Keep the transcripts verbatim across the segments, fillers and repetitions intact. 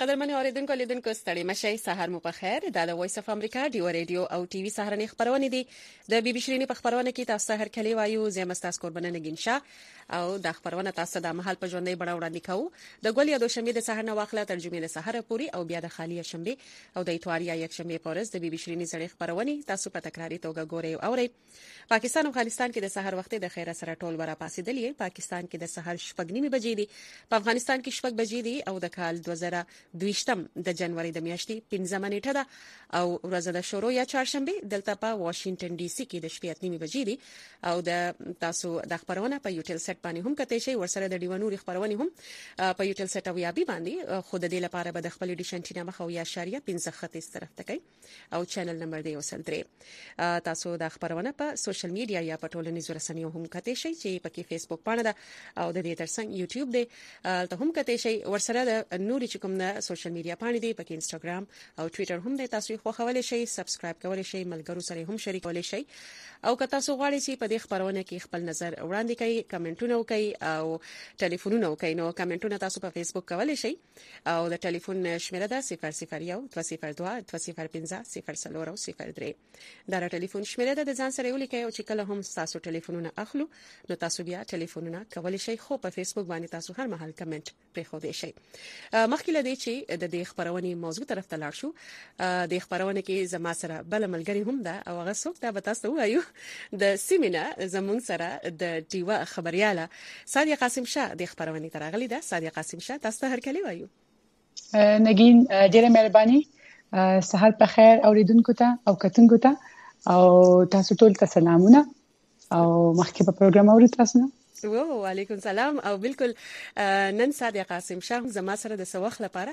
قدرمن اوریدونکو لیدونکو ستړي مشي سحر مو په خیر. دا د وایس اف امریکا ډیو ریډیو او ټي وي سحرنې خبرونه دي. د بي بي شيرینی په خبرونه کې تاسو هر کلی وایو زم تاسو قربانه نگینشا او د خبرونه تاسو د محل په ژوندۍ بڼه وړاندې کوو. د ګول یا دوشنبه د سحر نه واخله ترجمه د سحر پوری او بیا د خالی شنبه او د اتوار یا یک شنبه پورز د بي بي شيرینی زړې خبرونه تاسو په تکراری توګه ګورئ او اورئ. پاکستان او افغانستان کې د سحر وخت د خیره سره ټول ورا پاسېدلې. پاکستان کې د سحر شپږ نیمه بجې دي، په افغانستان کې شپږ بجې دي او د کال دوه زره دویشتم د جنوري د میاشتې پنځمه نیټه ده او ورځ د شروع یا چهارشنبه دلته په واشنگټن ډي سي کې د شپې اته نیمه بجې دي او د تاسو د خبرونه په یوټل سټ باندې هم کته شي. ورسره د ډیوانو خبرونه هم په یوټل سټ او یا بي باندې خود د دې لپاره به د خپل ډیشن ټینه مخ او یا شاریه پنځه خط طرف ته کوي او چینل نمبر دی وسل درې. تاسو د خبرونه په سوشل میډیا یا په ټولنیزو رسنیو هم کته شي چې په کې فیسبوک باندې ده او د دې ترڅنګ یوټیوب دی ته هم کته شي. ورسره د نوري چې کوم د سوشل میډیا باندې دی په کې انستګرام او ټوئیټر هم دی. تاسو خو خولې شي سبسکرایب کولای شي، ملګرو سره هم شریکولای شي او که تاسو غواړئ چې په دې خبرونه کې خپل نظر وړاندې کړئ، کمنټونه وکړئ او ټلیفونونه وکړئ. نو کمنټونه تاسو په فیسبوک کولای شي او د ټلیفون شمیره ده صفر صفر یو دوه صفر دوه دوه صفر پنځه صفر څلور او صفر درې. دا د ټلیفون شمیره ده، د ځان سره ولیکئ او چې کله هم تاسو ټلیفونونه اخلو نو تاسو بیا ټلیفونونه کولای شي خو په فیسبوک باندې تاسو هر مهال کمنټ پرېښودئ شي. مخکې لدی چې د دې خبرونه موضوع طرف ته لاړ شو، د خبرونه کې زما سره بل ملګری هم ده او هغه څوک دا به تاسو وایو د سیمینا زمون سره د ډیوا خبرياله سادیه قاسم شاه د خبرونه ترغلي ده. سادیه قاسم شاه تاسو هر کلی وایو. نگین ډیره مهرباني، سحر په خیر اوریدونکو ته او کتونکو ته او تاسو ټول ته سلامونه او مخکې په پروګرام اوري تاسو نه. و علیکم سلام او بالکل نن سادیه قاسم شاه زما سره د سوخ لپاره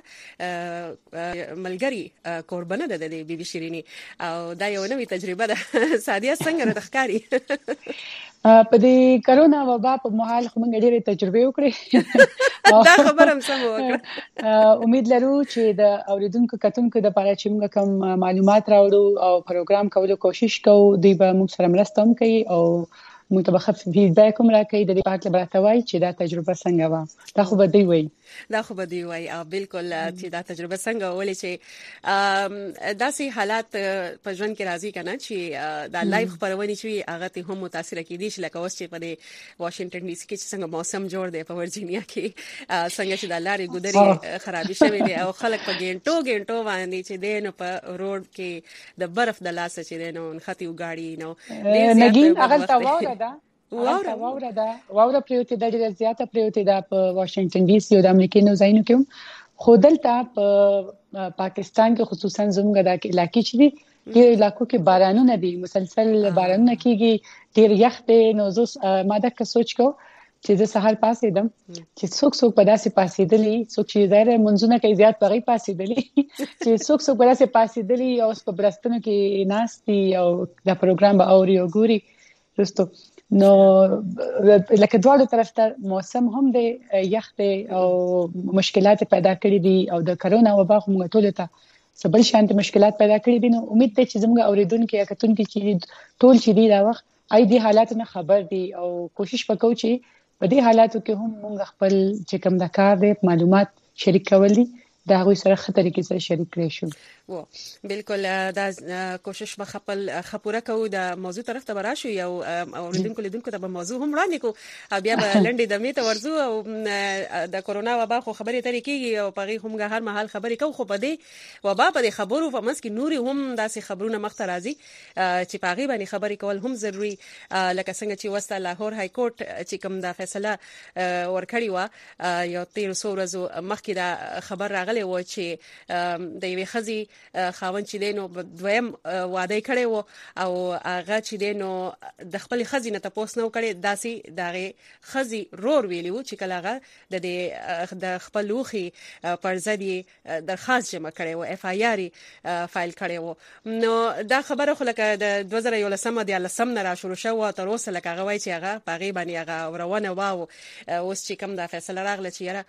ملګری قربانه ده د بي بي شيرینی او دا یو نوې تجربه ده. سادیه څنګه د ښکاری په دې کرونا وبا په محل خو موږ ډېرې تجربه وکړې. دا خبره هم سم وکړه. امید لرو چې د اوریدونکو کتونکو د لپاره چې موږ کوم معلومات راوړو او پروګرام کولو کوشش کوو دوی به موږ سره مرسته هم کوي او موږ ته به فیډبیک هم راکړي د دې په اړه به راوایي چې دا تجربه څنګه وه. دا خو به دی وایي دا خو به دی وایي او بالکل چې دا تجربه څنګه ولې چې داسې حالات په ژوند کې راځي کنه چې دا لایو خبرونه چې هغه ته هم متاثر کیدي چې لکه اوس چې په واشنگټن ډي سي کې څنګه موسم جوړ دی، په ورجینیا کې څنګه چې د لارې ګودري خرابې شوې دي او خلک په ګینټو ګینټو باندې چې دین په روډ کې د برف د لاس چې دین خطي وګاړي نو نگین هغه تا ده واوره واوره ده واوره پریوتی د ډیره زیاته پریوتی ده په واشنگټن ډي سي او د امریکا نو ځایونو کې. خو دلته په پاکستان کې خصوصا زموږ د علاقې چې دي ډېر علاقو کې بارانونه دي، مسلسل بارانونه کیږي، ډېر یخ دی. نو زه ما دا که سوچ کو چې زه سهار پاسېدم چې څوک څوک په داسې پاسېدلی، څوک چې ظاهر منځونه کوي زیات پغې پاسېدلی چې څوک څوک په داسې پاسېدلی او په برستنو کې ناستي او دا پروګرام به اوري او ګوري رستو. نو لکه دواړو طرف ته موسم هم دی یخ دی او مشکلات پیدا کړي دي او د کرونا وبا هم ټول ته سبل شانت مشکلات پیدا کړي دي. نو امید ده چې زموږ اوریدونکو یا کتونکو چې ټول چې دی دا وخت اې دې حالاتو نه خبر دي او کوشش وکړو چې په دې حالاتو کې هم موږ خپل چې کوم د کار دی معلومات شریک کول دي دا غوي سره خطرې کې سره شریک کړی شو. و بالکل دا کوشش به خپل خپوره کوو د موضوع طرف ته براشو یو اوریدونکو لیدونکو ته به موضوع هم وړاندې کو او بیا به لنډې دمې ته ورځو او د کورونا وبا خو خبرې ترې کیږي او پغې هم هر مهال خبرې کوو. خو په دې وبا په خبرو په منځ کې نوري هم داسې خبرونه مخ ته راځي چې پغې باندې خبرې کول هم ضروری. لکه څنګه چې وسته لاهور های کورټ چې کوم دا فیصله ورکړی و یو تیر څو ورځې مخکې دا خبر راغلی و چې د یوې خزي خاوند چې دینو دویم واده کړي وو او هغه چې دینو د خپل خزي نه تاسو نو کړي داسي دغه خزي رور ویلو چې کله هغه د د خپل لوخي پرځدي درخواست جمع کړي وو اف آی آر فایل کړي وو. نو دا خبره خو لکه د دوه زره یولسم د لسم نه را شروع شو تر اوسه لکه هغه وای چې هغه پغې باندې هغه روانه واو. اوس چې کوم د فیصله راغله چې یاره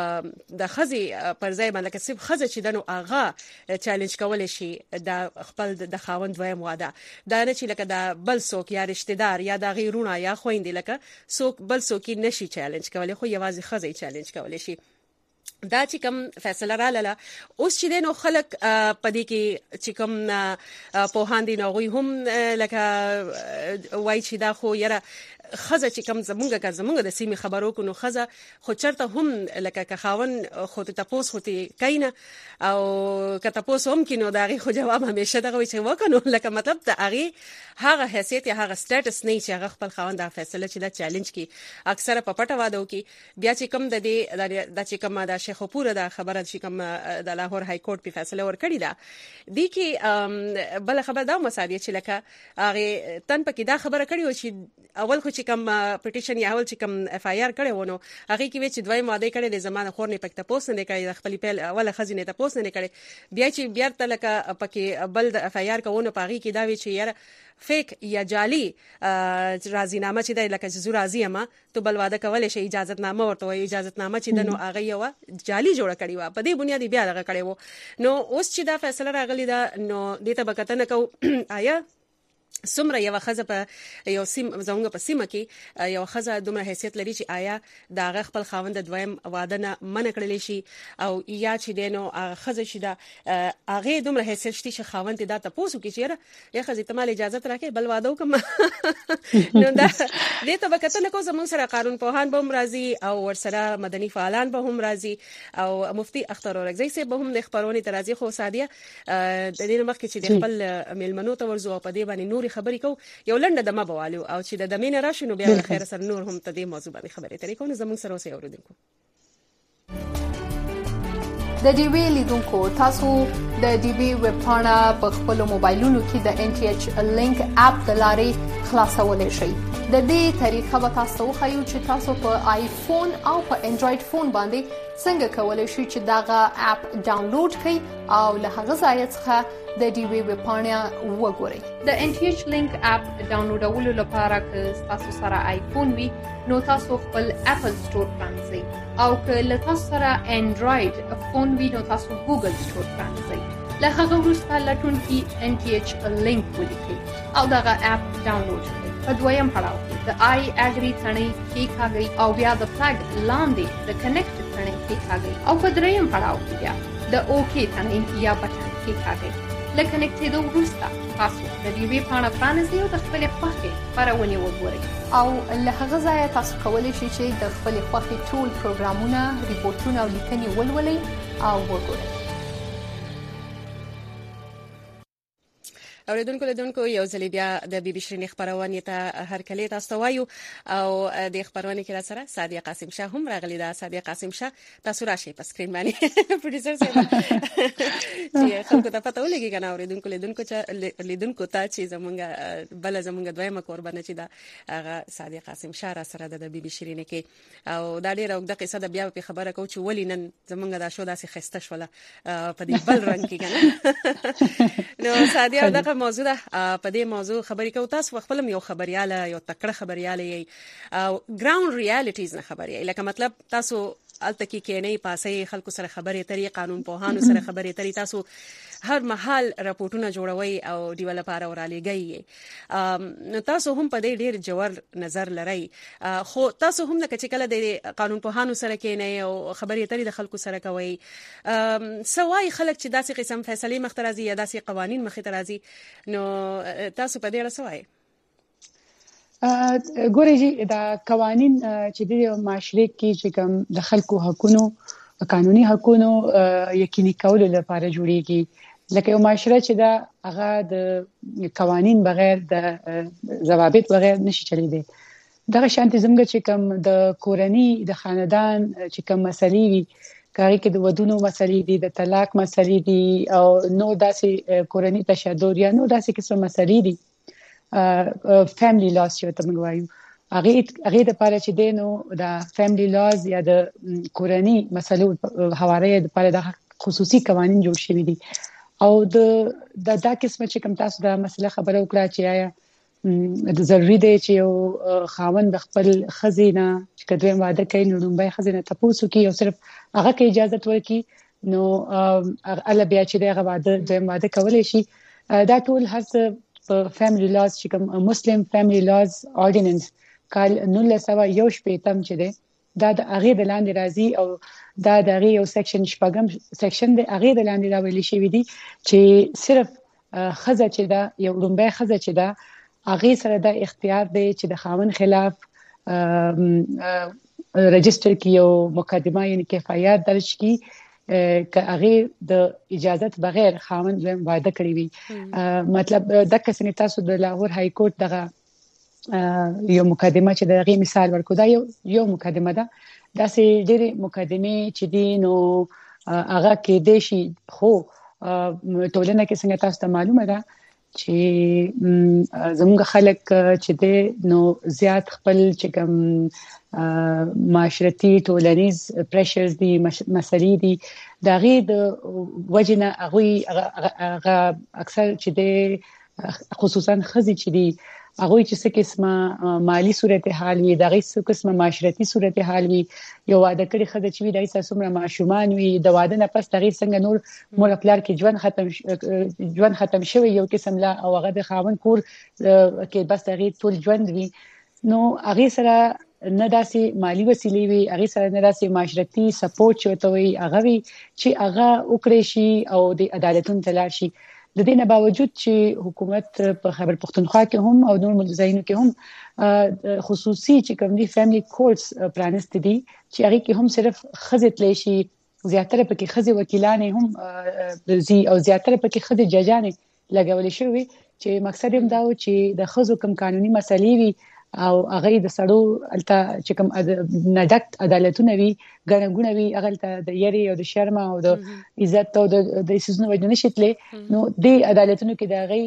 د خزي پرځای باندې کسب خزه چې دنو هغه چالش کول شي د خپل د خاوند وایم واده دا نه چې لکه د بل څوک یا رشتہ دار یا د غیرونه یا خويندې لکه څوک بل څوک نشي چالش کولای خو یوازې خزه چالش کولای شي. دا چې کوم فیصله را لاله اوس چې نو خلک پدې کې چې کوم په هاندي نو غوي هم لکه وای چې دا خو یره خزه چې کوم زمونږه کا زمونږه د سیمې خبرو کو نو خزه خو چرته هم لکه که خاون خو ته تاسو خو ته کینه او که تاسو هم کینو دا غي خو جواب همیشه دغه وي چې وکنو لکه مطلب ته هغه هغه حیثیت یا هغه سټیټس نه چې هغه خپل خاون دا فیصله چې دا چیلنج کی اکثره په پټه واده وکي بیا چې کوم د دې د چې کوم دا شیخ پوره دا خبره چې کوم د لاهور های کورټ په فیصله ور کړی دا دي کې بل خبر دا مسادیه چې لکه هغه تن پکې دا خبره کړی و چې اول خو چې کوم پټیشن یا اول چې کوم اف آی آر کړي ونه هغه کې چې دوی ماده کړي د زمانه خور نه پکته پوس نه کړي د خپل پیل اوله خزینه ته پوس نه کړي بیا چې بیا تل لکه پکې بل د اف آی آر کوونه پاغي کې دا وی چې یاره فیک یا جعلی راضینامه چې د لکه زو راضی ما ته بل واده کولای شي اجازه نامه ورته وي اجازه نامه چې د نو هغه یو جعلی جوړ کړي و په دې بنیادی بیا هغه کړي وو نو اوس چې دا فیصله راغلی دا نو دې ته بکته نه کو آیا سمره یو خزه په یو سیم زموږ په سیمه کې یو خزه دومره حیثیت لري چې آیا دا غ خپل خاوند د دویم واده نه منع کړلی شي او یا چې دینو خزه شي دا هغه دومره حیثیت شتي چې خاوند دا تاسو کې چیرې یا خزه ته مال اجازه راکې بل واده وکم نو دا دې ته وکړه نه کو زموږ سره قانون پوهان به هم راځي او ورسره مدني فعالان به هم راځي او مفتي اختر اورګزی سه به هم د خبرونې ترازی خو سادیه د دې مخکې چې د خپل میلمنو ته ورزو په دې باندې نور خبرې کو یو لنډه دمه بوالو او چې د دمینه راشي نو بیا خیر سره نور هم ته دې موضوع باندې خبرې ترې کو نو زموږ سره اوسې اوریدونکو د ډي وی لیدونکو تاسو د ډي وی ویب پاڼه په خپل موبایلونو کې د ان ټي ایچ لینک اپ د لارې خلاصولای شئ د دې طریقه به تاسو خو چې تاسو په آیفون او په انډراید فون باندې څنګه کولای شئ چې داغه اپ ډاونلوډ کړئ او له هغه ځای څخه د ډي وی ویب پاڼه وګورئ د ان ټي ایچ لینک اپ ډاونلوډولو لپاره که تاسو سره آیفون وي نو تاسو خپل اپل سٹور پرانځئ او که له تاسو سره انډراید فون وي نو تاسو ګوګل سٹور پرانځئ له هغه وروسته لټون کې ان ټي ایچ لینک ولیکئ او دغه اپ ډاونلوډ کړئ په دویم پړاو کې د آی اګری ثنې کې کاږئ او بیا د فلګ لاندې د کنیکټ ثنې کې کاږئ او په دریم پړاو کې بیا د اوکی ثنې یا بټن کې کاږئ لکه کنیکټېدو وروسته تاسو د ډي وی پاڼه پرانیزئ او د خپلې خوښې خپرونې وګورئ او له هغه ځایه تاسو کولی شئ چې د خپلې خوښې ټول پروګرامونه ریپورټونه او لیکنې ولولئ او وګورئ اوریدونکو لیدونکو یو ځل بیا د بي بي شيرين خبرونه ته هر کله تاسو وایو او د خبرونه کې را سره سادیه قاسم شاه هم راغلی دا سادیه قاسم شاه تاسو راشي په سکرین باندې پروډوسر صاحب چې خلکو ته پته ولګي کنه اوریدونکو لیدونکو چې لیدونکو ته چې زمونږ بل زمونږ دویمه قربانه چې دا هغه سادیه قاسم شاه را سره د بي بي شيرين کې او دا ډیره وګړه قصه د بیا په خبره کو چې ولینن زمونږ دا شو داسې خسته شوله په دې بل رنګ کې کنه نو سادیه دا موضوع ده په دې موضوع خبرې کوو تاسو خپل یو خبرياله یو تکړه خبرياله یې او ګراوند ریالټیز نه خبري لکه مطلب تاسو الته کې کې نه پاسې خلکو سره خبرې ترې قانون پوهانو سره خبرې ترې تاسو هر محل راپورټونه جوړوي او ډیولپر اورالېږي نو تاسو هم په دې ډیر جوړ نظر لرئ خو تاسو هم لکه چې کله د قانون پوهانو سره کې نه او خبرې ترې د خلکو سره کوي سوای خلک چې داسې قسم فیصله مخترازي یا داسې قوانين مخترازي نو تاسو په دې رسوي ګورې چې دا قوانين چې د معاشره کې چې کوم د خلکو حقوقو قانوني حقوقو یقیني کولو لپاره جوړیږي لکه یو معاشره چې دا هغه د قوانين بغیر د ضوابط بغیر نشي چلیدي دغه شانتي زموږ چې کوم د کورنۍ د خاندان چې کوم مسلې وي کاری کې د ودونو مسلې دي د طلاق مسلې دي او نو داسې کورنۍ تشدد یا نو داسې قسم مسلې دي فیملی لاس یو ته موږ وایو هغه هغه د پاره چې دینو د فیملی لاز یا د کورنۍ مسلو حواله د پاره د خصوصي قوانين جوړ شوي دي او د د دا قسمه چې کوم تاسو د مسله خبره وکړه چې آیا د ضروري دی چې یو خاوند د خپل خزینه چې کدوې واده کوي نو لومبای خزینه تاسو کې یو صرف هغه کې اجازه ورکړي نو ال بیا چې دغه واده د واده کولای شي دا ټول هر فیملی لاز چې کوم مسلم فیملی لاز اورډیننس کال نولس سوه یو شپږم چې دی دا د هغه د لاندې راځي او دا د هغه یو سیکشن شپږم سیکشن د هغه د لاندې دا ویل شوی دی چې صرف خزه چې دا یو لومبه خزه چې دا هغه سره د اختیار دی چې د خاوند خلاف رجستر کی یو مقدمه یعنی کفایت درج کی که هغه د اجازت بغیر خاوند زم واده کړی وي مطلب د کسنې تاسو د لاهور های کورټ دغه یو مقدمه چې دغه مثال ورکو دا یو یو مقدمه ده دا سه ډېرې مقدمه چې دي نو هغه کې د شي خو ټولنه کې څنګه تاسو ته معلومه ده چې زموږ خلک چې د نو زیات خپل چې کوم معاشرتي ټولنیز پریشرز دي مسلې دي دا غي د وجنه هغه اکثر چې د خصوصا خزي چې دي هغه چې څه قسمه مالی صورتحال وي دا غي څه قسمه معاشرتي صورتحال وي یو واده کړي خزه چې وي دای څومره معشومان وي د واده نه پس دغه څنګه نور مور خپل کې ژوند ختم ژوند ختم شوی یو قسم لا او هغه د خاوند کور کې بس دغه ټول ژوند وي نو هغه سره نه داسې مالی وسیلې وي هغه سره نه داسې معاشرتي سپورټ چوته وي هغه وي چې هغه وکړي شي او د عدالتونو تلل شي د دې نه باوجود چې حکومت په خیبر پختونخوا کې هم او نور ملزمینو کې هم خصوصي چې کوم دي فیملی کورټس پرانست دي چې هغه کې هم صرف خزت لشي زیاتره پکې خزي وکیلان هم زی او زیاتره پکې خزي ججانه لګول شوی چې مقصد هم دا و چې د خزو کم قانوني مسلې وي او هغه د سړو الته چې کوم نډک عدالتونه وي ګڼګونه وي هغه ته د یری او د شرم او د عزت او د سيزونو وجنه شتلې نو د عدالتونو کې د هغه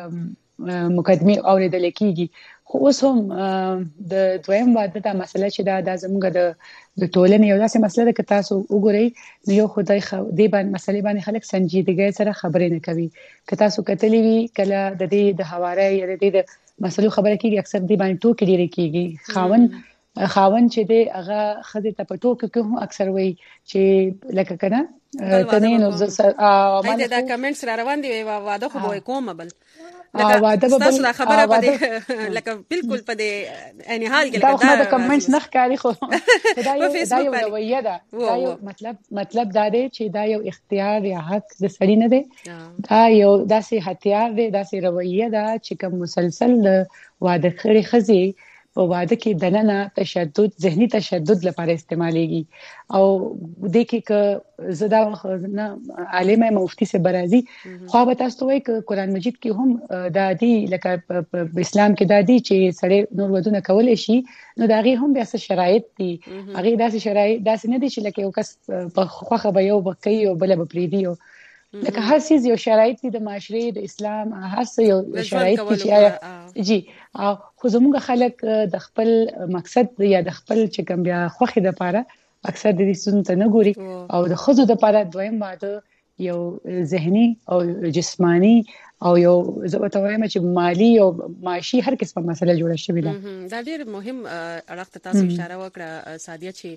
مقدمه اوریدل کیږي خو اوس هم د دویم واده د مسله چې دا د زموږ د د ټولنې یو داسې مسله ده چې تاسو وګورئ نو یو خدای خو دې باندې مسلې باندې خلک سنجیدګۍ سره خبرې نه کوي که تاسو کتلې وي کله د دې د حواله یا د دې د مسلو خبره کیږي اکثر دې باندې ټوکې ډېرې کیږي خاون خاون چې دې هغه خزه ته په ټوکې کې هم اکثر وایي چې لکه کنه تنه نو زه دا کمنټس را روان دي واده خو به کوم بل لکه تاسو دا خبره پدې لکه بالکل پدې ان حال کې لکه دا کمنټس نه ښکاري خو دا یو دا یو رویه ده دا یو مطلب مطلب دا دی چې دا یو اختیار یا حق د سړی نه دی دا یو داسې هتیار دی داسې رویه ده چې کوم مسلسل واده کړي خزي په واده کې دننه تشدد ذهني تشدد لپاره استعمالېږي او د کې ک زدا نه عالمه مفتی سے برازي خو به تاسو وایي ک قران مجید کې هم د دې لکه په اسلام کې د دې چې سړی نور ودونه کولای شي نو دا غي هم بیا څه شرایط دي هغه داسې شرایط داسې نه دي چې لکه یو کس په خوخه به یو بکې او بل به پریدي لکه هر څه یو شرایط دي د معاشري د اسلام هر څه یو شرایط دي چې جی او خو زموږ خلک د خپل مقصد یا د خپل چې کوم بیا خوخه د پاره اکثر د دې سنت نه ګوري او د خزو د پاره دویم واده یو ذهني او جسمانی او یو زه ته وایم چې مالی او معاشي هر قسمه مسله جوړه شوې ده دا ډېر مهم اړخ ته تاسو اشاره وکړه سادیه چې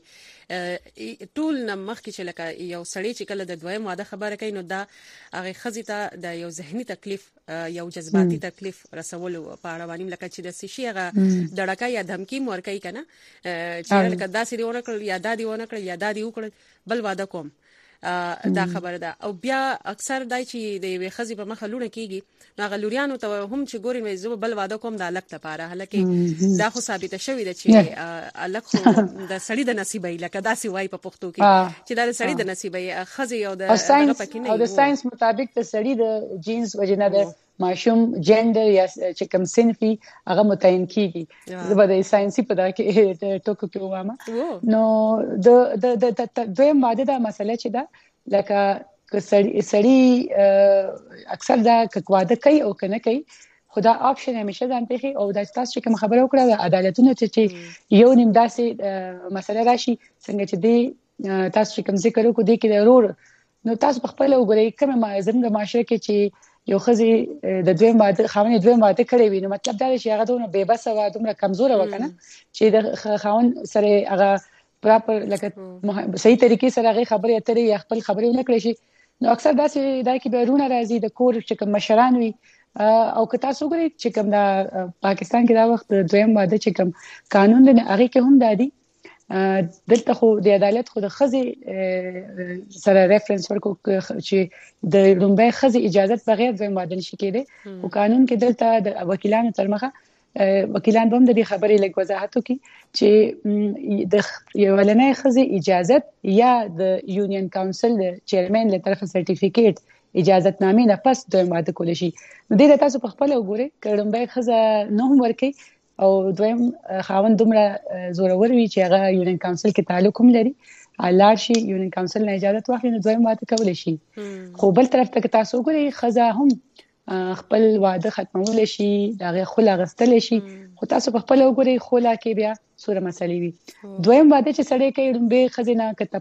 ټول نمخ کې چې لکه یو سړی چې کله د دویم واده خبره کوي نو دا هغه خزي ته د یو ذهني تکلیف یو جذباتي تکلیف رسول په اړه باندې لکه چې د سشي هغه دړکا یا دمکی مور کوي کنه چې لکه دا سړي ونه کړ یا دا دی ونه کړ یا دا دی وکړ بل واده کوم دا خبره ده او بیا اکثر دای چې د وی خزي په مخه لونه کیږي نو غلوریانو ته هم چې ګوري مې زو بل واده کوم د الګ لپاره هلکه دا خو ثابت شوی ده چې الګ خو د سړی د نصیبې لکه داسې وای په پښتو کې چې دا سړی د نصیبې خزي او د هغه پکې نه او د ساينس مطابق د سړی د جینز وجنه ده ماشوم جندر یا چې کوم صنفي هغه متعین کیږي زبر د ساينسي په دا کې ټوکو کې وامه نو د د د دویم واده دا مسله چې دا لکه سړی سړی اکثر دا کواده کوي او کنه کوي خدا آپشن همیشه ځانته هي او د تاسو چې کوم خبره وکړه د عدالتونو چې یو نیم داسې مسله راشي څنګه چې دی تاسو چې کوم ذکر وکړو د کې ضرور نو تاسو په خپل وګورئ کومه معزمګه معاشره کې چې یو خزي د دویم واده خاوند دویم واده کړی وي نو مطلب دا چې هغه دونه بے بس او دومره کمزور وکنه چې د خاوند سره هغه پراپر لکه صحیح طریقې سره هغه خبرې اترې یا خپل خبرې نه کړی شي نو اکثر داسې دای کې بیرونه راځي د کور چې کوم مشران وي او که تاسو ګورئ چې کوم د پاکستان کې دا وخت دویم واده چې کوم قانون دی هغه کې هم دادي دلته خو د عدالت خو د خزي سره ریفرنس ورکو چې د لومبای خزي اجازه بغیر دویم واده نشي کېده او قانون کې دلته د وکیلانو ترمخه وکیلان هم د دې خبرې لږ وضاحت وکړي چې د یولنې خزي اجازه یا د یونین کونسل د چیرمن له طرفه سرټیفیکیټ اجازه نامې نه پس دویم واده کول شي. نو دې تاسو په خپل وګورئ چې لومبای خزه نه هم ورکي او دویم خاوند دومره زورور وي چې هغه یونین کونسل کې تعلق هم لري لاړ شي یونین کونسل نه اجازه واخلي نو دویم واده کول شي. خو بل طرف ته تاسو وګورئ خزه هم خپل واده ختمول شي دغه خلا غستل شي خو تاسو په خپل وګورئ خلا کې بیا سوره مسلې وي. دویم واده چې سړی کوي به خزینه ک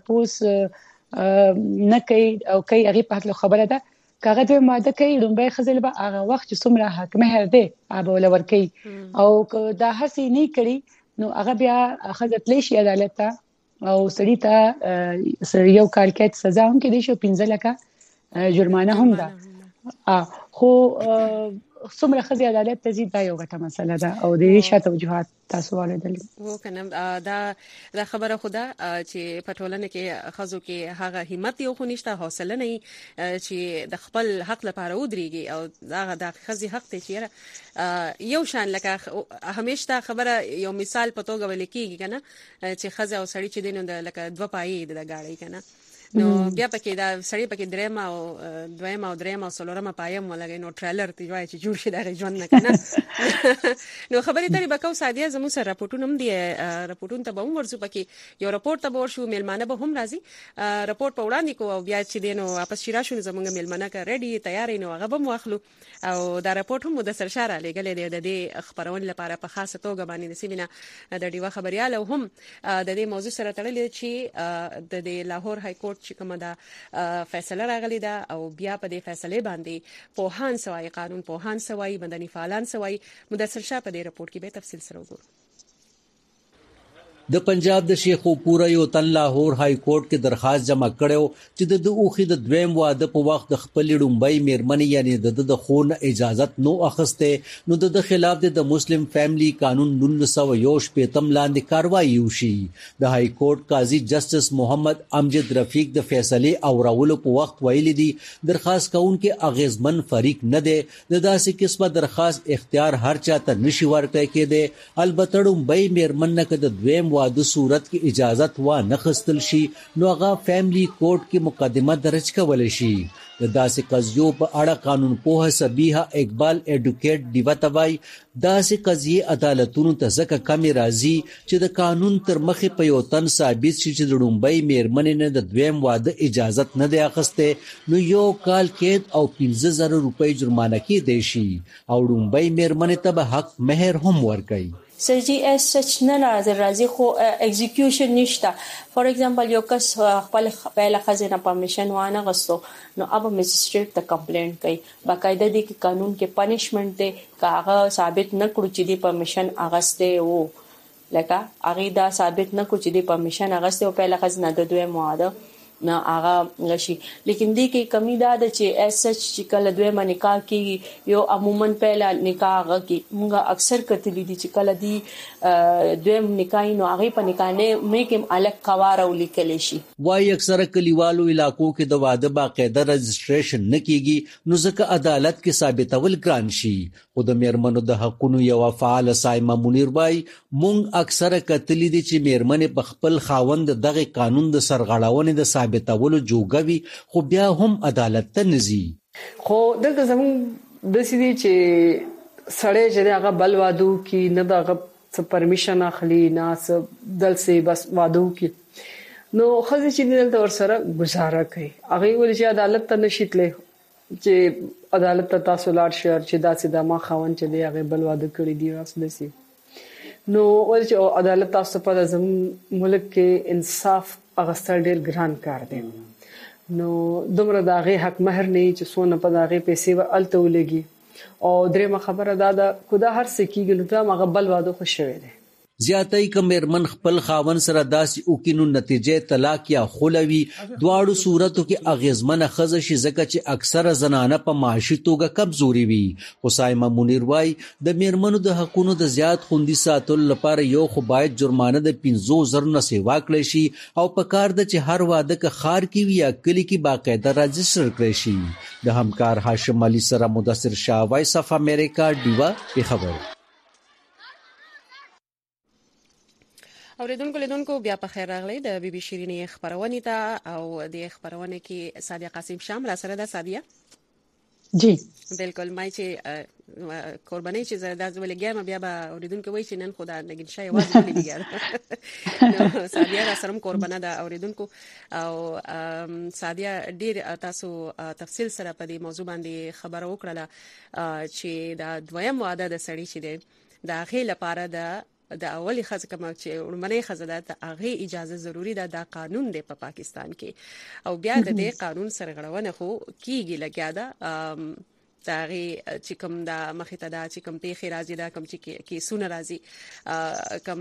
تاسو نه کوي او کوي هغه په هغه خبره ده کاغه دوی ماده کوي لومبای خزل به هغه وخت چې څومره حق مهر دی ابو لور کوي او دا هسي نه کړي نو هغه بیا خزت لشي عدالت ته او سړی ته یو کال کې سزا هم کې دي شو پنځه لکه جرمانه هم ده خو څومره خزي عدالت ته زی دا یو غټه مسله ده او د شاته وجوهات تاسو والدل وو کنه دا د خبره خدا چې پټولنه کې خزو کې هغه همت یو خو نشته حوصله نه چې د خپل حق لپاره ودرېږي او دا د خزي حق ته چیرې یو شان لکه همیشه خبره یو مثال په توګه ولیکيږي کنه چې خزه او سړی چې دینو د لکه دوه پای د گاړي کنه نو بیا پکې دا سړی پکې درېم او دویم او درېم او څلورم پایم ولګي نو ټریلر تی وای چې جوړ شي دا ژوند نه کنه نو خبرې ترې بکاو سادیا زمو سره راپورټونه هم دي راپورټونه ته به هم ورسو پکې یو راپورټ ته به ورشو میلمانه به هم راځي راپورټ په وړاندې کو او بیا چې دینو واپس شي راشو زمونږ میلمانه کا ریډي تیار نو هغه به واخلو او دا راپورټ هم د سرشاره لګلې دی د دې خبرونه لپاره په خاصه توګه باندې د سیمینه د ډیوا خبريال او هم د دې موضوع سره تړلې چې د دې لاهور های کورټ چې کومه دا فیصله راغلی دا او بیا په دې فیصله باندې پوهان سوای قانون پوهان سوای مدني فعالان سوای مدثر شاه په دې راپورټ کې به تفصیل سره وګورو. د پنجاب د شیخوپور یو تن لاهور های کورټ کې درخواست جمع کړو چې د اوخي د دویم واده په وخت د خپل ډومبای میرمنې یعنی د د خون اجازت نو اخسته نو د خلاف د مسلم فیملی قانون نولس سو یوش پیتم لاندې کاروایی وشي. د های کورټ قاضي جسټس محمد امجد رفیق د فیصله او راولو په وخت ویلي دي درخواست کوونکې اغیزمن فریق نه دی د داسې قسمه درخواست اختیار هر چاته نشي ورکړی کېده البته ډومبای میرمن نه کده دویم واده صورت کې اجازت وا نه خستل شي نو هغه فیملی کورټ کې مقدمه درج کول شي. د داسې قضیو په اړه قانون پوه سبیحه اقبال ایډوکیټ دیوتوای داسې قضیه عدالتونو ته ځکه کمی راځي چې د قانون تر مخې په یو تن ثابت شي چې د ډومبای میرمنې نه د دویم واده اجازت نه دی اخسته نو یو کال قید او پنځه زره روپۍ جرمانه کېدی شي او ډومبای میرمنې ته به حق مهر هم ورکړي. سرجی اس سچ نه نظر راځي خو ایگزیکیوشن نشته. فور ایگزامپل یو کس خپل پهله خزینه پرمیشن وانه غوښتو نو اب میجستریټ ته کمپلینټ کوي باقاعده دي کې قانون کې پنیشمنت دی کاغه ثابت نه کړو چې دی پرمیشن اغسته وو لکه هغه دا ثابت نه کړو چې دی پرمیشن اغسته او پهله خزینه د دوی مواده نه هغه غشي لیکن دې کې کمی دا ده چې اس سچ چې کله دوی باندې نکاح کې یو عموما پهلا نکاح کې موږ اکثر کتلی دي چې کله دی دوی نکاح نو هغه په نکاح نه مې الګ قوار او لیکل شي. وای اکثر کلیوالو علاقو کې د واده باقاعده رجسټریشن نه کیږي نو ځکه عدالت کې ثابتول ګران شي. خو د میرمنو د حقونو یو فعال سایمه منیر وای مونږ اکثر کتلی دي چې میرمنې په خپل خاوند دغه قانون د سرغړاونې د ثابتولو جوګوي خو بیا هم عدالت ته نزي. خو دغه زمون د سړي چې سړی چې هغه بل وادو کې نه دغه پرمیشن اخلي نه دل سي بس وادو کې نو خزي چې دلته ور سره گزاره کوي هغه ول چې عدالت ته نشیتله چې عدالت ته تاسو لاړ شئ چې داسې د ما خاون چې دی هغه بل واده کړی دی واسه دسي نو ول چې عدالت تاسو په زمون ملک کې انصاف اغستل ډیر ګران کار دی نو دومره د هغه حق مهر نه چې سونه په هغه پیسې ولته ولګي او درېمه خبره دا ده خدا هر څه کېږي نو دا هغه بل واده خوشوي دي. زیاتې کمرمن خپل خاون سره داسې وکینو نتیجې طلاق یا خلوی دواړو صورتو کې اغیزمنه خزه شي ځکه چې اکثره زنانه په معاشي توګه کمزوري وي. حسایمه منیر وای د میرمنو د حقوقو د زیات خوندي ساتلو لپاره یو خو باید جرمانه د پنځو زرو نه سیوا کړی شي او په کار د چې هر واده که خار کې وي یا کلی کې باقاعده راجستر کړی شي. د همکار هاشم علي سره مدثر شاه، وایس اف امریکا، ډیوا پیښور. اوریدونکو لیدونکو بیا په خیر راغلی د بي بي شيرینې خبرونه ته او د خبرونه کې سادیه قاسم شام را سره ده. سادیه جی بالکل مای چې قرباني چې زړه د ولګیا ما بیا به اوریدونکو وای چې نن خدا نګین شای واځي لګیا نو سادیه را سره قربانه ده اوریدونکو او سادیه ډیر تاسو تفصیل سره په دې موضوع باندې خبره وکړه چې دا دویم واده د سړی چې دی د هغه لپاره د د اولی خزه کوم چې ورمنې خزه ده هغه اجازه ضروری ده. د قانون دی په پا پاکستان کې او بیا د دې قانون سرغړونه خو کیږي لګیا ده داغي چې کوم د مخې ته دا چې کوم پیښې راځي دا کوم چې کیسونه راځي کوم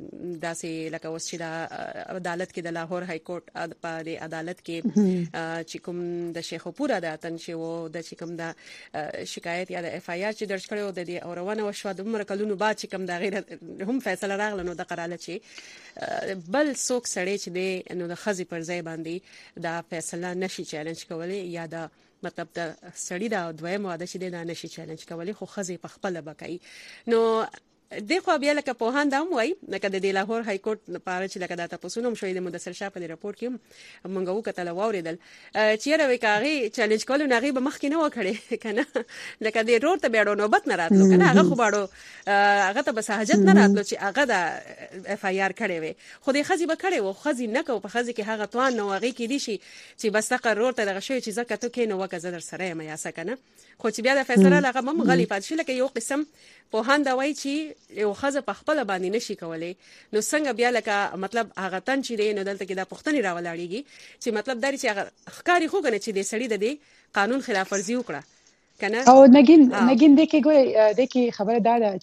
داسې لکه اوس چې د عدالت کې د لاهور های کورټ په د عدالت کې چې کوم د شیخوپور عدالت چې وو د چې کوم د شکایت یا د اف آی آر چې درج کړو د دې اورونه وشو د عمر کلونو بعد چې کوم د غیر هم فیصله راغله نو د قراله چې بل څوک سړی چې دی نو د خزي پر ځای باندې دا فیصله نشي چیلنج کولی یا د مطلب د سړی دا دویم واده چې د نشي چیلنج کولی خو خزي په خپل بکای نو دغه بیا لکه په هاند هم وای لکه د لاهور های کورټ لپاره چې لکه دا تاسو نوم شوی د مدثر شاه په راپور کې مونږ وکړل واوریدل چې راوي کاغي چیلنج کول نه غي به مخ کې نه وکړي کنه لکه د روړ ته بیاړو نوبت نه راتلو کنه هغه خو باړو هغه ته بس حاجت نه راتلو چې هغه د اف آی آر کړي وي خو د خزي به کړي وو خزي نه کو په خزي کې هغه توان نو هغه کې دي شي چې بس تقرر ته دغه شوی چې زکه ته کې نو وکړه در سره ما یا سکنه خو چې بیا د فیصله لغه مم غلی پات شي لکه یو قسم په هاند وای چې یو خزه په خپل باندې نشي کولای نو څنګه بیا لکه مطلب هغه تن چې دی نو دلته کې د پښتني راولاړيږي چې مطلب داري چې هغه ښکاری خو کنه چې د سړی د دې قانون خلاف ورزي وکړه کنه او نګین نګین د کې ګوي د کې خبره دا ده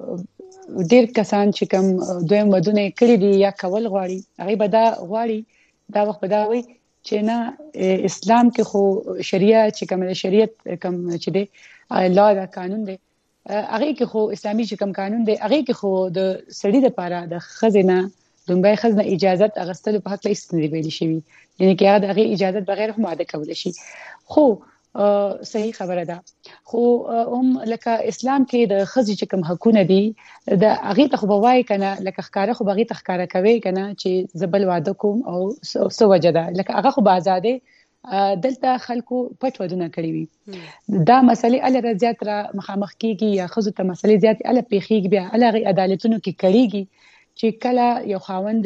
چې ډیر کسان چې کوم دویم ودونه کړی دي یا کول غواړي هغه به دا غواړي دا وخت به دا وي چې نه اسلام کې خو شریعت چې کوم شریعت کوم چې دی لا دا قانون دی هغه کې خو اسلامي چې کوم قانون دی هغه کې خو د سړي لپاره د خزینه دومره خزنه اجازه اغستلو په حق لا استنری ویل شي یعنی کې هغه هغه اجازه بغیر هم عاده کول شي خو صحیح خبره ده خو هم لکه اسلام کې د خزي چې کوم حقونه دي د هغه ته خو بوای کنه لکه ښکارا خو بغي تخکارا کوي کنه چې زبل واده کوم او سو وجدا لکه هغه خو آزاده دلته خلکو پټ ودونه کړی وي دا مسلې ال رضایت را مخامخ کیږي یا خزو ته مسلې زیات ال پیخیږي بیا ال عدالتونو کې کړيږي چې کله یو خاوند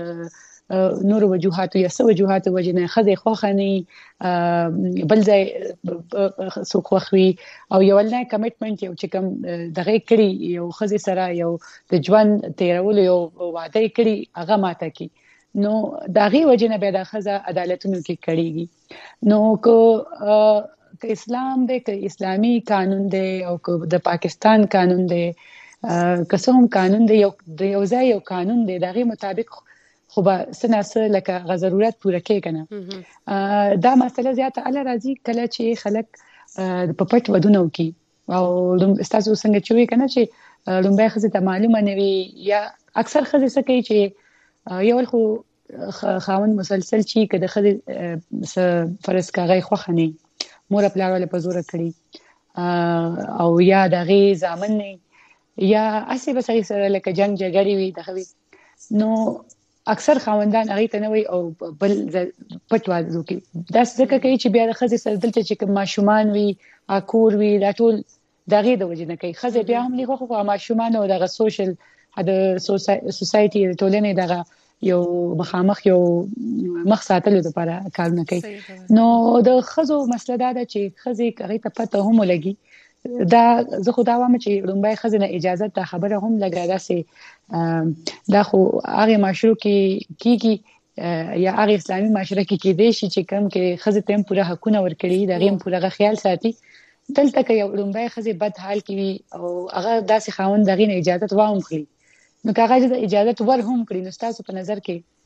د نور وجوهات یا سو وجوهات وجنه خزه خوخني بل ځای سو خوخوي او یو نه کمټمنټ یو چې کوم دغه کړي یو خزه سره یو د ژوند تیرول یو وعده کړي هغه ماته کی نو داغي وجنه به د خزه عدالتونو کې کړيږي نو کو که اسلام دی که اسلامی قانون دی او که د پاکستان قانون دی که څوم قانون دی یو د یو ځای یو قانون دی داغي مطابق خو به سناسه لکه غ ضرورت پوره کوي کنه دا مسله زیاته ال راځي کله چې خلک په پټ ودونه وکي او استاسو څنګه چې وی کنه چې لومبه خزه ته معلومه نه وي یا اکثر خزه څه کوي چې یو خو خاوند مسلسل چی که د خزه فرض کاغی خوخنی مور خپل ول په زور کړی او یا دغه ځامن نه یا اسی به سره لکه جنگ جګړې وي دغه نو اکثر خاوندان هغه ته نه وي او بل پټ وازو کې دا څه کوي چې بیا د خزه سره دلته چې ماشومان وي اکور وي دا ټول دغه د وجه نه کوي خزه بیا هم لیکو خو ماشومان او دغه سوشل د سوسايټي د ټولنې دغه یو مخامخ یو مخ ساتلو لپاره کار نه کوي نو د خزو مسله دا ده چې خزي هغه ته پته هم لګي دا زه خو دا وایم چې لومبای خزنه اجازه ته خبره هم لګا دا سي دا خو هغه مشروع کې کیږي یا هغه اسلامي معاشره کې کې دي چې کوم کې خزه تم پوره حقونه ورکړي دا غیم پوره خیال ساتي دلته کې یو لومبای خزه بد حال کې او هغه داسې خاوند دغه اجازه واوم کړی نو کاغذ د اجازه ور هم کړی نو تاسو په نظر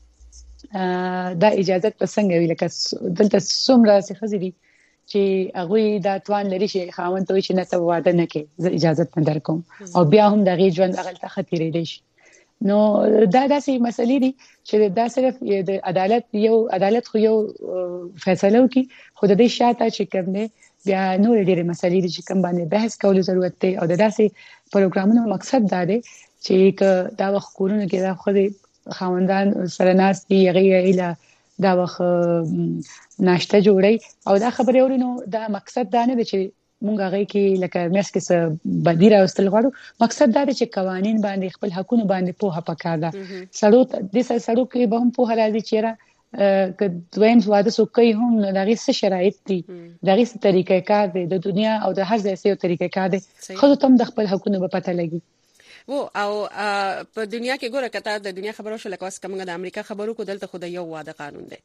کې دا اجازه پسنګ وی لکه دلته څومره څه خزري چې هغه دا توان لري چې خاوند ته چې نه ته واده نه کې زه اجازه نه درکوم او بیا هم د غي ژوند اغلته خطرې دي نو دا داسې مسلې دي چې دا صرف د عدالت یو عدالت خو یو فیصله وکي خو د دې شاته چې کوم نه بیا نور ډېرې مسلې دي چې کوم باندې بحث کولو ضرورت دی او د داسې پروګرامونو مقصد دا دی چې دا وخت کورونه کې دا خو خاوندان سره ناس دي هغه ایله دا وخت ناشته جوړي او دا خبرې اورینو دا مقصد دا نه دی چې مونږ هغه کې لکه مېس کې څه بدیره واستل غواړو مقصد دا دی چې قوانين باندې خپل حقوقونه باندې پوهه پکار ده سړو د سړو کې به هم پوهه راځي چې که دویم واده سو کوي هم دغه څه شرایط دي دغه څه طریقې کار دي د دنیا او د هر ځای څه طریقې کار دي خو ته هم د خپل حقوقونه په پته لګي وو او په دنیا کې ګوره کته د دنیا خبرو شو لکه اوس کومه د امریکا خبرو کو دلته خو د یو واده قانون دی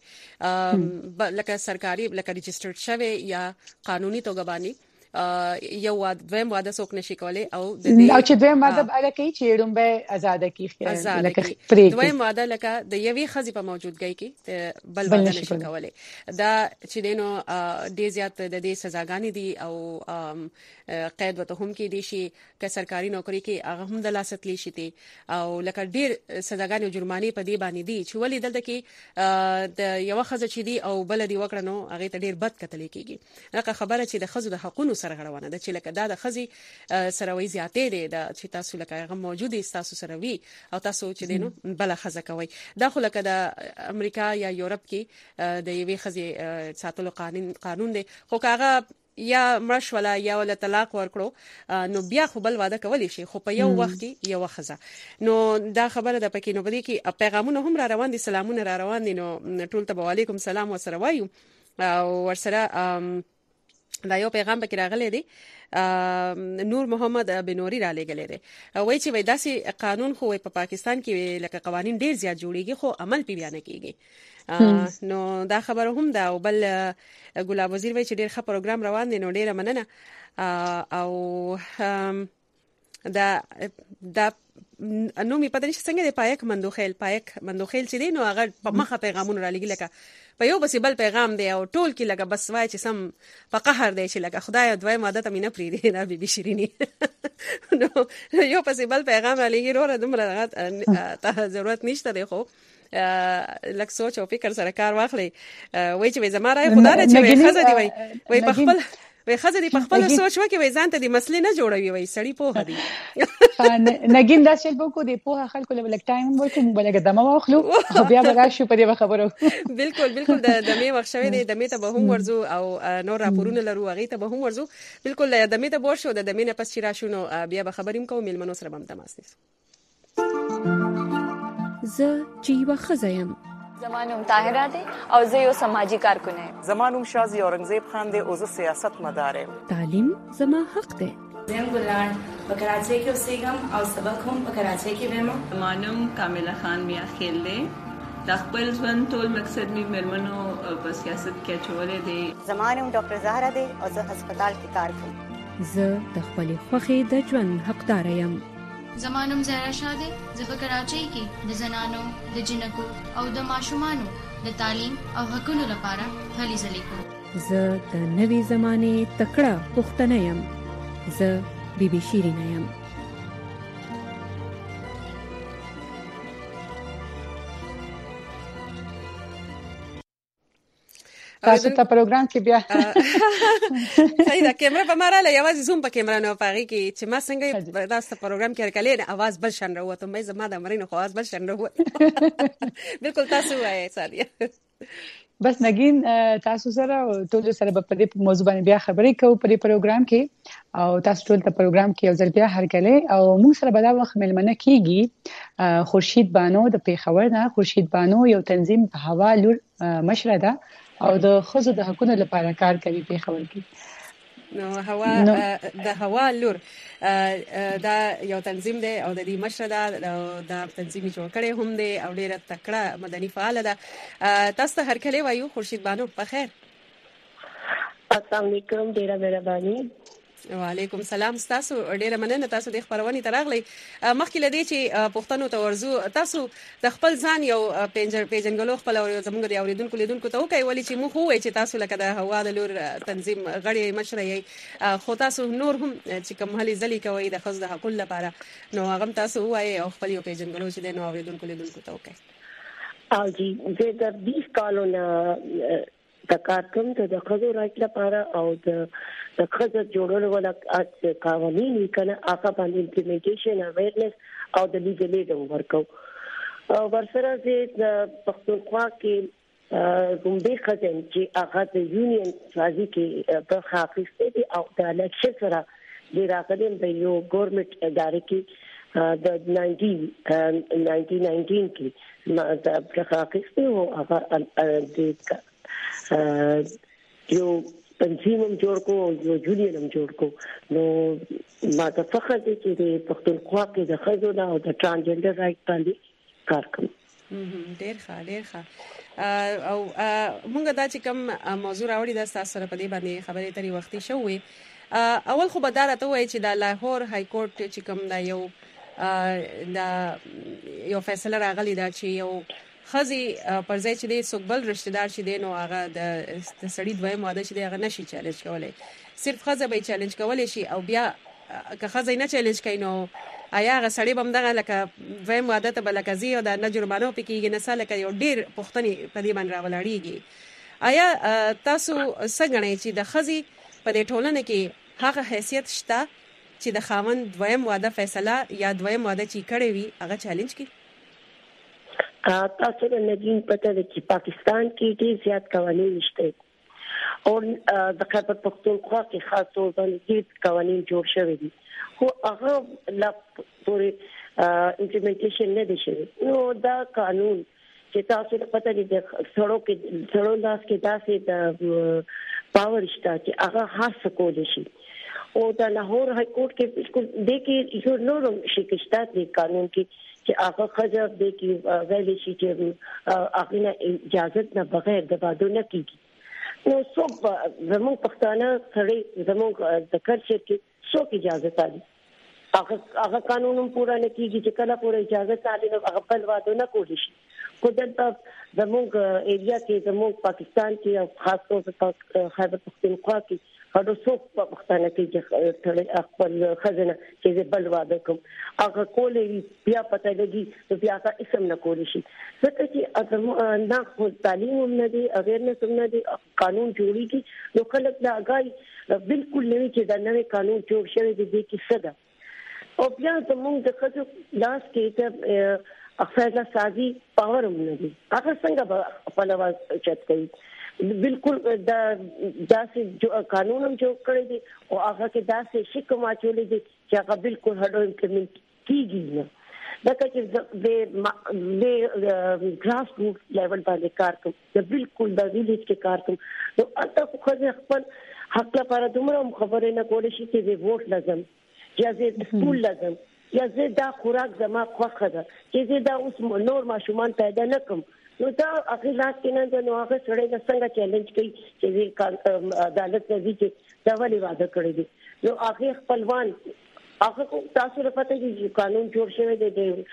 لکه سرکاري لکه ريجسترډ شوی یا قانوني توګه باندې یو واده دویم واده څوک نشي کولای او د دې او چې دویم واده اله کوي چې ډومبه آزاد کی لکه دویم واده لکه د یوې خزي په موجودګۍ کې بل واده نشي کولای دا چې دینو ډیر زیات د دې سزاګانې دي او قید وته هم کې دي شي که سرکاري نوکری کې هغه هم د لاستلی شي دي او لکه ډیر سزاګانې او جرمانې په دې باندې دي چې ولې دلته کې د یو خزه چې دي او بل دی وکړنو هغه ته ډیر بد کتل کېږي هغه خبره چې د خزو د حقوقو سره غړونه ده چې لکه دا د خزي سره وی زیاتې دي د چې تاسو لکه هغه موجودي تاسو سره وی او تاسو چې دینو بل خزه کوي دا خو لکه د امریکا یا یورپ کې د یوې خزي ساتلو قانون قانون دی خو هغه یا مرش ولا یا ول طلاق ورکړو نو بیا خو بل واده کولی شي خو په یو وخت کې یو خزه نو دا خبره د پکې نو بدی کې پیغامونه هم را روان دي سلامونه را روان دي نو ټول ته وعلیکم سلام وسره وایو او ورسره دا یو پیغام پکې راغلی دی نور محمد بنوري را لګلې دی وایي چې وای داسې قانون خو په پا پاکستان کې لکه قوانين ډیر زیات جوړیږي خو عمل پی بیان کیږي نو دا خبره هم دا او بل ګلاب وزیر وایي چې ډیر ښه پروګرام روان دی نو ډیره مننه او دا دا نو می پدې څنګه دی پایک مندوخیل پایک مندوخیل چې دی نو هغه په مخه پیغامونه را لګي لکه په یو بس بل پیغام دی او ټول کې لکه بس وای چې سم په قهر دی چې لکه خدای دوی ماده ته مینه پری دی دا بي بي شيريني نو یو بس بل پیغام را لګي وروره دمره ته ضرورت نشته دی خو لکه سوچ او فکر سره کار واخلي وای چې زما راي خدای نه چې خزه دی وای وای په خپل وای خزه دی په خپل سوچ وکي وای ځان ته د مسلې نه جوړوي وای سړی په هدي نګین دا چې په کو دی په خلکو له لک ټایم ورکو بلګه دمه واخلو خو بیا به راشي په دې خبرو بالکل بالکل د دمه وخت شوی دی دمه ته به هم ورزو او نور راپورونه لرو هغه ته به هم ورزو بالکل د دمه ته بور شو د دمه نه پس چې راشو نو بیا به خبریم کوم ملمنو سره بم تماس نیسو زه چې وخزایم زمانوم طاهره دی او زه یو سماجی کارکون یم زمانوم شازي اورنګزیب خان دی او زه سیاست مدار یم تعلیم زما حق دی زم ګلان په کراچۍ کې اوسېږم او سبق هم په کراچۍ کې وایم زمانوم کامله خان میا خیل دی د خپل ژوند ټول مقصد می مرمنو په سیاست کې چولې دی زمانوم ډاکټر زهرا دی او زه هسپتال کې کار کوم زه د خپل خوخي د ژوند حقدار یم زمانوم زهرا شاه دی زه په کراچۍ کې د زنانو د جنکو او د ماشومانو د تعلیم او حقوقو لپاره هلې ځلې کوم زه د نوې زمانه تکړه پښتنه یم زه بي بي شيرينه یم تاسو ته پروګرام کې بیا صحیح دا کیمرا په مراله یوازې زوم په کیمرا نه پاږي کې چې ما څنګه تاسو پروګرام کې کړلې نه आवाज بل شان راوته مې زما د مرینو خو आवाज بل شان راوته بالکل تاسو وایي ساده بس نګین تاسو سره ټول سره په دې موضوع باندې بیا خبرې کوو په دې پروګرام کې او تاسو ټول ته پروګرام کې یو ځل بیا هرکله او موږ سره به دا وخت ملمنه کیږي خورشید بانو د پیښور نه خورشید بانو یو تنظیم په هوا لور مشره ده او د خزو د حقوقو لپاره کار کوي په خبر کې نو هوا د هوا لور دا یو تنظیم دی او د دې مشره ده د تنظیم جوړ کړي هم دی او ډیره تکړه مدني فعال ده تاسو هر کله وایو خورشید بانو په خیر السلام علیکم ډیره مهرباني وعلیکم سلام. تاسو ډیره مننه تاسو د خبرونې ترغلي. مخکې لدی چې پښتنو ته ورزو تاسو د خپل ځان یو پنځر پیژنګلو خپل او زموږ د اوریدونکو لیدونکو ته وکي ولې چې موږ وایي چې تاسو لکه د هوا د لور تنظیم غړي مشري خو تاسو نور هم چې کوم هلي ځلې کوي د خص د حق لپاره نو هغه تاسو وایي او خپل یو پیژنګلو چې د نو اوریدونکو لیدونکو ته وکي. او جی زه د بیس کالونه د کارکم ته د خزو رائټ لپاره او د د خزو جوړولو ولا قوانين کنه هغه باندې امپلیمنټیشن اویرنس او د لیګل اید ورکو او ورسره د پښتونخوا کې کومې خزن چې هغه د یونین سازي کې په خاصه دي او د الیکشن سره د راغلم د یو ګورنمنت ادارې کې د ناینټین ناینټین کې د خاصه او هغه د یو تنظیم جوړ کو یو جوړیم جوړ کو نو ما ته فخر دي چې د پښتونخوا کې د خزونه او د ترانسجنډر رائټ باندې کار کوم. ډیر ښه ډیر ښه. او موږ دا چې کوم موضوع راوړی د تاسو سره په دې باندې خبرې ترې وختي شوې. اول خو به دا راته وایي چې د لاهور های کورټ چې کوم دا یو دا یو فیصله راغلی دا چې یو خزي پر ځای چې د سوکبل رشتہ دار شې دین او هغه د سړی دویم واده شې هغه نشي چیلنج کولای صرف خزه به چیلنج کولای شي او بیا که خزه نه چیلنج کین نو آیا هغه سړی بم دغه لکه دویم واده ته بل کزي او د نه جرمانه پکېږي نه ساله کې یو ډیر پښتني په دې باندې راولړیږي. آیا تاسو څنګه نه چې د خزي په دې ټولنه کې هغه حیثیت شته چې د خاوند دویم واده فیصله یا دویم واده چې کړی وي هغه چیلنج کړي؟ تاسو نه دین پته ده چې پاکستان کې ډېر زیات قوانين شته او د خیبر پختونخوا کې خاص طور باندې قوانين جوړ شوي دي خو هغه لا پورې امپلیمنټیشن نه دي شوی. نو دا قانون چې تاسو ته پته دي د سړو کې سړو لاس کې داسې د پاور شته چې هغه خاص کول شي او د لاهور های کورټ کې بالکل د کې یو نورم شکشته دي قانون کې چې هغه خځه د کې ویل شي چې هغه نه اجازه نه بغیر د واده نه کیږي. نو څو زموږ پښتانه سړي زموږ د کلچر کې څو اجازه تالي هغه هغه قانون پورا نه کیږي چې کله پورا اجازه تالي نو هغه په واده نه کولی شي. خو دلته زموږ ایریا کې زموږ پاکستان کې او خاص طور په خیبر پختونخوا کې هغه څوک په پښتانه کې چې خپل خزانه چې بل واده کوم هغه کولې بیا پته لګي نو بیا هغه اسم نه کولی شي ځکه چې نه خو تعلیم نه دی اویرنس نه دی قانون جوړیږي نو خلک دا غاي بالکل نه چې دا نوې قانون جوړ شوی دی چې څه ده او بیا زموږ د خځو لاس کې ته اخفاء سازي پاور هم نه دی هغه څنګه په لواز چت کوي بالکل دا داسې قانون هم جوړ کړی دی او هغه کې داسې شکم اچولې دي چې هغه بالکل هډو امپلیمنٹ کیږي نه دا چې د د ګراس روټ لیول باندې کار کوي د بالکل د ویلیج کې کار کوي نو تاسو خو خپل حق لپاره دومره خبرې نه کولې شي چې د ووټ لازم یا د سکول لازم یا زه دا خوراک زما خوخه ده چې زه دا اوس نور ماشومان پیدا نه کوم نو دا اخلاق کې نه نو هغه سره څنګه چیلنج کوي چې عدالت نه دي چې دا ولې واده کړی دي نو هغه خپلوان هغه تاسو لپاره چې قانون جوړ شوی دی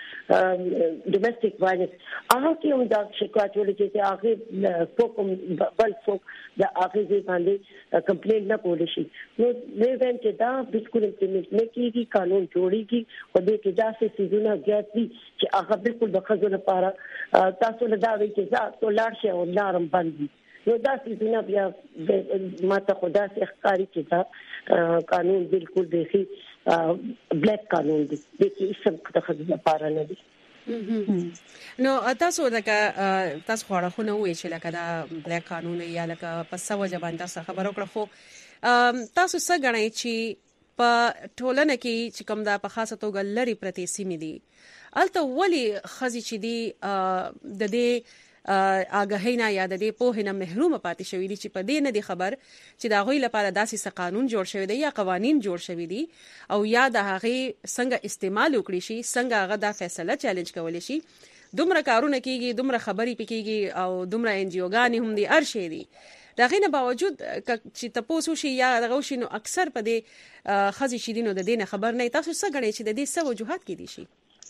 د ډومېسټک وایلنس هغه کې هم دا شکایت ولې چې هغه کوم بل څوک دا هغه ځای باندې کمپلین نه کولی شي نو زه چې دا بالکل امپلیمنٹ نه کیږي قانون جوړیږي او د کې داسې سيزونه ګټي چې هغه بالکل د خزو لپاره تاسو له دا وی چې تاسو لاړ شئ او لارم باندې نو دا سيزونه بیا ماته خدا سي ښکاری چې دا قانون بالکل دیخي بلیک قانون دی د کې څه د خزو لپاره نه دی. نو تاسو لکه تاسو خو راخونه وې چې لکه دا بلیک قانون یا لکه په سو ځبان تاسو خبرو کړو خو تاسو څه غنئ چې په ټولنه کې چې کوم دا په خاصه توګه لري پرتی سیمې دي الته ولی خزي چې دي د دې آګهی نه یا د دې په نه محروم پاتې شوې دي چې په دې نه دي خبر چې دا غوي لپاره داسې قانون جوړ شوی دی یا قوانين جوړ شوی دي او یا د هغه څنګه استعمال وکړي شي څنګه هغه دا فیصله چیلنج کولای شي دومره کارونه کیږي دومره خبري پکېږي او دومره ان جی اوګانی هم دي ارشي دي دا غینه باوجود چې تاسو شي یا دغه شي نو اکثر په دې خزي شیدینو د دینه خبر نه تاسو څه غنئ چې د دې څه وجوهات کې دي شي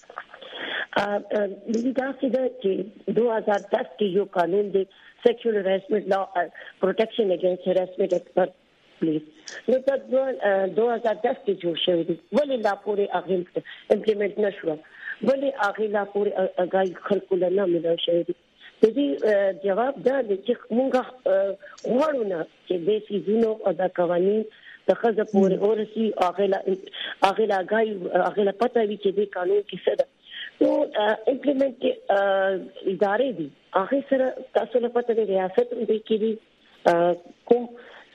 ا د دې تاسو د دو هزار دس کې یو قانون دی sexual harassment law uh, protection against harassment at workplace نو دا دو هزار دس کې جوړ شوی دی ولې لا پورې هغه امپلیمنٹ نشو ولې هغه لا پورې هغه خلکو نه ملو شوی دی د دې جواب دا دی چې موږ غواړو نه چې د سيزونو او د قوانين د خزه پورې اورسي هغه لا هغه لا غاي هغه لا پته وي چې د قانون کې څه ده نو امپلیمنٹ ادارې دي هغه سره تاسو له پته د ریاست د کې کوم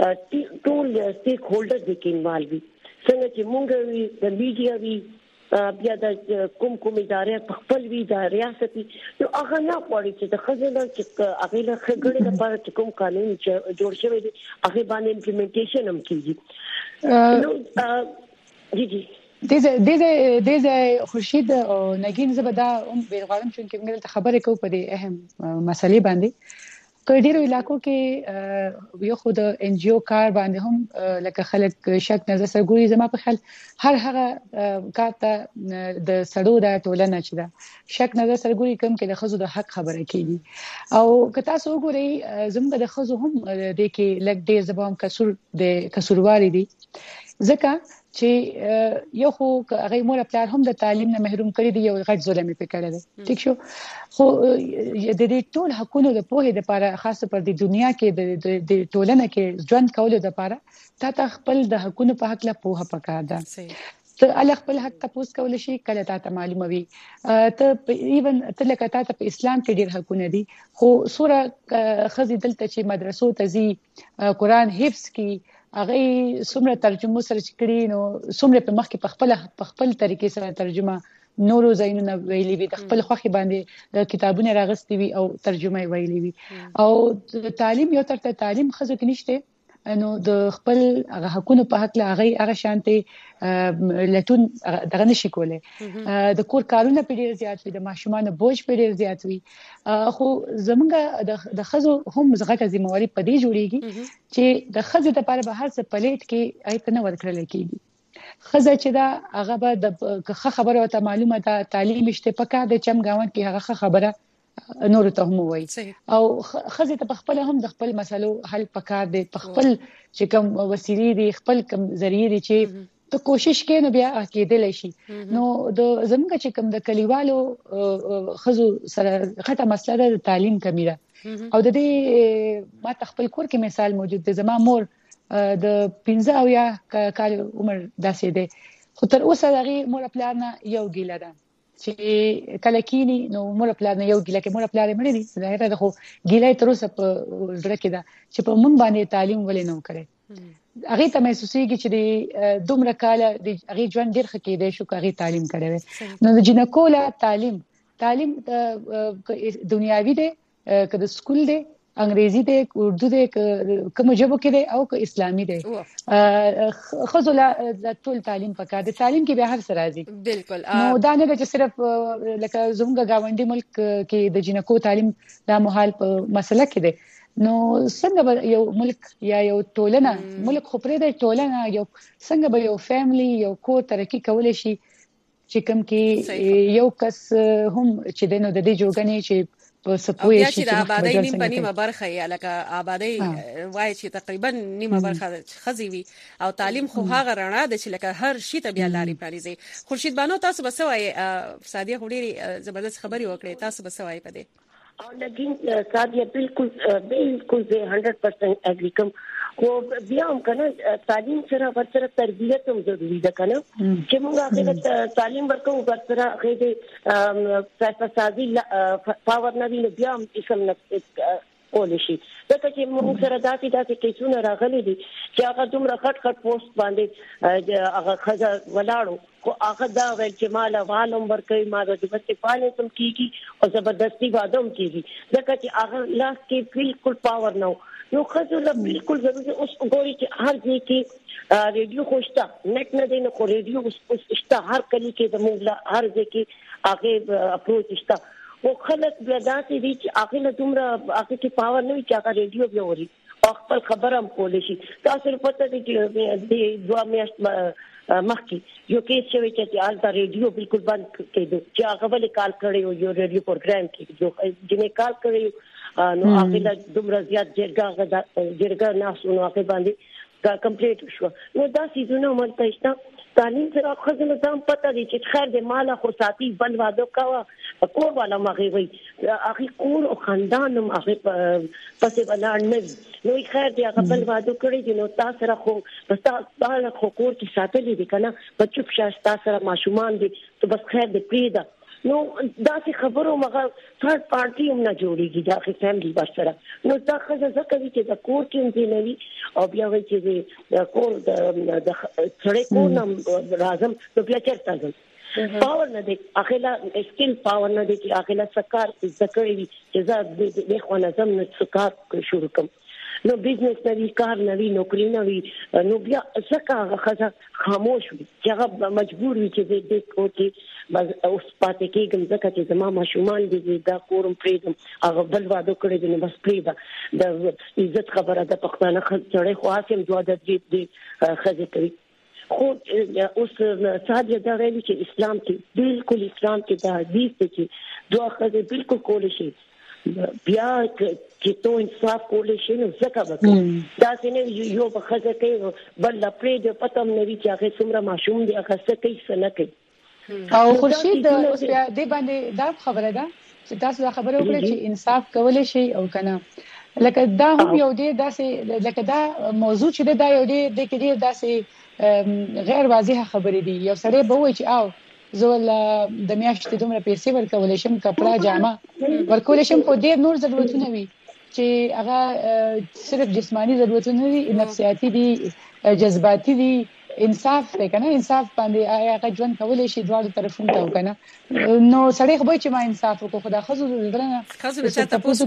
ټول سټیک هولډرز د کې انوالو وي څنګه چې موږ وی د میډیا وی بیا د کوم کوم ادارې په خپل وی د ریاستي نو هغه نه غواړي چې د خزانه چې هغه له خګړې لپاره چې کوم قانون جوړ شوی دی هغه باندې امپلیمنټیشن هم کیږي نو جی جی دزه دزه دزه خورشید او نگین زبدا هم بیرغالم چون کې موږ ته خبرې کوو په دې اهم مسلې باندې که ډیرو علاقو کې یو خود ان جی او کار باندې هم لکه خلک شک نظر سره ګوري زما په خیال هر هغه کار ته د سړو د ټولنه چې دا شک نظر سره ګوري کوم کې د خزو د حق خبره کیږي او که تاسو وګورئ زموږ د خزو هم د کې لګ ډیر زبام کسور د کسورواري دي ځکه چې یو خو هغه مور پلار هم د تعلیم نه محروم کړي دي یو غټ ظلم یې کړی دی ٹھیک شو خو د دې ټول حقونو د پوهې لپاره خاصه پر د دنیا کې د ټولنه کې ژوند کولو لپاره تا خپل د حقونو په حق لا پوهه پکار ده ته ال خپل حق تاسو کول شي کله تا معلومه وي ته ایون ته لکه تا په اسلام کې ډیر حقونه دي خو سوره خزي دلته چې مدرسو ته زی قرآن حفظ کی هغه څومره ترجمه سره کړی نو څومره په مخ کې په خپل په خپل طریقې سره ترجمه نورو زینونه ویلي وي د خپل خوخي باندې کتابونه راغستې وي او ترجمه ویلي وي او تعلیم یو تر تعلیم خزو کې نشته نو د خپل هغه حقوقو په حق لا هغه هغه شانته لټون دغه نشي کوله د کور کارونه په ډیر زیات وي د ماشومان بوج په ډیر زیات وي خو زمونږ د خزو هم زغه ذمہواری په دې جوړیږي چې د خزو لپاره به هر څه پلیټ کې ایت نه ورکړل کیږي خزه چې دا هغه به د خبره ته معلومه ده تعلیم شته پکا د چم گاوند کې هغه خبره نور ته هم وای او خزه ته خپل هم د خپل مسلو حل پکار دي خپل چې کوم وسیلې دي خپل کوم ذریعہ دي چې ته کوشش کړې نو بیا کېدل شي نو د زمونږ چې کوم د کلیوالو خزو سره غټه مسله د تعلیم کمی ده او د دې ما خپل کور کې مثال موجود دی زما مور د پنځه او یا کال عمر داسې دی خو تر اوسه دغه مور پلان یو ګیله ده چې کله کینی نو مور پلان یو ګیله کې مور پلان مړ دي ظاهر ده خو ګیله تر اوسه په ځړه کې ده چې په مونږ باندې تعلیم ولې نه کړي هغه ته محسوسيږي چې د دومره کاله د هغه ژوند ډیر خکې دی شو هغه تعلیم کړي نو د جنکولا تعلیم تعلیم دنیاوی دی که د سکول دی انګریزي دی اردو دی کوم ژبه کې دی او که اسلامي دی خزوله د ټول تعلیم پکاره دی تعلیم کې به هر څه راځي بالکل نو دا نه چې صرف لکه زموږ گاونډي ملک کې د جنکو تعلیم دا محال په مسله کې دی نو څنګه یو ملک یا یو ټولنه ملک خو پرې د ټولنه یو څنګه به یو فیملی یو کو ترقی کولای شي چې کوم کې یو کس هم چې دنو د دې جوړګنې چې او بیا چې د آبادی نیمه نیمه برخه یا لکه آبادی وای چې تقریبا نیمه برخه خزي وي او تعلیم خو هغه رڼا د چې لکه هر شي ته بیا لاري پرانیزي خورشید بانو تاسو به سوای سادیه هډيري زبردست خبري وکړي تاسو به سوای پدې او لګین سادیه بالکل بالکل زه هنډرډ پرسنټ اګری کوم خو بیا هم کنه تعلیم سره ورسره تربیت هم ضروری ده کنه چې موږ هغه تعلیم ورکو ورسره هغه د فسادي پاور نه ویني بیا هم اسم نه کول شي دا چې موږ سره داسې داسې کیسونه راغلي دي چې هغه دومره خټ خټ پوسټ باندې هغه خزه ولاړو خو هغه دا ویل چې مال والم ورکوي ما د بچي پالې تم کیږي او زبردستی وادم کیږي دا چې هغه لاس کې بالکل پاور نه نو خزه بالکل ضروري اوس وګورئ چې هر ځای کې ریډیو خوشتا نت نه دی نو خو ریډیو اوس شته هر کلی کې د موږ هر ځای کې هغه اپروچ شته او خلک بیا داسې دي چې هغه له دومره هغه کې پاور نه وي چې هغه ریډیو بیا وری خپل خبرم کولې شي. تاسو پته دي چې د دوه میاشت مخکې یو کیس شوی چې آلتا ریډیو بالکل بند کړو چې هغه ولې کال کړی یو ریډیو پروګرام کې جو جنې کال کړی نو هغه د دومره زیات جرګه جرګه ناسو نو هغه باندې دا کمپلیټ شو. نو دا سيزونه مونږ ته تعلیم سره خزنه ځم پته دي چې خیر دې مال خو ساتي بل واده کاوه کور والا مغه وي اخی کور او خاندان مغه پسې بلان نه نو خیر دې هغه بل واده کړی نو تاسو سره خو بس تاسو خو کور کې ساتلې دي کنه بچو په تاسو سره ماشومان دي ته بس خیر دې پریدا نو دا څه خبرو مغه ثرد پارټي هم نه جوړيږي دا خې فیملی ورسره نو دا خزه ځکه چې دا کور کې هم نوي او بیا وایي چې دا کور د د څړې کور نام راځم نو بیا چرته ځم پاور نه دی اخیلا سکل پاور نه دی چې اخیلا سکار ذکرې وي چې زه د خو نه زم نه سکار شروع کوم نو بزنس نوی کار نوی نوکری نوی نو بیا څنګه خزه خاموش وي چې هغه مجبور وي چې د کوټي بس اوس پاتې کېږم ځکه چې زما ماشومان دي دا کورم پریدم هغه بل واده کړی دي نو بس پریدا د عزت خبره د پښتانه خځړې خو حاکم دوه د دې خځه کوي خو اوس ساده دا ویل چې اسلام کې بالکل اسلام کې دا حدیث دی چې دوه خځې بالکل کول شي بیا چې تو انصاف کولې شي نو ځکه وکړه دا څنګه یو په خزه کې بل لا پرې د پتم نوي چې هغه څومره ماشوم دي هغه څه کوي څه نه کوي او خورشید اوس بیا د باندې دا خبره ده چې تاسو دا خبره وکړه چې انصاف کولې شي او کنه لکه دا هم یو دی داسې لکه دا موضوع چې دا یو دی د کې داسې غیر واضحه خبرې دي یو سره به وایي چې او زول د میاشتې دومره پیسې ورکول شم کپڑا جامه ورکول شم خو ډیر نور ضرورتونه وي چې هغه صرف جسمانی ضرورتونه دي نفسیاتی دي جذباتي دي انصاف دی کنه انصاف باندې هغه ژوند کولای شي دواړو طرفونو ته کنه نو سړی خو به چې ما انصاف وکړو خدا خزو درنه خزو چې تاسو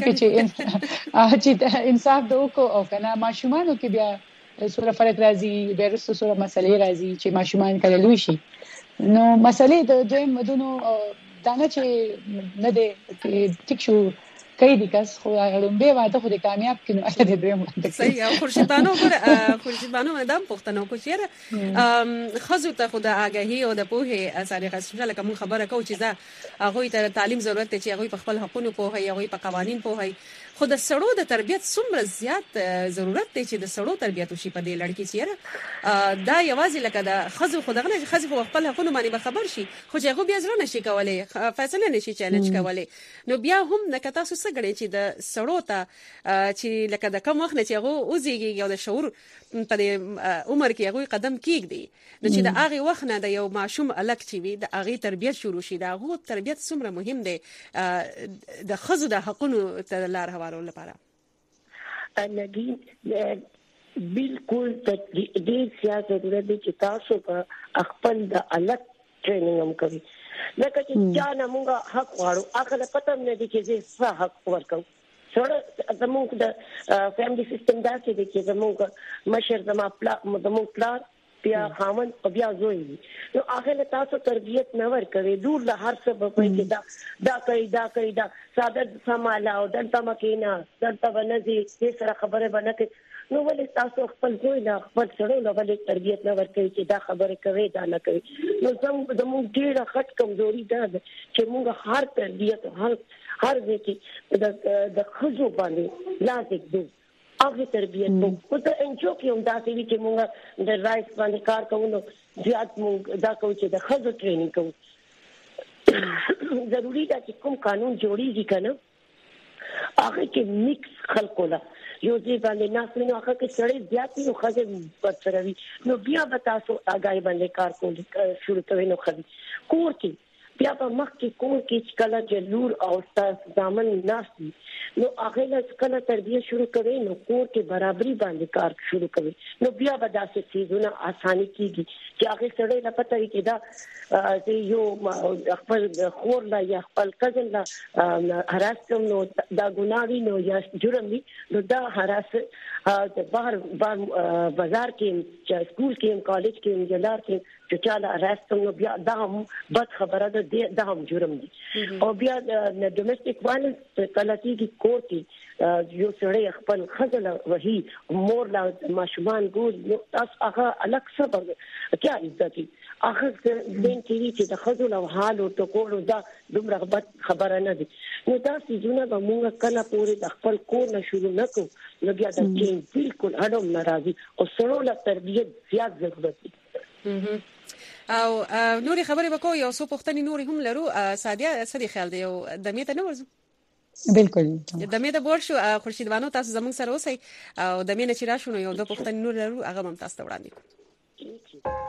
کې چې انصاف دوکو او کنه ماشومان کې بیا سوره فرق راځي بیرسته سوره مسلې راځي چې ماشومان کله لوي شي نو مسلې د دویم مدونو دانه چې نه دی ټیک شو کوي د کس خو اړومبه واده خو د کامیاب کینو اته د دویم صحیح او خورشیدانو ګره خورشیدانو مدام پښتنو کو چیرې خزو ته خو د آګاهي او د پوهه اثر خاصه لکه مون خبره کو چې دا هغه ته تعلیم ضرورت دی چې هغه په خپل حقوقو پوهه هغه په قوانين پوهه خو د سړو د تربيت څومره زیات ضرورت دی چې د سړو تربيت وشي په دې لړکی چیرې دا یوازې لکه د خزو خو دغه نه خزو خپل حقوقو باندې خبر شي خو چې هغه بیا زړه نشي کولای فیصله نشي چیلنج کولای نو بیا هم نکته تاسو څه غړي چې د سړو ته چې لکه د کوم وخت نه چې هغه اوزيږي یو د شعور په عمر کې هغه قدم کېږي نو چې د هغه وخت نه د یو ماشوم الګ چې وي د هغه تربيت شروع شي دا هغه تربيت څومره مهم دی د خزو د حقوقو ته لار هوارول لپاره انګي بالکل د دې سیاست ضرورت دي چې تاسو په خپل د الګ ټریننګ هم کوي لکه چې ځان موږ حق واړو هغه پته نه دي چې زه حق ورکوم سره زموږ د فیملی سیستم دا چې دي چې زموږ مشر زما پلا زموږ پلا بیا خامن او بیا زوی نو هغه تاسو تربيت نه ورکوي دور له هر څه په کې دا دا کوي دا کوي دا ساده سمالا او دلته مکینا دلته ونځي دې سره خبره باندې نو ولې تاسو خپل زوی نه خپل سره نو ولې تربيت نه ورکوي چې دا خبره کوي دا نه کوي نو زموږ د موږ ډیره خټ کمزوري ده چې موږ هر تربيت هر هر ځکه د د خزو باندې لازم دي هغه تربيت په ته انجو کې هم دا چې چې موږ د رائټ باندې کار کوو زیات موږ دا کوو چې د خزو ټریننګ کوو ضروری ده چې کوم قانون جوړیږي کنه هغه کې میکس خلکو لا یو ځای باندې ناسو نو هغه کې سړی زیات نو خزه پاتروي نو بیا به تاسو اگای باندې کار کول شروع کوئ نو خدي کور کې بیا په مخ کې کور کې کله چې لور او استاد ځامن ناشتي نو هغه له کله تربیه شروع کوي نو کور کې برابرۍ باندې کار شروع کوي نو بیا به داسې چیزونه اساني کیږي چې هغه سره نه پته وي چې دا چې یو خپل خور لا یا خپل کزن لا هراستم نو دا ګناوي نو یا جرم وي نو دا هراس د بهر بازار کې چې سکول کې کالج کې انجلار کې چې چاله هراستم نو بیا دا هم بد خبره ده د د هم جرم دي او بیا د ډومېسټک وایلنس کلاتی کی کوټي یو سړی خپل خزل وهي مور لا ماشومان ګول تاسو هغه الګ صبر کیا عزت هغه دین کې چې د خزل او حال او ټکور دا دومره رغبت خبره نه دي نو دا سيزونه به موږ کله پورې د خپل کور نه شروع نکو نو بیا د چین بالکل اړم ناراضي او سره له تربيت زیات ضرورت دي او نوري خبرې وکړو یو څو پوښتنې نوري هم لرو سادیا سړي خیال دی یو د میته نه ورزو بالکل د میته بور شو خورشید بانو تاسو زموږ سره اوسئ او د مینه چې راشو نو یو د پوښتنې نور لرو هغه هم تاسو ته وړاندې کوم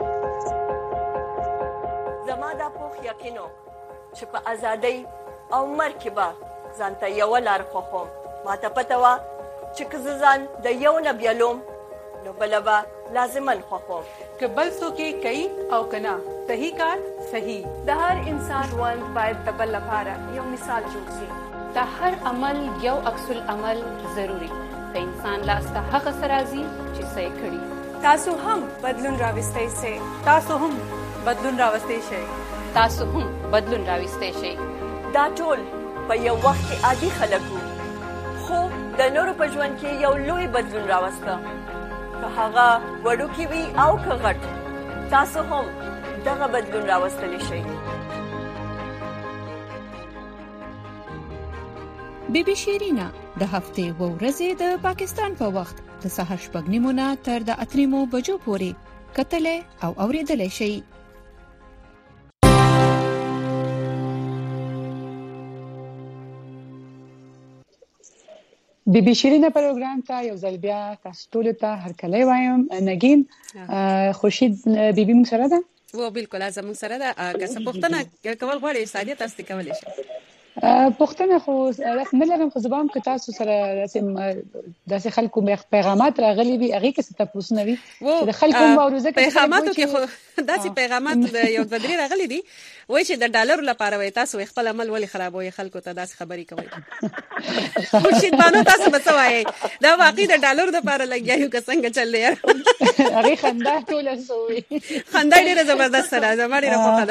زما د پوښ یقینو چې په ازادۍ او مرګ به ځانته یو لار خوخم ماته پته وا چې ځان د یو نه بیلوم نو بلبا لازمن خوخم که بل څوک کوي او کنا صحیح کار صحیح د هر انسان ژوند باید د بل لپاره یو مثال جوړ شي د هر عمل یو عکس العمل ضروری د انسان لاسته هغه سرازي چې صحیح کړي تاسو هم بدلون راوستئ سي تاسو هم بدلون راوستئ شئ تاسو هم بدلون راوستئ شئ دا ټول په یو وخت کې عادي خلکو خو د نورو په ژوند کې یو لوی بدلون راوسته که هغه وړوکی وي او که غټ تاسو هم دغه بدلون راوستلی شئ بی بی شیرینا د هفته و ورځې د پاکستان په وخت د سهار شپږ نیمو نه تر د اتریمو بجو پورې کتلې او اوریدلې شي بی بی شیرینه پروګرام ته یو ځل بیا تاسو ټول ته هرکلی وایم نگین خورشید بی بی موږ سره ده و بالکل زموږ سره ده که څه پوښتنه کول غواړئ سادیه تاسو کولی شئ پوښتنه خو رسم لرم خو زبام که تاسو سره داسې خلکو پیغامات راغلي وي هغه کې تاسو نه وي چې د خلکو مبارزه کې پیغاماتو کې خو داسې پیغامات د یو بدري راغلي دي وای چې د ډالر لپاره وای تاسو خپل عمل ولې خرابوي خلکو ته داسې خبرې کوي خورشید بانو تاسو به وایي دا واقعي د ډالر لپاره لګیایو که څنګه چل یار هغه خندا ټول سوې خندا ډیره زبردست سره زما ډیره خوښه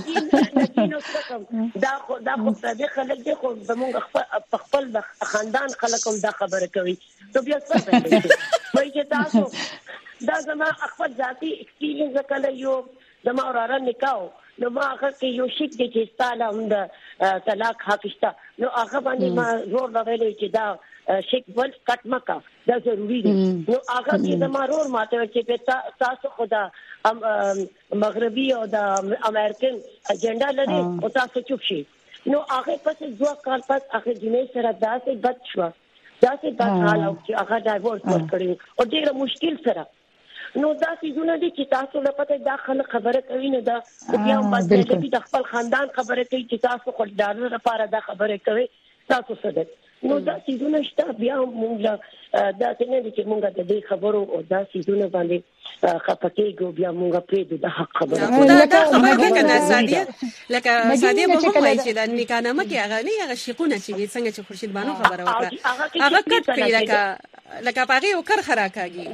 ده دا خو دا خو د خلک دي خو زموږ خپل د خاندان خلک هم دا خبره کوي نو بیا څه کوي وایي چې تاسو دا زما خپل ذاتي ایکسپیرینس کله یو زما اوراره نکاو نو ما هغه کې یو شیک دي چې ستاله هم د طلاق حق شته نو هغه باندې ما زور لګولې چې دا شیک ول کټ مکا دا ضروری دي نو هغه کې زما رور ماته چې تاسو خدا مغربي او د امریکن اجنډا لري او تاسو چوپ شئ نو هغه پس دوه کال پس هغه جنې سره داسې بد شو داسې بد حال او چې هغه ډایورس ورکړي او ډېر مشکل سره نو دا سيزونه دي چې تاسو لپاره داخله خبره کوي نه دا بیا هم باندې د خپل خاندان خبره کوي چې تاسو خپل ډالر لپاره دا خبره کوي تاسو څه نو دا سيزونه شته بیا موږ دا څنګه دي چې موږ د دې خبرو او دا سيزونه باندې خپکیږو بیا موږ پرې د حق خبره دا دا خبره کنه سادیه لکه سادیه به هم وایي چې د نکانامه کې هغه نه هغه شیخونه چې څنګه چې خورشید بانو خبره وکړه هغه کټ کړی لکه لکه پاغي او کر خراکاږي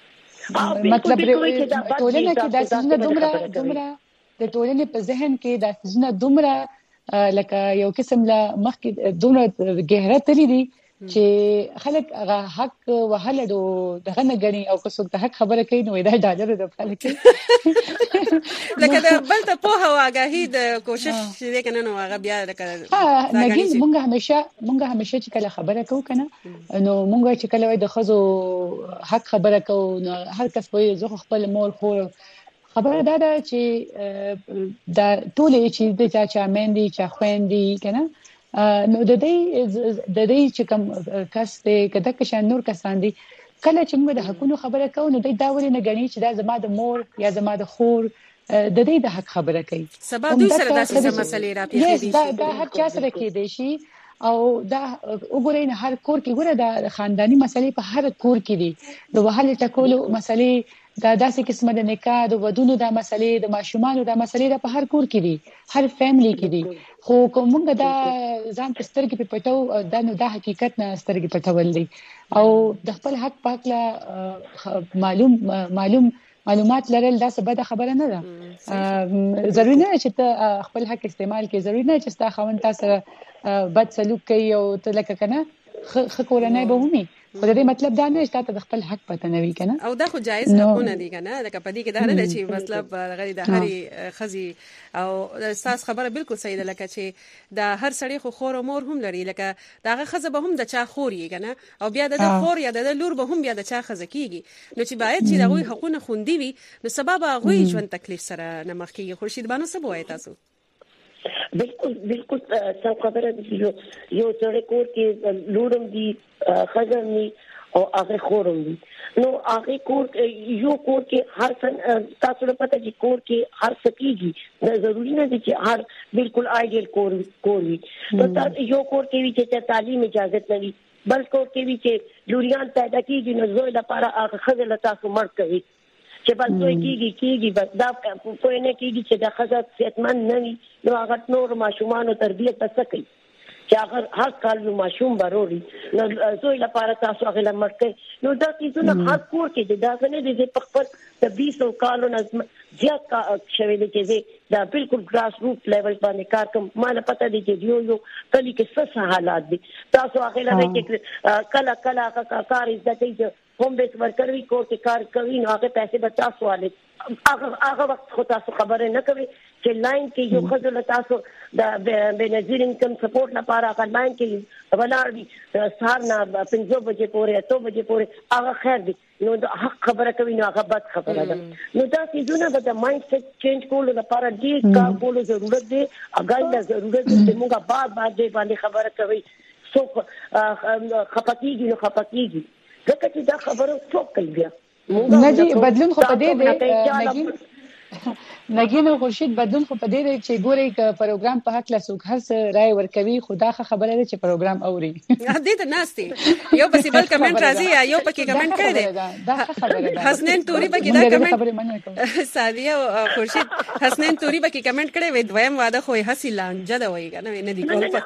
مطلب ټولنه کې د څنګه دومره دومره د ټولنې په ذهن کې د څنګه دومره لکه یو قسم لا مخکې دومره گہرت لري چې خلک هغه حق وهلدو دغه نه غني او که څوک د حق خبره کوي نو دا ډالر د خلک لکه د بل ته په هواګاهي د کوشش دې کنه نو هغه بیا لکه نګین مونږ همیشه مونږ همیشه چې کله خبره کوو کنه نو مونږ چې کله د خزو حق خبره کوو نو هر کس وایي زه خپل مول خو خبره دا ده چې دا ټول چې د چا چا مندي چا خويندي کنه نو د دې د دې چې کوم کس ته کده که شان نور کسان دي کله چې موږ د حقونو خبره کوو نو دا ولې نه غني چې دا زما د مور یا زما د خور د دې د حق خبره کوي سبا دوی سره داسې مسلې را پیښې دي دا دا هر چا سره کې دي شي او دا وګورئ نه هر کور کې ګوره د خاندانی مسلې په هر کور کې دي د وهل ټکولو مسلې دا داسې قسمه د نکاح د ودونو د مسلې د ماشومان د مسلې د په هر کور کې دي هر فیملی کې دي خو کومه دا ځان په سترګې په پټو دا نو د حقیقت نه سترګې پټول دي او د خپل حق پاکله معلوم معلوم معلومات لرل دا څه بده خبره نه ده. ضروري نه چې ته خپل حق استعمال کې، ضروري نه چې تا خاوند تاسو بد سلوک کوي او ته لکه کنه خ کورنۍ به ومي، خو دې مطلب دا نه چې ته خپل حق پته نه وي کنه. او دا خو جایز حقونه دي کنه، لکه پدې کې دا نه چې مطلب غړي د هرې خزي او اساس خبره بالکل صحیح ده، لکه چې دا هر سړی خو خور او مور هم لري، لکه داغه خزه به هم د چا خوري کنه، او بیا د خور یا د لور به هم بیا د چا خزه کیږي، نو چې باید چې دغه حقونه خوندي وي نو سبب هغه ژوند تکلیف سره نه مخ کیږي. خورشید بانو څه وایي تاسو؟ بالکل بالکل سم خبره ده. یو یو سره کور کې لورم دي خزم دي او هغه خورم دي، نو هغه کور یو کور کې هر څن تاسو ته پته چې کور کې هر سکیږي، دا ضروري نه دي چې هر بالکل آیډیل کور کور وي. نو تاسو یو کور کې وي چې تعلیم اجازه نه وي، بل کور کې وي چې لوریان پیدا کیږي نو زوی لپاره هغه خزه له تاسو مړ کوي چې بس دوی کیږي کیږي بس دا په نه کیږي چې د خزه صحتمند نه وي، نو هغه نور ماشومان تربیت پس کوي چې هغه هر کال نو ماشوم بروري نو زوی لپاره تاسو هغه لمر کوي. نو دا کیسونه هر کور کې دا نه دي چې په خپل د بیس کالو نه زیات کا شوي دي چې دا بالکل ګراس روټ لیول باندې کار کوم. مال پته دي چې یو یو کلی کې څه حالات دي، تاسو هغه لپاره چې کله کله هغه کار عزت یې هم به ورکوي کور کې کار کوي نو هغه پیسې به تاسو والي هغه هغه وخت خو تاسو خبره نه کوي چې لاین کې یو خزل تاسو د بنظیر انکم سپورټ لپاره هغه لاین کې ولاړ دي سهار نه پنځه بجې پورې اته بجې پورې هغه خیر دي، نو د حق خبره کوي نو هغه بد خبره ده. نو دا څه نه د مایند سیټ چینج کولو لپاره ډیر کار کولو ضرورت دی، هغه د ضرورت دی چې موږ بعد بعد دې باندې خبره کوي سو خپکیږي نو خپکیږي ځکه چې دا خبره څوک کوي بیا نه دي بدلون خو پدې دی نګین او خورشید بدلون خو پدې دی چې ګوري ک پروګرام په حق لاسوک هر څه رائے ورکوي، خدا خبره ده چې پروګرام اوري دې ته ناشتي یو بس بل کمنټ راځي یو پکې کمنټ کړی دی دا خبره ده. حسنین توري پکې دا کمنټ سادیا او خورشید حسنین توري پکې کمنټ کړی وي دویم واده خو هسي لانجه دا وایي کنه نه دی کول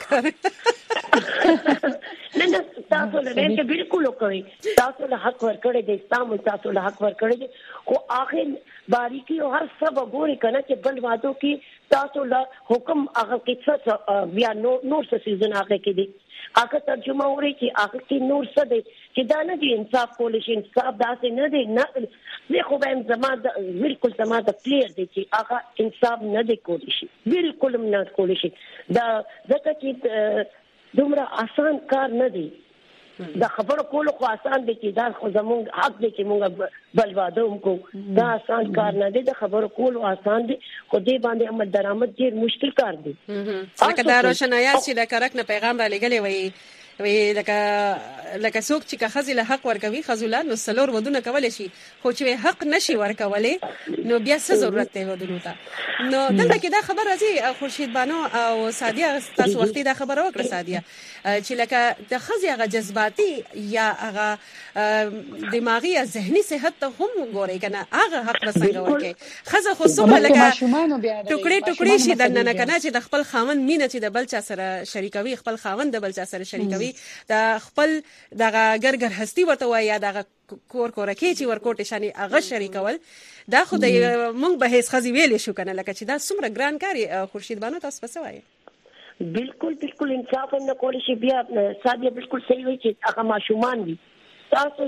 پکاره نه نه تاسو له دې بالکل کوي، تاسو له حق ورکړی دی، تاسو له حق ورکړی دی، خو اخر باریکی او هر څه وګوري کنه چې بل وادو کې تاسو له حکم هغه کې څه بیا نور نور څه سيزن هغه کې دي هغه ترجمه وړي چې هغه کې نور څه دي چې دا نه دي انصاف کول شي، انصاف داسې نه دی نه زه خو به زما د بالکل زما د پلیر دی چې هغه انصاف نه دی کول شي، بالکل نه کول شي. دا ځکه چې دومره آسان کار نه دی، دا خبره کول خو آسان دي چې دا خو زموږ حق دی چې موږ بل واده وکړو، دا آسان کار نه دی، دا خبره کول آسان دي خو دې باندې عمل درآمد ډیر مشکل کار دی. لکه دا روشنايي چې د کرک نه پیغام را لګلې وي وی لکه لکه څوک چې خزي له حق ورکوي خزولا نو سلور ودونه کول شي، خو چې حق نشي ورکولې نو بیا څه ضرورت دی ودونو ته. نو دلته کې دا خبر راځي خورشید بانو او سادیا تاسو وختي دا خبره وکړه سادیا چې لکه د خزي هغه جذباتي یا هغه دماغي یا ذهني صحت ته هم ګوري کنه هغه حق وسنګ ورکي خزه خو څومره لکه ټوکړي ټوکړي شي د نه کنه چې د خپل خاوند مینه چې د بل چا سره شریکوي، خپل خاوند د بل چا سره شریکوي، دا خپل دغه ګرګر هستی ورته وای یا دغه کور کورکی چې ورکوټ شانی هغه شریکول، دا خو د مونږ به هیڅ خزي ویل شو کنه لکه چې دا څومره ګران کاری. خورشید بانو تاسو څه وایي؟ بالکل بالکل انصاف نه کول شي، بیا ساده بالکل صحیح وي چې هغه ماشومان دي، تاسو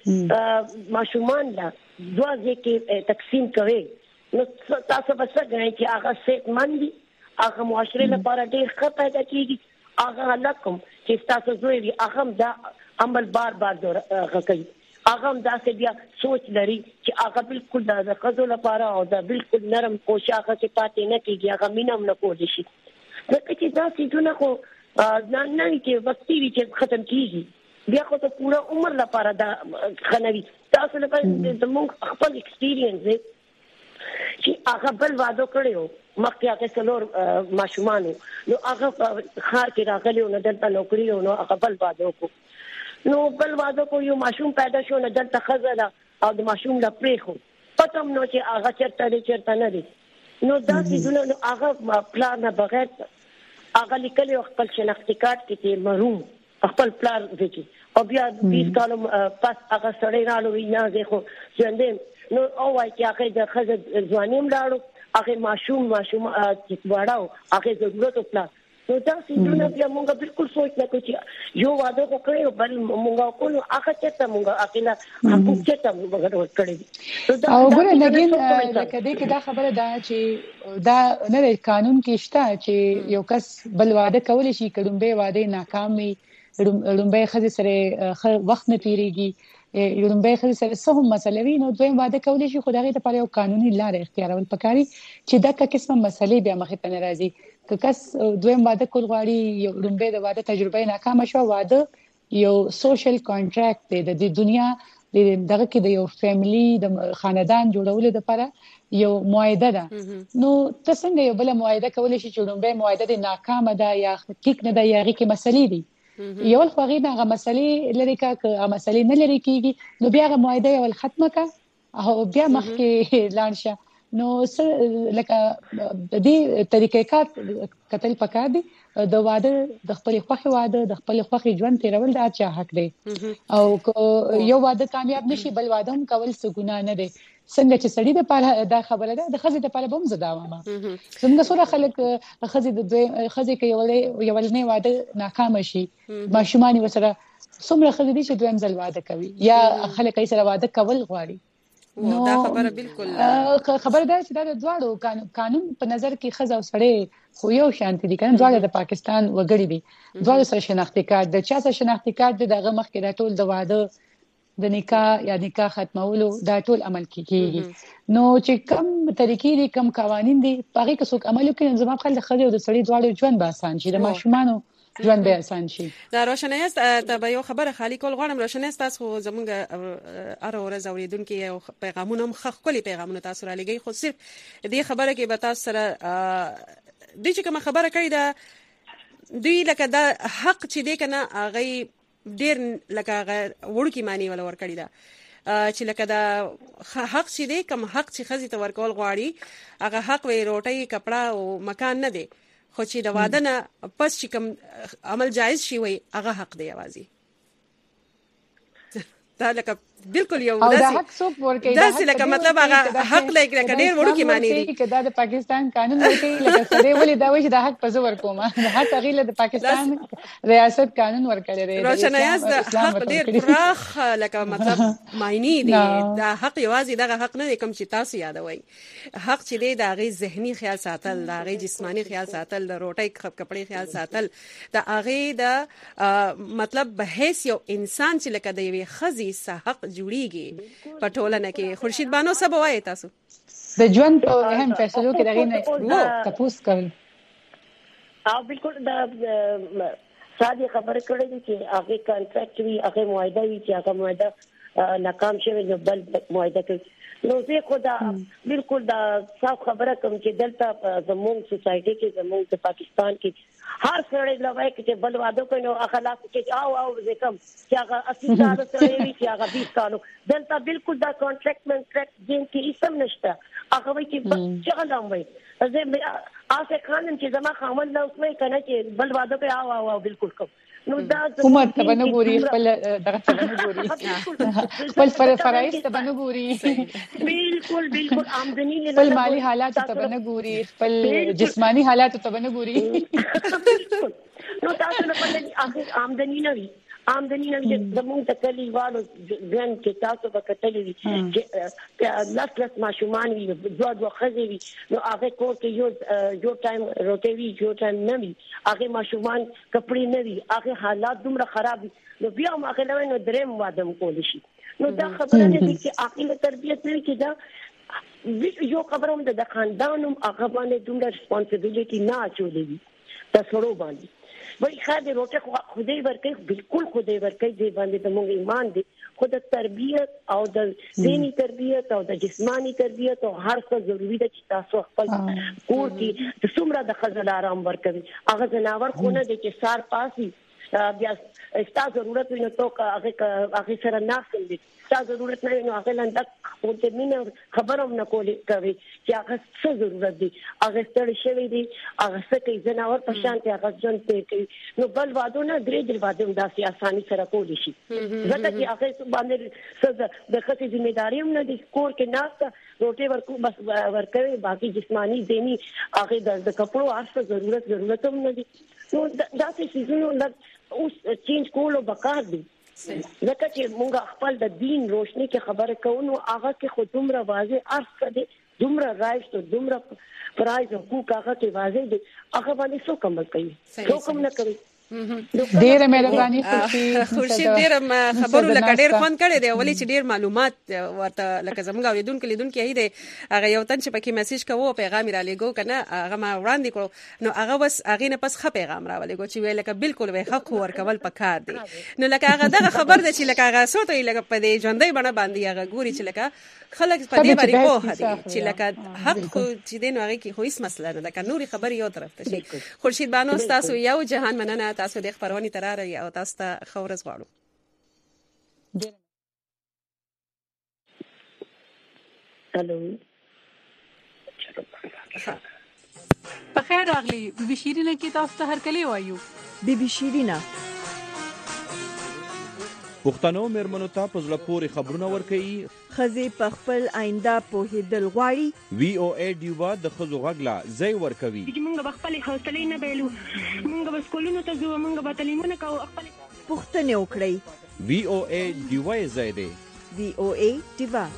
ماشومان لا دوازه کې تقسیم کوي نو تاسو به څنګه غواړئ چې هغه صحتمند دي، هغه معاشره لپاره ډیر ښه پیدا کیږي، هغه لکم چې تاسو زوی وي هغه دا عمل بار بار کوي، هغه دا څه بیا سوچ لري چې هغه بالکل د غزو لپاره او دا بالکل نرم کوشاغه چې پاتې نه کیږي، هغه مینم نه کولی شي. ځکه چې دا څه نه خو نه نه کې وختي وي چې ختم کیږي، بیا خو ته پوره عمر لپاره دا خنوي. تاسو لپاره زموږ خپل ایکسپیرینس دی چې هغه بل واده کړو مخکې هغه څلور ماشومان نو هغه خار کې راغلی نو دلته نوکری نو هغه بل واده وکړو نو بل واده کو یو ماشوم پیدا شو نو دلته خزه او د ماشوم لا پریخو پتم نو چې هغه چرته دی چرته نه دی نو دا چې نو هغه پلان نه بغیر هغه لیکلی خپل شناختی کارت کې محروم خپل پلان وکړي او بیا بیس کالو پس هغه سړی رالو وینا زه خو څنګه نو او وايي چې هغه د خزه ځوانیم لاړو هغه ماشوم ماشوم چې وړاو هغه ضرورت وکړه نو دا څنګه بیا موږ بالکل سوچ نه کوو چې یو واده وکړو بل موږ کوو هغه چې موږ اکیلا حقوق چې موږ ورکړي او ګوره نګین لکه دې کې دا خبره ده چې دا نه قانون کې شته چې یو کس بل واده کولی شي کډمبه واده ناکام وي لومبه خزي سره وخت نه تیریږي لومبه خزي سره څه هم مسلې وي نو دوی واده کولی شي خو دغه لپاره یو قانوني لار اختیارول پکاري چې دا قسمه مسلې بیا مخې ته نه راځي که کس دویم واده کول غواړي یو لومبه د واده تجربه ناکام شو واده یو سوشل کانټراکټ دی د دنیا دغه کې د یو فیملی د خاندان جوړولو لپاره یو معاهده ده نو تاسو څنګه یو بل معاهده کولی شي چې لومبه معاهده د ناکامه ده یا ټیک نه ده یا غي مسلې دي یو خو غي نه مسلې لري کا که مسلې نه لري کیږي نو بیا معاهده یو ختمه کا او بیا مخکې لاړ شه نو لکه د دې طریقې کار کتل پکار دي د واده د خپل خوخي واده د خپل خوخي ژوند تیرول د اچا حق دی او یو واده کامیاب نشي بل واده هم کول څه ګناه نه دی څنګه چې سړی د پاره دا خبره ده د خزې د پاره بم زداوامه څنګه سره خلک خزې د خزې کې یو یو ولنې واده ناکام شي ماشومان وسره څومره خزې دي چې دویم ځل واده کوي یا خلک یې سره واده کول غواړي نو دا خبره بالکل خبره ده چې دا د دواړو قانون په نظر کې خزه او سړی خو یو شانتي دي کنه دواړه د پاکستان وګړي دي دواړو سره شناختی کارت د چا سره شناختی کارت دغه مخکې د ټول د واده د نکاح یا نکاح ختمولو دا ټول عمل کیږي نو چې کم طریقې دي کم قوانين دي پاره کې څوک عمل کوي زما خپل د خزه او د سړي دواړو ژوند به آسان شي د ماشومانو ژوند به آسان شي دا روشنه است ته به یو خبره خالی کول غواړم روشنه است تاسو زمونږ اره ورځ اوریدونکو یو پیغامونه مخخ کلی پیغامونه تاسو را لګي خو صرف دې خبره کې به تاسو سره د چې کوم خبره کړی دا دوی لکه دا حق چې دې کنه هغه ډیر لکه وړکی معنی ولا ور کړی دا چې لکه دا حق چې دې کوم حق چې خزي ته ورکول غواړي هغه حق وي روټي کپڑا او مکان نه دی خو چې د واده نه پس چې کوم عمل جایز شي وي هغه حق دی اوازي دا لکه بالکل یو داسې دا حق څوک ورکوي داسې لکه مطلب هغه حق لکه ډېر وړو کې معنی دي چې دا د پاکستان قانون ورکوي لکه سړی ولې دا وایي چې دا حق په زور کوم دا حق هغه د پاکستان ریاست قانون ورکړي دی روشنه یاست د حق ډېر پراخ لکه مطلب معنی دي دا حق یوازې دغه حق نه کوم چې تاسو یادوي حق چې دی د هغه ذهني خیال ساتل د هغه جسمانی خیال ساتل د روټي کپړې خیال ساتل د هغه د مطلب به هیڅ یو انسان چې لکه د یوې خزي حق جوړیږي په ټولنه کې خورشید بانو څه بوای تاسو د ژوند په اهم فیصلو کې دغه نه تاسو کول او بالکل دا ساده خبره کړې دي چې هغه کانټراکټ وی هغه معاهده وی چې هغه معاهده ناکام شوی نو بل معاهده کوي نو زه خدا بالکل دا صاف خبره کوم چې دلته زموږ سوسایټي کې زموږ د پاکستان کې هر سړی لوي چې بل واده کوي نو اخلاق کې او او زه کوم چې هغه اصلي کار سره وی چې هغه بیس کانو دلته بالکل دا کانټراکټ منټراکټ جن کې هیڅ نشته هغه وی چې څنګه لام وي زه آسه خانم چې زما خامن له اوسمه کنه چې بل واده کوي او او بالکل کوم نو دا حکومت ته باندې ګوري خپل دغه ته باندې ګوري خپل پر فرایض ته باندې ګوري بالکل بالکل آمدنی له خپل مالی حالات ته باندې ګوري خپل جسمانی حالات ته باندې ګوري نو تاسو نه پته آمدنی نه وي آمدنی نه وي زموږ د کلیوالو ځان کې تاسو به کتلې وي چې لاس لاس ماشومان وي دوه دوه خزې وي نو هغه کور کې یو یو ټایم روټي یو ټایم نه وي هغه ماشومان کپړې نه وي هغه حالات دومره خراب نو بیا هغه له نو دریم واده کول شي نو دا خبره ده چې عقل تربیت نه کې دا یو خبره هم د خاندانم هغه باندې دومره ریسپانسیبিলিټي نه اچولې تاسو باندې وای خاطر روټه خدای ورکړي بالکل خدای ورکړي دی باندې د موږ ایمان دی خود تربیت او د ذهني تربیت او د جسمانی تربیت او هر څه ضروری ده چې تاسو خپل کور کې د څومره د خزل آرام ورکړي هغه زناور خونه دي چې سار پاسي بیا ستا ضرورت وي نو تو هغه هغه سره ناسم دي ستا ضرورت نه نو هغه لاندې خو دې مين خبرم نه کولی کوي چې هغه څه ضرورت دي هغه ستړي شوی دي هغه څه کوي زناور په شان ته هغه ځون ته کوي نو بل وادو نه درې درې وادو داسې اساني سره کولی شي ځکه چې هغه باندې څه د خصي ځمېداري هم نه دي کور کې ناسته روټي ورکو بس ورکوي باقي جسمانی ذهني هغه د کپړو اصل ضرورت ضرورت هم نه دي نو داسې شیزونو لږ اوس چینج کولو بکار دي ځکه چې موږ خپل د دین روشنی کې خبره کوو نو هغه کې خو دومره واضح ارث کړي دومره رایټ او دومره پرایز او حقوق هغه کې واضح دي هغه باندې څه کوم کوي څه کوم نه کوي ډېر مهرباني خورشید ډېر خبرو لکه ډېر خوند کړی دی ولې چې ډېر معلومات ورته لکه زموږ اوریدونکو لیدونکو یې دی هغه یو تن چې پکې میسج کوو پیغام را لېږو کنه هغه ما وړاندې کړو نو هغه بس هغه نه پس ښه پیغام را ولېږو چې ویل لکه بالکل وای حق ورکول پکار دی نو لکه هغه دغه خبر دی چې لکه هغه سوته لکه په دې ژوندۍ بڼه باندې هغه ګوري چې لکه خلک په دې باندې پوهه دي چې لکه حق خو چې دین هغه کې خو هیڅ مسله نه لکه نوري خبري یو طرف ته شي خورشید بانو تاسو یو جهان مننه تاسو د خبرونې تراره او تاسو ته خورز غواړو هالو په خیر راغلی بيبي شيرینه کې تاسو ته هر کلی وایو بيبي شيرینه پښتنو مېرمنو ته په زړه پورې خبرونه ورکوي ښځې په خپل آینده پوهېدل غواړي وی او ای ډیوا د ښځو غږ لا ځای ورکوي موږ به خپلې حوصلې نه بایلو موږ به سکولونو ته ځو موږ به تعلیمونه کوو خپلې پوښتنې وکړئ وی او ای ډیوا یې ځای دی وی او ای ډیوا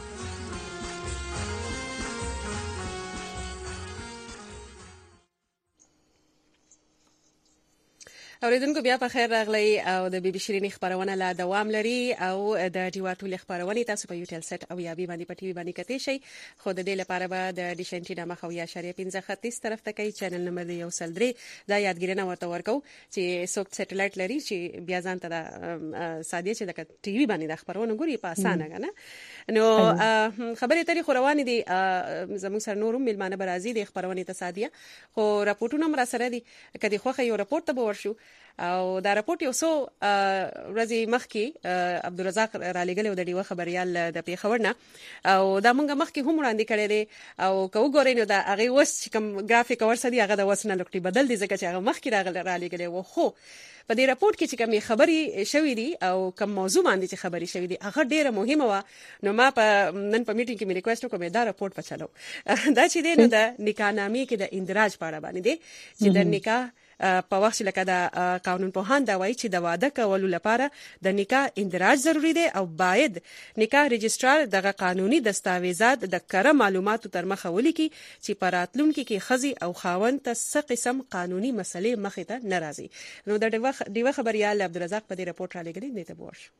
اوریدونکو بیا په خیر راغلی او د بي بي شيرینې خبرونه لا دوام لري او د ډیوا ټول خبرونه تاسو په یوټیل سټ او یا بي باندې په ټي وي باندې کتئ شي خو د دې لپاره به د ډیشنټینا مخویا شریعه پنځه خطیس طرف ته کوي چینل نمبر دی یو سل درې دا یادګیرنه ورته ورکو چې څوک سټلایټ لري چې بیا ځان ته د سادي چې د ټي وي باندې د خبرونه ګوري په اسانه کنه نو خبرې ترې خو روان دي زموږ سره نورم ملمانه برازي د خبرونه ته ساديه خو راپورټونه مر سره دي کدي خوخه یو راپورټ ته ورشو او دا راپورټ یو څو ورځې مخکې عبدالرزاق را لېږلی د ډیوه خبريال د پیښور نه او دا مونږ مخکې هم وړاندې کړی دی او که وګورئ نو د هغې اوس چې کوم ګرافیک ورسه دي هغه د اوس نه لږ ډېر بدل دی ځکه چې هغه مخکې را لېږلی و خو په دې راپورټ کې چې کومې خبرې شوې دي او کوم موضوع باندې چې خبرې شوې دي هغه ډېره مهمه وه نو ما په نن په میټینګ کې مې ریکوېسټ وکړ دا راپورټ په چلو دا چې دی نو د نکاح نامې کې د اندراج په اړه باندې دی چې د نکاح په وخت لکه د قانون په هان دا وایي چې د واده کولو لپاره د نکاح اندراج ضروری دی او باید نکاح رجسترار دغه قانوني دستاویزات د کره معلوماتو تر مخه ولیکي چې په راتلونکي کې ښځې او خاوند ته څه قسم قانوني مسلې مخې ته نه راځي نو د ډیوه خبريال عبدالرزاق په دې راپورټ را لېږلی دی ته ورشو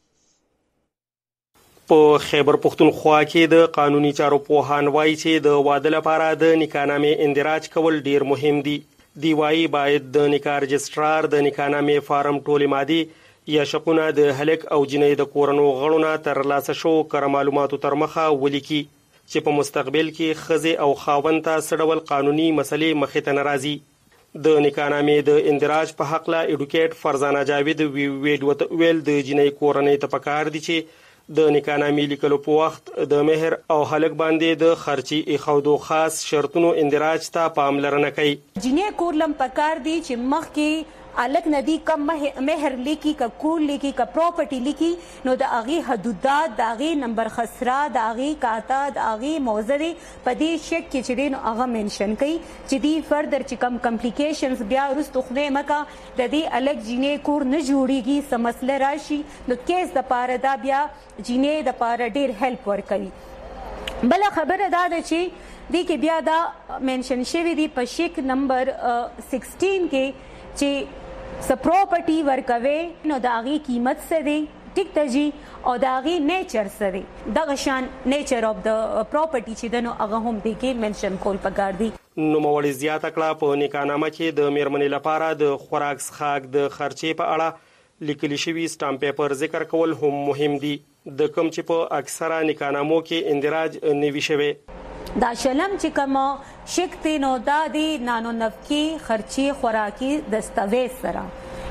په خیبر پښتونخوا کې د قانوني چارو پوهان وایي چې د واده لپاره د نکاح نامې اندراج کول ډیر مهم دي دی وايي باید د نکاح رجسترار د نکاح نامې فارم ټولې مادي یا شقونه د هلک او جنۍ د کورنو غړو نه ترلاسه شو کره معلوماتو تر مخه ولیکي چې په مستقبل کې ښځې او خاوند ته څه ډول قانوني مسلې مخې ته نه راځي د نکاح نامې د اندراج په حق لا ایډوکیټ فرزانه جاوید ویل د جنۍ کورنۍ ته پکار دي چې د نکاح نامې لیکلو په وخت د مهر او هلک باندې د خرچي اخودو خاص شرطونو اندراج ته پاملرنه کوي جنې کورلم پکار دي چې مخکې الګ ندی کم مہر لیکي کا کول لیکي کا پراپرټي لیکي نو د اغي حدودات د اغي نمبر خسرا د اغي کاتا د اغي موزري پدې شک کې چې دین اغه منشن کوي چې دی فردر چې کم کمپلیکیشنز بیا ورستو خنه مکا د دې الګ جنې کور نه جوړيږي سم مسله راشي نو کیس د پاره دا بیا جنې د پاره ډیر هیلپ ورکوي بل خبره دا ده چې دی کې بیا دا منشن شوی دی په شک نمبر سixteen کې چې س پراپرټي ورکوي نو د هغې قیمت څه دی ټیک ته جي او د هغې نیچر څه دی دغه شان نیچر اف د پراپرټي چې دی نو هغه هم دی کې منشن کول پکار دی نوموړې زیاته کړه په نکاحنامه کې د میرمنې لپاره د خوراک څښاک د خرچې په اړه لیکلي شوي سټامپ پیپر ذکر کول هم مهم دي د کوم چې په اکثره نکاحنامو کې اندراج نه وي شوی دا شلم چې کوم شک تی نو دا دی نانو نفقي خرچي خوراکي دستاویز سره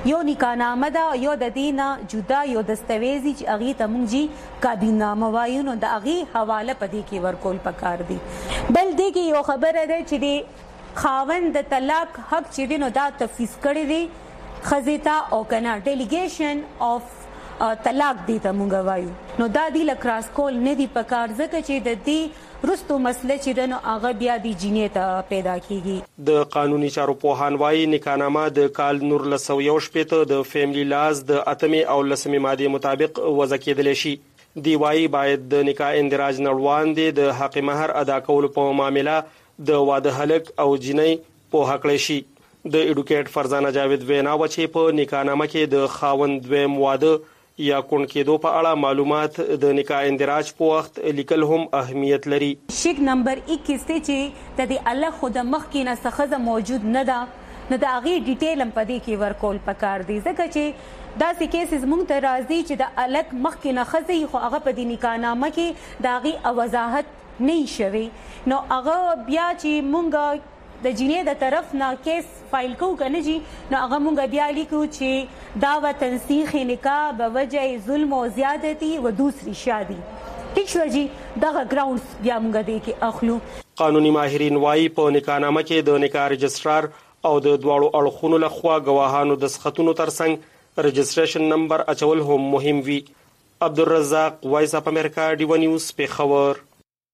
یو نکاحنامه ده یو د دینه جدا یو دستاویزي چې هغه ته مونږ جی کابینامه وایو نو د هغه حواله پدې کې ورکول پکار دي. بل دې کې یو خبره ده چې د خاوند د طلاق حق چې دی نو دا تفصیل کړی دی خزیتا او کنا ډیلیګیشن اف طلاق دی ته مونږ وایو نو دا دی لکراس کول نه دی پکار ځکه چې د دې رستو مسله چې دنو هغه بیا دی جینې ته پیدا کیږي. د قانوني چارو پوهان وايي نکاحنامه د کال نور لسو یو شپېته د فیملی لاز د اتمې او لسمې ماده مطابق وضع کېدل شي. دی وايي باید د نکاح اندراج نړوان دي د حق مہر ادا کولو په معاملې د واده هلک او جنۍ په حق لشي. د اډوکیټ فرزانه جاوید وینا و چې په نکاحنامه کې د خاوند دویم واده یا کون کېدو په اړه معلومات د نکاح اندراج په وخت لیکل هم اهمیت لري. شیک نمبر اکیس ته چې د دې الله خود مخ کې نه څخه موجود نه ده نو د هغه ډیټیل هم پدې کې ورکول پکار دي ځکه چې دا سې کیسز مونږ ته راځي چې د الک مخ کې نه خزي خو هغه په دې نکاحنامه کې د هغه وضاحت نه شوي نو هغه بیا چې مونږ د جینې د طرف نه کیس فایل کو کنه جی نو هغه مونږ بیا لیکو چې دا و تنسیخ نکاح بوجه ظلم او زیادتی و دوسری شادي ټیک شو جی دغه ګراوندز بیا مونږ دې کې اخلو. قانوني ماهرین وايي په نکاحنامه کې د نکاح رجسترار او د دواړو اړخونو لخوا غواهانو د سختونو ترڅنګ رجستریشن نمبر اچول هم مهم وي. عبدالرزاق وایس اپ امریکا ډیو نیوز پیښور.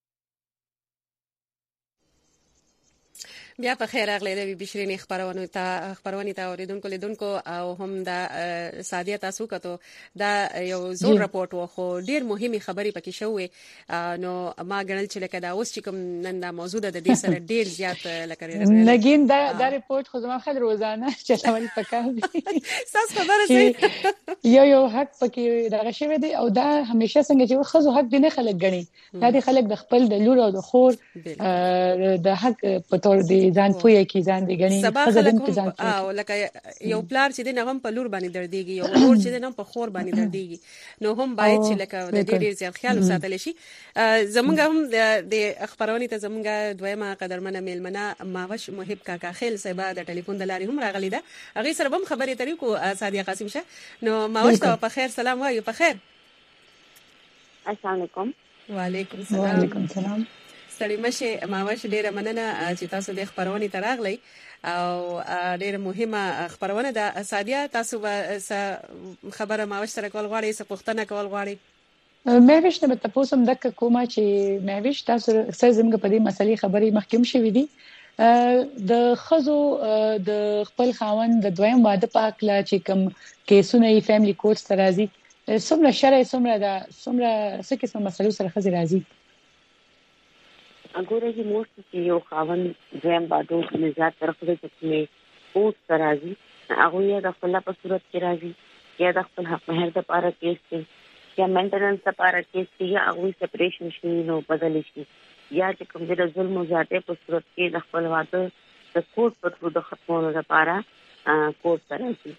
بیا په خیر اغلی د بي شيرين خبرونه ته خبرونه ته اوریدونکو لیدونکو او هم د سادیه تاسو کتو دا یو زوړ راپورټ و خو ډیر مهمه خبري پکې شوې نو ما غنل چې لکه دا اوس چې کوم نن دا موضوع د دې سره ډیر زیات لکه نګین دا دا ریپورت خو زما خل روزانه چلول پکار دي ساس خبره سي یو یو حق پکې دغه شوی دی او دا همیشه څنګه چې خزو حق دي نه خلک غني دا دي خلک د خپل د لور او د خور د حق په تور دي ځان پوهه کی ځان دی غني خزدن کې ځان او لکه یو پلار چې د نغم په لور باندې درديږي یو لور چې د نغم په خور باندې درديږي نو هم باید چې لکه د دې ډیر زیات خیال وساتل شي. زمونږ هم د خبرونه ته زمونږ دویمه قدرمنه میلمنه ماوش محب کاکا خیل صاحب د ټلیفون د لارې هم راغلی ده هغه سره هم خبرې ترې کو سادیه قاسم شه نو ماوش ته په خیر سلام وایو. په خیر السلام علیکم. وعلیکم السلام. وعلیکم السلام. ستړي مشه ماوش ډیره مننه چې تاسو د خبرونه ته راغلی او ډیره مهمه خبرونه ده. سادیه تاسو خبره ماوش سره کول غواړئ څه پوښتنه کول غواړئ؟ مې وښته به تاسو هم دک کومه چې مې وښته تاسو سره زموږ په دې مسلې خبرې مخکې شوې دي د خزو د خپل خاوند د دویم واده په اړه چې کوم کیسونه یې فیملی کورټ ته راځي څومره شرعي څومره دا څومره څه قسم مسلو سره خزي راځي؟ اګوره چې موږ چې یو خاوند دویم واده نه زیات طرف دې چې کورټ راځي هغه یې د خپل په صورت کې راځي یا د خپل حق مہر د لپاره کیس کې یا مینټیننس لپاره کیس کې یا هغه سپریشن شي نو بدل شي یا چې کوم د ظلم او زیاتې په صورت کې د خپل واده د کورټ په تر د ختمولو لپاره کورټ راځي.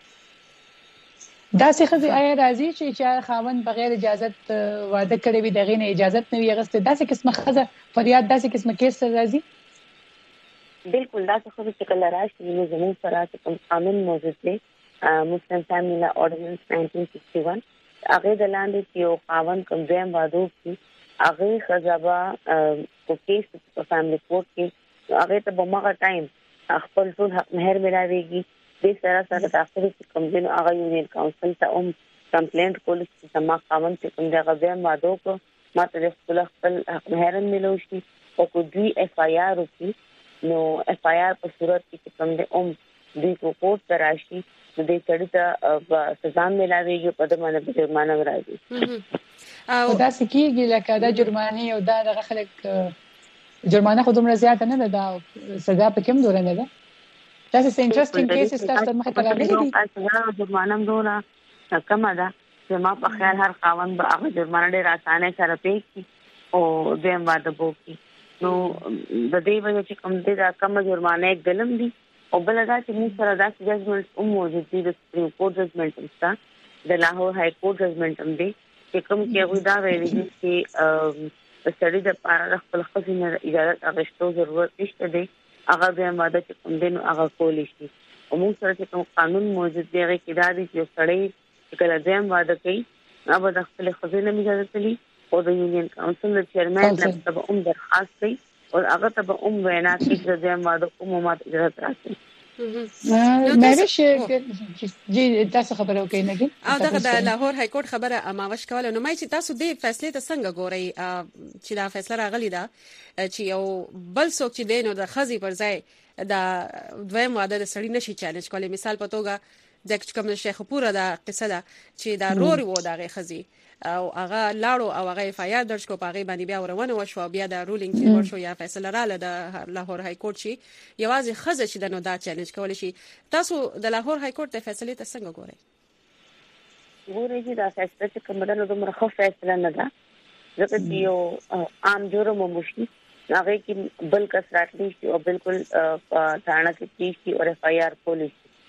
دا څه خزي آیا راځي چې چې خاوند بغیر اجازه واده کړی وي دغه نه اجازه نه وي غسته دا څه قسمه خزه فریاد دا څه قسمه کیس راځي؟ بالکل دا څه خزي چې کله راشي نو زموږ سره کوم قانون موجود دی مسلم فیملی لا اورډیننس نائنټین سکسټي ون هغه د لاندې چې یو خاوند کوم دویم واده کوي هغه خزبا په کیس په فیملی کورټ کې هغه ته په ماغه ټایم خپل ټول حق مہر ملاويږي د سره سره د اخري کوم دین هغه یونین کونسل ته هم کمپلینټ کول چې سما قانون چې کوم دغه دویم واده کو ماته د خپل خپل حق مہر ملو شي او کو دی اف آی آر وکړي نو اف آی آر په صورت کې کوم د اوم د کوټ راشي د دې چړې ته سزا ملاويږي په دمانه به جرمانه راځي او دا سکیږي لکه دا جرمانه او دا دغه خلک جرمانه خو دومره زیاته نه ده دا سزا په کوم دوره نه ده دا څه انټرېستینګ کیسز تاسو مخه ته راغلي دي دا جرمانه دوره کم ده چې ما په خیال هر خاوند به هغه جرمانه ډېر اسانه سره پې کی او دیم واده بوکي نو د دې وجه چې کوم دې دا کم جرمانه یک دلم دي او بل دا چې موږ سره دا ججمنټ هم موجود دي د سپریم کورټ ججمنټ هم د لاهور های کورټ ججمنټ هم دي چې کوم کې هغه دا ویلي چې د سړي د پاره خپل خزینه اجازه اغشتو ضرورت نشته دی هغه د ماده چې کوم دین هغه کولی شي. او موږ سره چې کوم قانون موجود دی هغه کې دا دی چې سړی چې کله ځم واده کوي هغه د خپل خزینه اجازه تلی او د یونین کونسل چیرمن ته هم درخواست کوي او هغه ته هم وینا کوي چې ځم واده کوم ماده اجازه راکړي. مهوش جی تاسو خبره وکړئ نه او دغه د لاهور های کورټ خبره اماوش کوله نو مې چې تاسو دې فیصله ته څنګه ګورئ چې دا فیصله راغلی دا چې یو بل څوک چې دینو د خزي پر ځای دا دویم واده د سړی نشي چیلنج کولای. مثال په توګه د کوم شیخ پورا دا قصه ده چې دا رور و دغه خزي او هغه لاړو او هغه فایار درج کو پاغي باندې بیا ورونه وشو بیا د رولینګ چې ورشو یا فیصله رااله د لاهور های کورټ شي یوازې خزه چې د نو دا چیلنج کول شي. تاسو د لاهور های کورټ د فیصله ته څنګه ګورئ؟ ګورئ چې دا فیصله چې کومه ده نو دومره خو فیصله نه ده ځکه چې یو عام جرم مشي هغه کې بل کس راتلی شي او بالکل ثانه کې کیږي او اف آی آر پولیس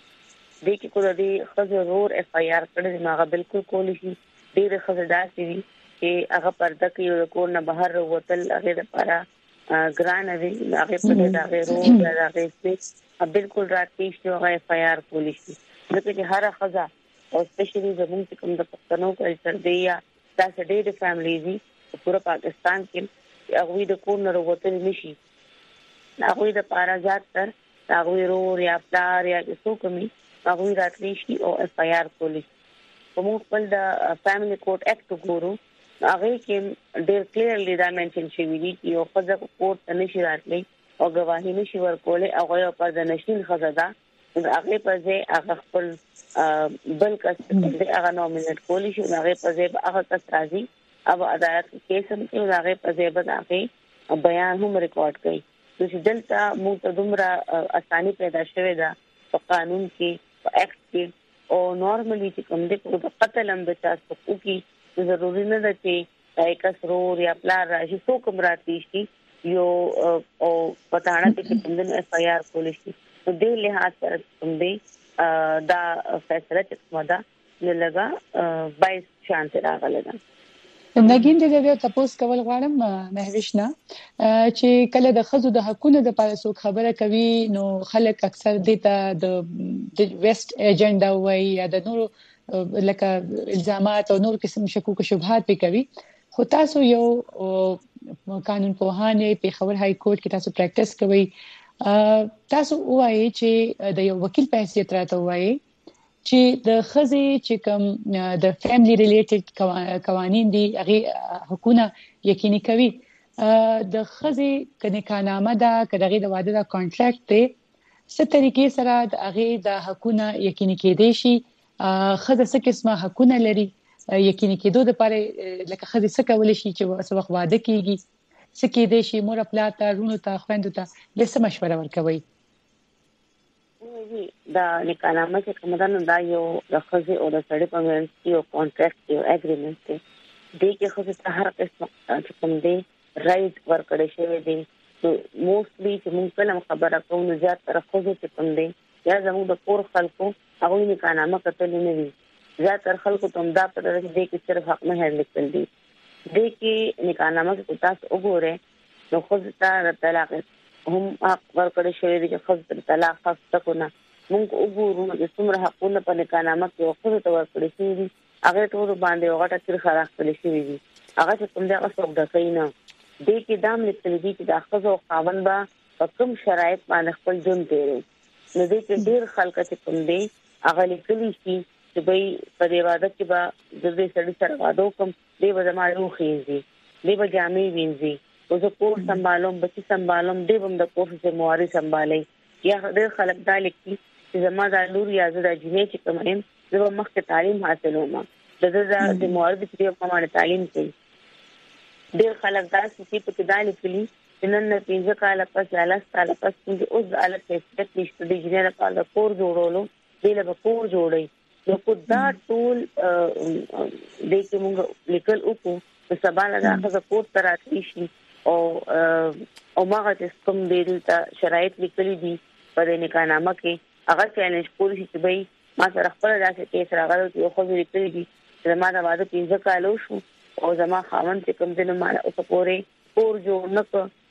دې کې کو د خزه رور اف آی آر کړي نه هغه بالکل کولی شي. ډېر خزدار دي چې هغه پرده کې یو کور نه بهر وتل هغه لپاره ګران دي هغه په دې هغه روز هغه څه بالکل راځي چې هغه اف آی آر پولیس دغه چې هر خزه او سپیشلی زموږ کوم د پښتنو کلچر دی یا تاسو ډېر فیملی دي پورا پاکستان کې هغه د کور نه وتل نشي هغه د پارا ځات تر هغه رور یا پلار یا څوکمي هغه راتلی شي او اف آی آر پولیس کوم خپل د فیملی کورټ اکټ ګورو هغه کې ډېر کلیرلی دا منشن شوی دی چې یو خزه کورټ ته نشي راتلی او گواهی نشي ورکول او هغه پر د نشین خزه دا هغه په ځای هغه خپل بل کس هغه نومینیټ کولی شي هغه په ځای هغه کس راځي او عدالت کې کیس هم کوي هغه په ځای به هغه بیان هم ریکارډ کوي. چې دلته موږ ته دومره اساني پیدا شوې ده په قانون کې په اکټ کې او نورمالي چې کوم دې په قتل هم د تاسو کې ضروري نه ده چې یک سرور یا پلار راشي څو کوم راتلی شي یو او پټاڼه کې کوم دې اف آی آر پولیس نو دې لحاظ سره کوم دې دا فیصله چې مدا نه لگا بایس شانت راغله ده. نګین دې د تاسو کول غواړم مهوش نه چې کله د خزو د حقونو د پاره څوک خبره کوي نو خلک اکثر دې ته د ویسټ ایجنډا وایي یا د نورو لکه الزامات او نور قسم شکوک او شبهات به کوي. خو تاسو یو قانون پوهانه په خبر های کورټ کې تاسو پریکټیس کوي تاسو وایي چې د یو وکیل په حیثیت راته وایي چې د خزي چې کوم د فیملی ریلیټډ قوانين دي هغه حقوقونه یقیني کوي. د خزي کنه کانامه دا کداغه د واده د کانټراکټ ته څه طریقې سره د هغه د حقوقونه یقیني کېدې شي خزه څه قسمه حقوقونه لري یقیني کېدو د لپاره لکه خزي څه کول شي چې څه وخت واده کیږي څه کېدې شي مور خپل ته رونو ته خويندو ته د څه مشوره ورکوي. دا نکانامه چې کوم دا نو دا یو د خزه او د سړي په منځ یو کانټراکټ یو اګریمنت دی د کې خزه ته هر قسم چې کوم دی رائټ ورکړی شوی دی نو موستلی چې موږ کله خبره کوو نو زیات تر خزه چې کوم دی یا زموږ د کور خلکو هغه نکانامه کتل نه وي زیات تر خلکو ته دا په دې کې صرف حق نه هر لیکل دي د کې نکانامه کې تاسو وګورئ نو خزه ته طلاق هم حق ورکړی شوی دی چې خزه طلاق خاصه کو نه موږ وګورو چې څومره حقونه په نکانامه کې خزه ته ورکړی شوی دي هغه ټول باندې هغه ټکر خراخ کړی شوی دي هغه چې کوم دغه څوک د کینا د کې دام لیکل دي چې د خزه او خاوند با په کوم شرایط باندې خپل ژوند تیري نو د کې ډیر خلک چې کوم دي هغه لیکلي شي چې به په دې واده کې به د دې سړي سره واده کوم دی به زموږ روخيږي دی به جامې وینځي او زه کور سمبالوم بچي سمبالوم دی هم د کور څخه مواري سمبالي یا ډېر خلک دا لیکي چې زما د لور یا زه د جنې چې کوم ایم زه مخکې تعلیم حاصلوم د دې د موارد چې په معنی تعلیم کوي ډېر خلک دا چې په کې دا لیکلي چې نن نه پنځه کاله پس یا لس کاله پس چې اوس د الګ څه نشته د جنې لپاره کور جوړولو دی له کور جوړي نو کو دا ټول د کې موږ لیکل وکړو په سبا له هغه کور تر راتلی شي او او ماغه چې کوم دی ته شرایط لیکلي دي په دې نکانامه کې هغه چیلنج کولی شي چې به ما سره خپل راځي کیس راغلی یو خو لیکلي دي چې ما دا واده پنځه کالو شو او زما خاوند چې کوم دنه ما اوس پورې کور جوړ نه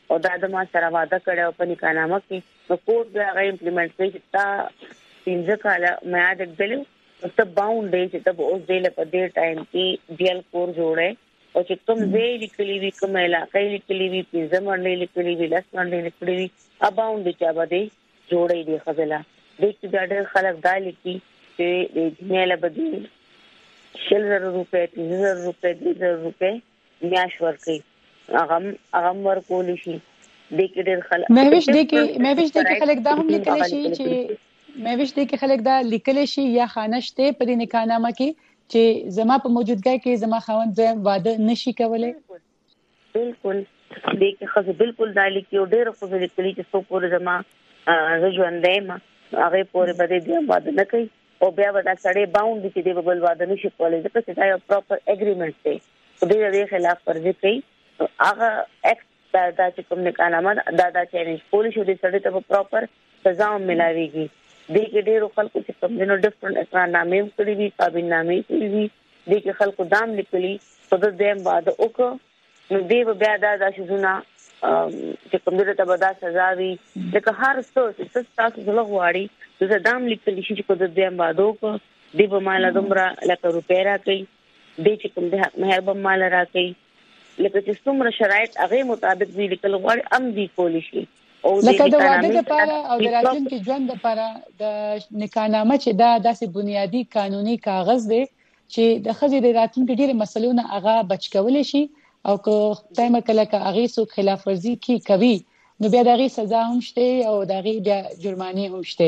او دا د ما سره واده کړو په نکاحنامه کې نو کوټ بیا غي امپلیمنٹ کوي چې تا پنځه کاله میعاد دلو ته باوند دی چې ته اوس دی له په دې ټایم کې ډیل کور جوړه او چې کوم ځای لیکلي وي کوم علاقې لیکلي وي پنځه باندې لیکلي وي لاس باندې لیکلي وي اباوند چې باندې جوړې دي خزلا د دې ډېر خلک دا لیکي چې د میله بدی شل زره روپے پنځه زره روپے د زره روپے میاش ورکي هغه هغه ورکول شي د کې ډېر خلک مې وښ دي کې مې وښ دي کې خلک دا هم لیکل شي چې مې وښ دي کې خلک دا لیکل شي یا خانشته په نکاحنامه کې چې زما په موجودګۍ کې زما خاوند زم واده نشي کولای. بالکل دې کې خو بالکل دا لیکي او ډېر خو لیکلي چې څو پورې زما ژوندې ما هغه پورې بده دې واده نه کوي او بیا ودا سړی باوند چې دې بل واده نشي کولای ځکه چې دا یو پراپر اګریمنت دی او دې دې خلاف ورزي کوي هغه اکټ دا د چې کوم نکاحنامه دا دا چیلنج پولیس دې سړی ته پراپر سزا ملاويږي. د کې ډېر خلکو چې کوم دینو ډیفرنٹ اقرارنامې کړې وي قابلنامې کړې وي د کې خلکو دام لیکلي په د دیم بعد او کو نو دی بیا دا د شزونه چې کوم دې ته به دا سزا وي چې هر څه چې تاسو زله غواړي د دام لیکلي شي چې په د دیم بعد او کو دی به مال دومره لکه روپیا را کوي د چې کوم د مهربان مال را کوي لکه چې څومره شرایط هغه مطابق دی لیکل غواړي ام دی کولی شي لکه د واده لپاره او د راتلونکي ژوند لپاره د نکاحنامه چې دا داسې بنیادی قانوني کاغذ دی چې د خځې د راتلونکي ډېر مسلونه هغه بچ کولای شي او که تایمه کله که هغه سو خلاف ورزي کی کوي نو بیا دغه سزا هم شته او دغه بیا جرمانه هم شته.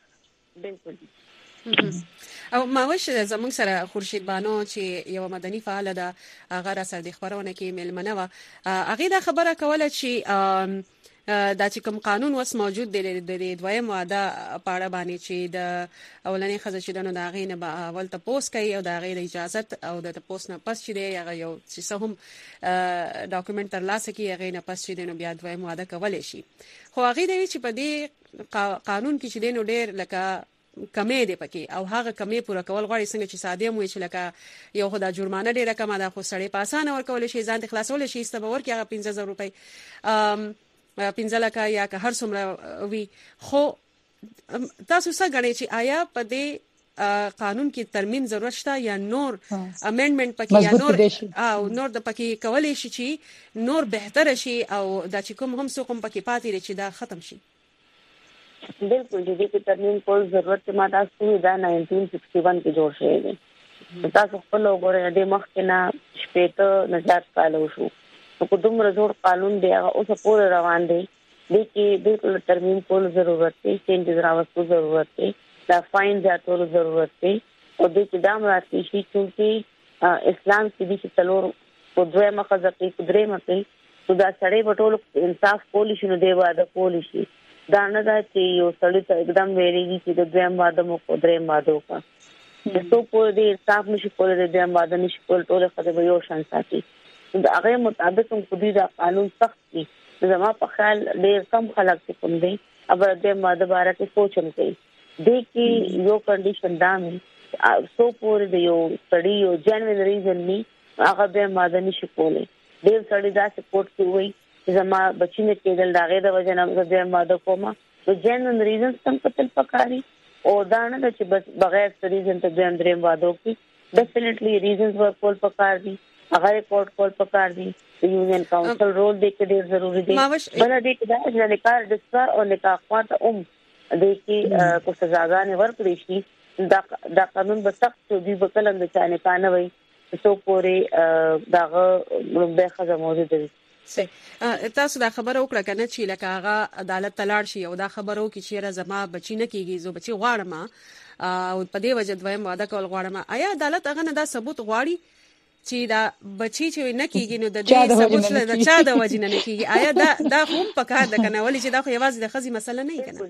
بالکل او ما وش زموږ سره خورشید بانو چې یو مدني فعال ده هغه را سره د خبرونه کې ملمنه و هغه دا خبره کوله چې دا چې کوم قانون وس موجود دی د دویم واده پاړه باندې چې د اولنې خزه چې دنو دا غي نه به اول ته پوس کوي او دا غي د اجازه او د پوس نه پس چې دی هغه یو چې څه هم ډاکومېنټ تر لاسه کې هغه نه پس چې دنو بیا دویم واده کولای شي خو هغه دی چې په دې قانون کې چې دنو ډېر لکه کمې دی پکې او هغه کمې پوره کول غواړي څنګه چې ساده مو چې لکه یو خدای جرمانه ډېره کمه ده خو سړی په اسانه ورکول شي ځان ته خلاصول شي استبور کې هغه پنځه زره روپۍ پنځه لکه یا که هر څومره وي خو تاسو څه غواړئ چې آیا په دې قانون کې ترمیم ضرورت شته یا نور امندمنت پکې یا نور او نور د پکې کولای شي چې نور بهتر شي او دا چې کوم هم څه کوم پکې پاتې لري چې دا ختم شي. بالکل دې کې ترمیم کول ضرورت ما تاسو دا نائنټین سکسټي ون کې جوړ شوی دی تاسو خپل وګورئ د مخ کې نه شپېته نجات کالو شو په دومره زور قانون دی هغه اوس پورې روان دی د کې بالکل ترمیم کول ضرورت دی چینجز راوستو ضرورت دی دا فاین ځاتولو ضرورت دی او د کې دا مراتي شي چې اسلام کې دي چې تلور په دوه مخزه کې قدرې مکه نو دا سړی بټول انصاف کولی شي نو دی واده کولی شي دا نه دا چې یو سړی ته एकदम ویریږي چې د دویم واده مو قدرې ماده وکا څو په دې انصاف نشي کولای د دویم واده نشي کول ټول خدای به یو شان ساتي د هغه مطابق هم خودي دا قانون سخت دي زما په خیال ډېر کم خلک کوم دي ابر د ماده باره کې سوچم کوي د کې یو کنډیشن دا مې سو پور دی یو سړی یو جنوین ریزن ني هغه د ماده نشي کولای ډېر سړی دا سپورټ کوي زما بچینه کېدل دا غي د وجه نه د ماده کومه د جنوین ریزن څنګه پتل پکاري او دا نه چې بس بغیر ریزن ته د اندریم واده کوي ډیفینیټلی ریزنز ورکول پکار دي هغه ریپورت کول پکار دي یونین کاونسل رول دې کې ډېر ضروری دی بل دې کې دا چې نکاح دستور او نکاح خواته اوم دې کې کو سزاګانې ورکړي شي دا دا قانون به سخت دی په کلم د چانه کانه وي څو پورې داغه به خزه موجود دي. تاسو دا خبره وکړه کنه چې لکه هغه عدالت تلاړ شي او دا خبرو کې چې زما بچی نه کیږي زو بچی غواړم او په دې وجه دویم واده کول غواړم آیا عدالت هغه نه دا ثبوت غواړي چې دا بچی چې نه کیږي نو د دې ثبوت له د چا د وجه نه کیږي آیا دا دا هم پکار ده کنه ولی چې دا خو یوازې د خزي مسله نه کنه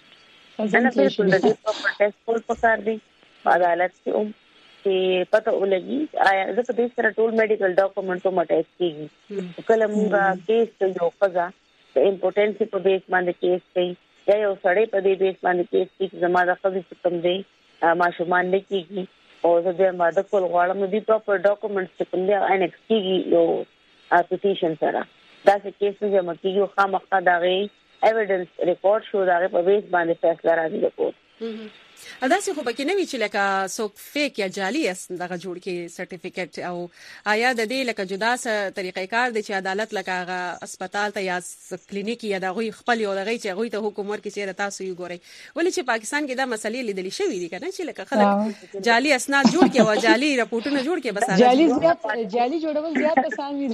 انا بالکل د دې په ټیسټ کول پکار دي عدالت کې هم چې پته ولګي آیا زه په دې سره ټول میډیکل ډاکومېنټو مټیس کیږي کله موږ کیس ته یو قضا د امپورټنس په بیس باندې کیس کوي یا یو سړی په دې بیس باندې کیس کوي زما د خزي څخه دی ماشومان نه کیږي او زه د ماده کول غواړم د پراپر ډاکومېنټس چې کوم دی انکس کیږي یو اپلیکیشن سره دا څه کیس نه جمع کیږي خامخا دغه ایویډنس ریکارډ شو دغه په بیس باندې فیصله راځي د کوټ. ادا څه خو پکې نه وی چې لکه څوک فیک یا جعلي اس دغه جوړ کې سرټیفیکټ او آیا د دې لکه جدا څه طریقې کار دي چې عدالت لکه هغه هسپتال ته یا کلینیک یا دغه خپل یو دغه چې هغه ته حکم ورکړي چې تاسو یې ګورئ ولې چې پاکستان کې دا مسلې لیدل شوې دي کنه چې لکه خلک جعلي اسناد جوړ کې او جعلي رپورټونه جوړ کې بس جعلي زیات جعلي جوړول زیات آسان وي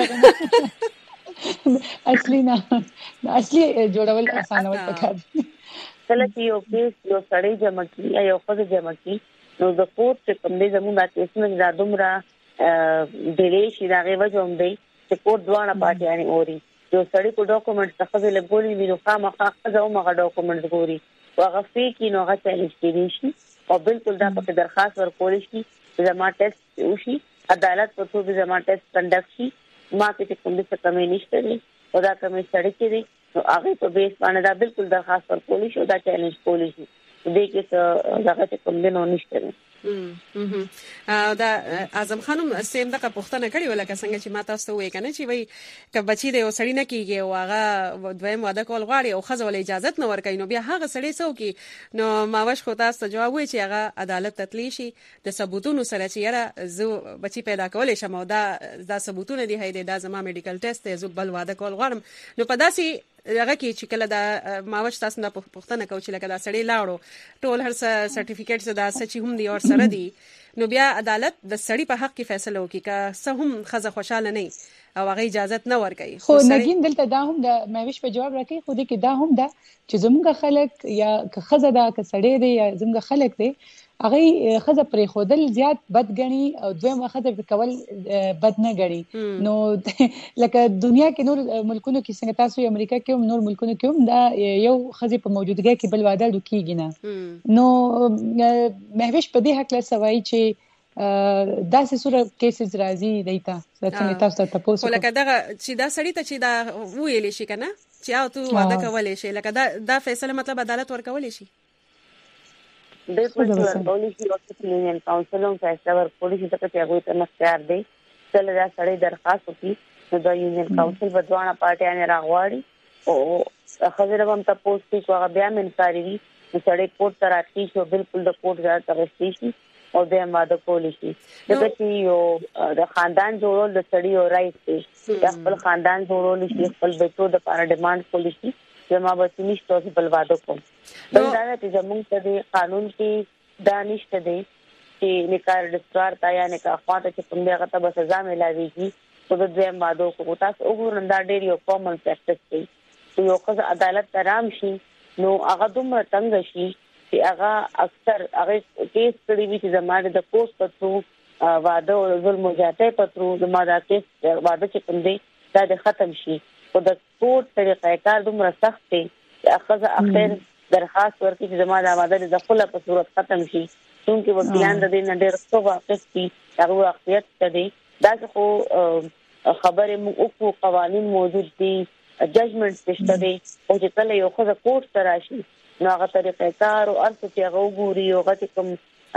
اصلي نه اصلي جوړول آسان وي پکار کله چې یو کیس یو سړی جمع کی یا یو خزه جمع کی نو د کوټ څخه کوم دې زموږ د کیس نه د دومره ډیلی شي دا غوښه هم دی چې کوټ دوانه پاتې اوري یو سړی کو ډاکومېنټ څخه له ګولې وینو خامخا خزه او مغه ډاکومېنټ ګوري هغه فیک نو هغه چالش کیږي شي او بالکل دا په درخواست ورکول شي زما ټیسټ وشي عدالت په تو زما ټیسټ کنډکټ شي ما ته کوم څه کمې نشته دي او دا کمې سړی کې دي نو هغه په بیس باندې دا بالکل درخواست ورکول شي او دا چیلنج کول شي دې کې څه هغه څه کوم نه نشته دا اعظم خانم سیم دغه پوښتنه کړې ولکه څنګه چې ما تاسو ته وې کنه چې وای ک بچی دی وسړی نه کیږي او هغه دویم واده کول غواړي او خزه ولې اجازه نه ورکړي نو بیا هغه سړی څو کی نو ماوش خو تاسو جواب وای چې هغه عدالت تتلی شي د ثبوتونو سره چې یاره زه بچی پیدا کولې شم او دا دا ثبوتونه دی هیده دا زما میډیکل ټیسټ دی زه بل واده کول غواړم نو په داسي هغه کې چې کله دا ماوش تاسو نه پوښتنه کوي چې لکه دا سړی لاړو ټول هر څه سرټیفیکټس دا سچي هم دي او سره دي نو بیا عدالت د سړی په حق کې فیصله وکړي که څه هم خزه خوشاله نه او هغه اجازه نه ورکړي خو نګین دلته دا هم د ماوش په جواب راکړي خو دې کې دا هم دا چې زموږ خلک یا که خزه دا که سړی دی یا زموږ خلک دی هغه خزه پرې خودل زیات بد غني او دویمه خزه کول بد نه غړي نو لکه دنیا کې نور ملکونو کې څنګه تاسو امریکا کې هم نور ملکونو کې هم دا یو خزه په موجودګۍ کې بل واده لکېږي نه نو مهوش په دې حق له سوای چې داسې سوره کیسز راځي دیتا څنګه تاسو ته تاسو لکه دا چې دا سړی ته چې دا ویلې شي کنه چې او تو واده کولې شي لکه دا دا فیصله مطلب عدالت ورکولې شي د پولیسي او یونین کونسل هم فیصله ورکولې شي چې هغه ته مختار دی چې دا سړی درخواست وکړي نو د یونین کونسل په دوانه پارټیانه راغواړي او خبره هم تاسو ته هغه بیا منکاري وي چې سړی کوټ ته راتلی شو بالکل د کوټ ځای ته رسېږي شي او د ماده کولی شي دغه چې یو د خاندان جوړول د سړی او رائټ دی د خپل خاندان جوړول شي خپل بچو د لپاره ډیماند کولی شي چې ما به نشته چې بل واده کوم دا چې زموږ په قانون کې دانشته دی چې نکاح رجسترار تا یا نکاح خواته چې کوم دغه ته به سزا ملاويږي خو د دې ماده کو تاسو وګورئ دا ډېر یو کامن پریکټس دی چې یو خزه عدالت ترام شي نو هغه دومره څنګه شي چې هغه اکثر هغه کیس کړي وي چې زماده د کوس پتو واده او ظلم جاته پتو زماده کیس واده چې کوم دی دا د ختم شي او د کوټ طریقې کار دومره سخت دی چې هغه اخر درخواست ورکړي چې زماده واده د خپل په صورت ختم شي څنګه وکیلان د دې نه ډېر څه واقف دي هغه واقعیت دی دا خو خبره مو او قوانين موجود دي ججمنټ شته دي او چې کله یو خزه کوټ ته راشي نو هغه طریقې کار او ارڅ چې هغه وګوري او هغه کوم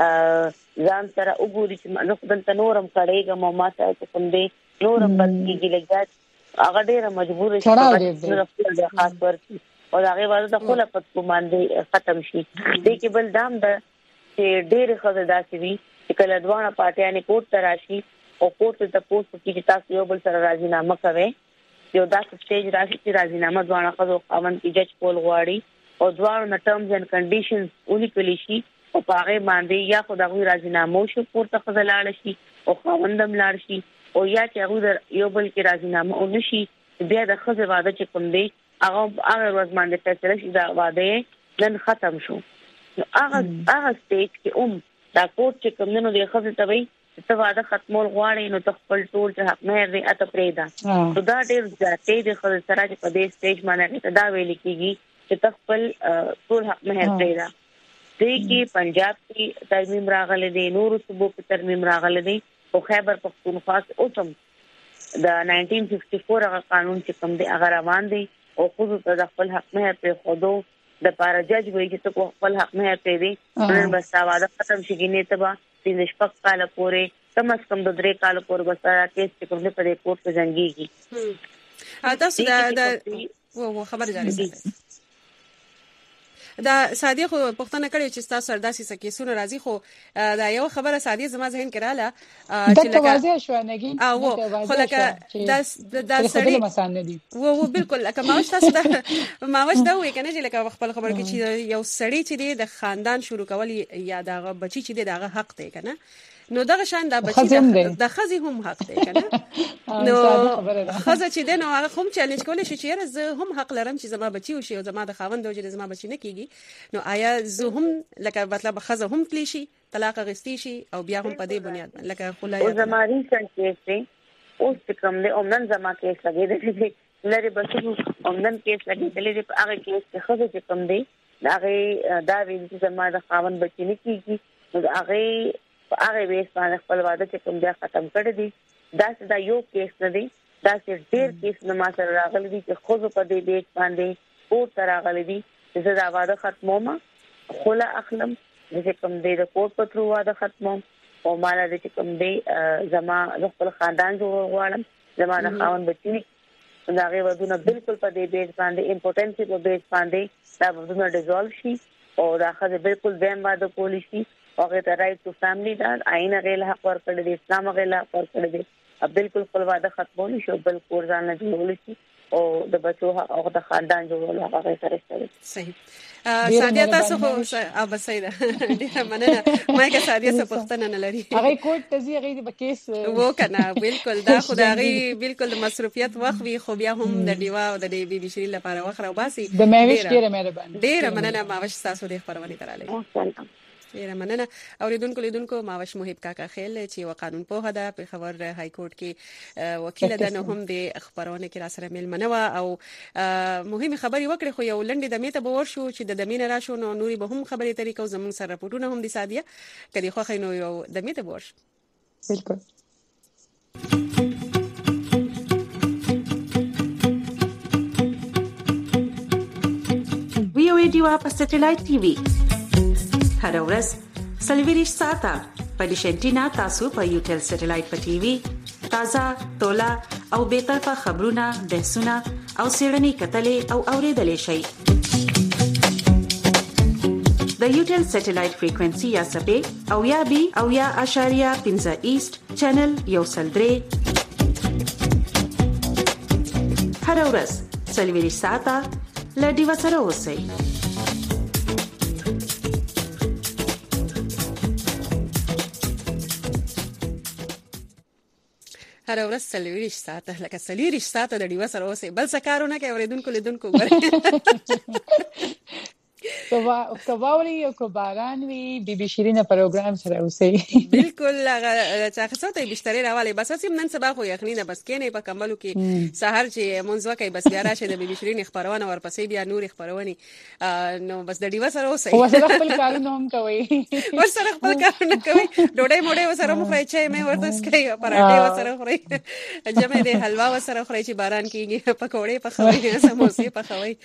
ځان سره وګوري چې نو خدای نورم کړيګه مو ما ته کوم دي نورم بدګي لګات هغه ډېر مجبور شي نو خپل خاص ورته او هغه واسطه د خپل په کوماندې ختم شي دې کې بل دام د چې ډېر خزه داسي وي چې کله دوانه پارټیانه کوټ ته راشي او کوټ ته پوسټ کې تاسو یو بل سره راځينامه کوي یو داسې سټیج راشي چې راځينامه دوانه خزو قانون کې جج کول غواړي او دوانه ټرمز اند کنډیشنز ولیکل شي او هغه باندې یا خدای راځينامه شو پورته خزلاړ شي او خوندم لاړ شي او یا چې هغه یو بل کې راځينامه او نشي بیا د خزه واده چې کوم دی هغه هغه ورځ باندې فیصله شي دا واده نن ختم شو هغه هغه سټیج کې اوم دا کوټ چې کوم نو د خزه ته وي ته واده ختمول غواړي نو خپل ټول چې حق مهر دی اته پرېدا نو دا ډېر ځاتې د خزه سره چې په دې سټیج باندې دا ویل کېږي چې خپل ټول حق مهر پرېدا دې کې پنجاب کې ترمیم راغله دي نور صوبو کې ترمیم راغله دي او خیبر پختونخوا کې اوسم د نائنټین سکسټي فور هغه قانون چې کوم دی هغه روان دی او خو د خپل حق مهر په خودو د پاره جج وایي چې ته خپل حق مهر پې دی نن بس واده ختم شي کې نه تبا د شپږ کال پورې کم از کم د درې کال پورې بس راکې چې کوم په دې کوټ کې ځنګيږي تاسو دا و خبر جاری ساتئ دا سادیه خو پښتنه کړي چې تاسو ارداسي سکه سونه راځي خو دا یو خبره سادیه زما ذهن کې رااله چې لکه واضح شو نګي او خو لکه دا دا سړی مسان دي و و بالکل لکه ماوش تاسو دا ماوش دا وې کنه چې لکه خپل خبر کې چې یو سړی چې دی د خاندان شروع کول یا دا بچی چې دی دا حق دی کنه نو دغه شان دا بچی د خزي هم حق دی کنه نو خزه چې دی نو هغه هم چیلنج کولای شي چې زه هم حق لرم چې زما بچی وشي او زما د خاوند وجه زما بچی نه کیږي نو آیا زه هم لکه مطلب خزه هم تلی شي طلاق غستی شي او بیا هم په دې بنیاد لکه خلای او زما ریسنت کیس اوس کوم له عمرن زما کیس لګیدل دي لری بچو عمرن کیس لګیدل دي په هغه کیس کې خزه چې کوم دی هغه دا ویل چې زما د خاوند بچی نه کیږي نو هغه هغه ویس باندې خپل واده چې کوم بیا ختم کړی دي دا څه دا یو کیس نه دی دا چې ډیر کیس نه ما سره راغلي دي چې خو په دې بیس باندې او تر راغلي دي چې دا واده ختمومه خلا اخلم چې کوم دې د کوټ په ترو واده ختموم او مال دې کوم دې زما خپل خاندان جوړ غواړم زما د خاوند بچی دا غي ودونه بالکل په دې بیس باندې امپورټنس په بیس باندې دا ودونه ډیزولف شي او دا خزه بالکل دیم واده کولی شي هغه ته رائټ ټو فیملی دا عین غیل حق ورکړي دي اسلام غیل حق ورکړي دي بالکل خپل واده ختمول شي بل کور ځان نه جوړول شي او د بچو او د خاندان جوړول هغه سره سره صحیح سادیه تاسو خو اب سیده ډیره مننه ما کې سادیه څه پښتنه نه لري هغه کوټ ته زی غي د کیس وو کنه بالکل دا خدای بالکل د مصروفیت وخت وی خو بیا هم د دیوا او د بي بي شری لپاره وخت راو باسي د مېوش ډیره مهرباني ډیره مننه ما وش تاسو د خبرونه تراله ډیره مننه اوریدونکو لیدونکو ماوش محب کاکا خیل چې و قانون په هدا په خبر های کورټ کې وکیل ده نو هم د خبرونه کې را سره مل منوه او مهمه خبري وکړي خو یو لنډه د میته باور شو چې د دمینه را شو نو نوري به هم خبري طریقو زمون سره راپورټونه هم دي سادیه کدي خو خینو یو د میته باور بالکل وی او ای ډیوا په سټلایټ ټي وي هر ورځ سلویریش ساته په ډیشنټینا تاسو په یوټل سټلایټ په ټي وي تازه تولا او به طرفه خبرونه بحثونه او سیړنی کتلې او اوریدلې شي د یوټل سټلایټ فریکوئنسي یا سپې او یا بي او یا اشاریه پنځه ایست چینل یو سلدري هر ورځ سلویریش ساته لډي وسره اوسئ هر ورځ سلویریش ساته لکه سلویریش ساته د ډیو سره اوسه بل څه کارونه کوي اوریدونکو لیدونکو غره کواوري او کباران وی بي بي شيرینه پروګرام سره اوسه بالکل هغه چې خصوصي بشتري راواله بس سیم نن سبا خو یقینا بس کینه په کملو کې سحر چې منځ وکي بس بیا راشه د بي بي شيرینه خبرونه ورپسې بیا نور خبرونه نو بس د ډیو سره اوسه وسره خپل کارونه هم کوي وسره خپل کارونه کوي ډوډۍ موډۍ وسره مخړی چې مې ورته سکي پراټې وسره خوري جمع دې حلوا وسره خوري چې باران کېږي پکوړې پخوي سموسې پخوي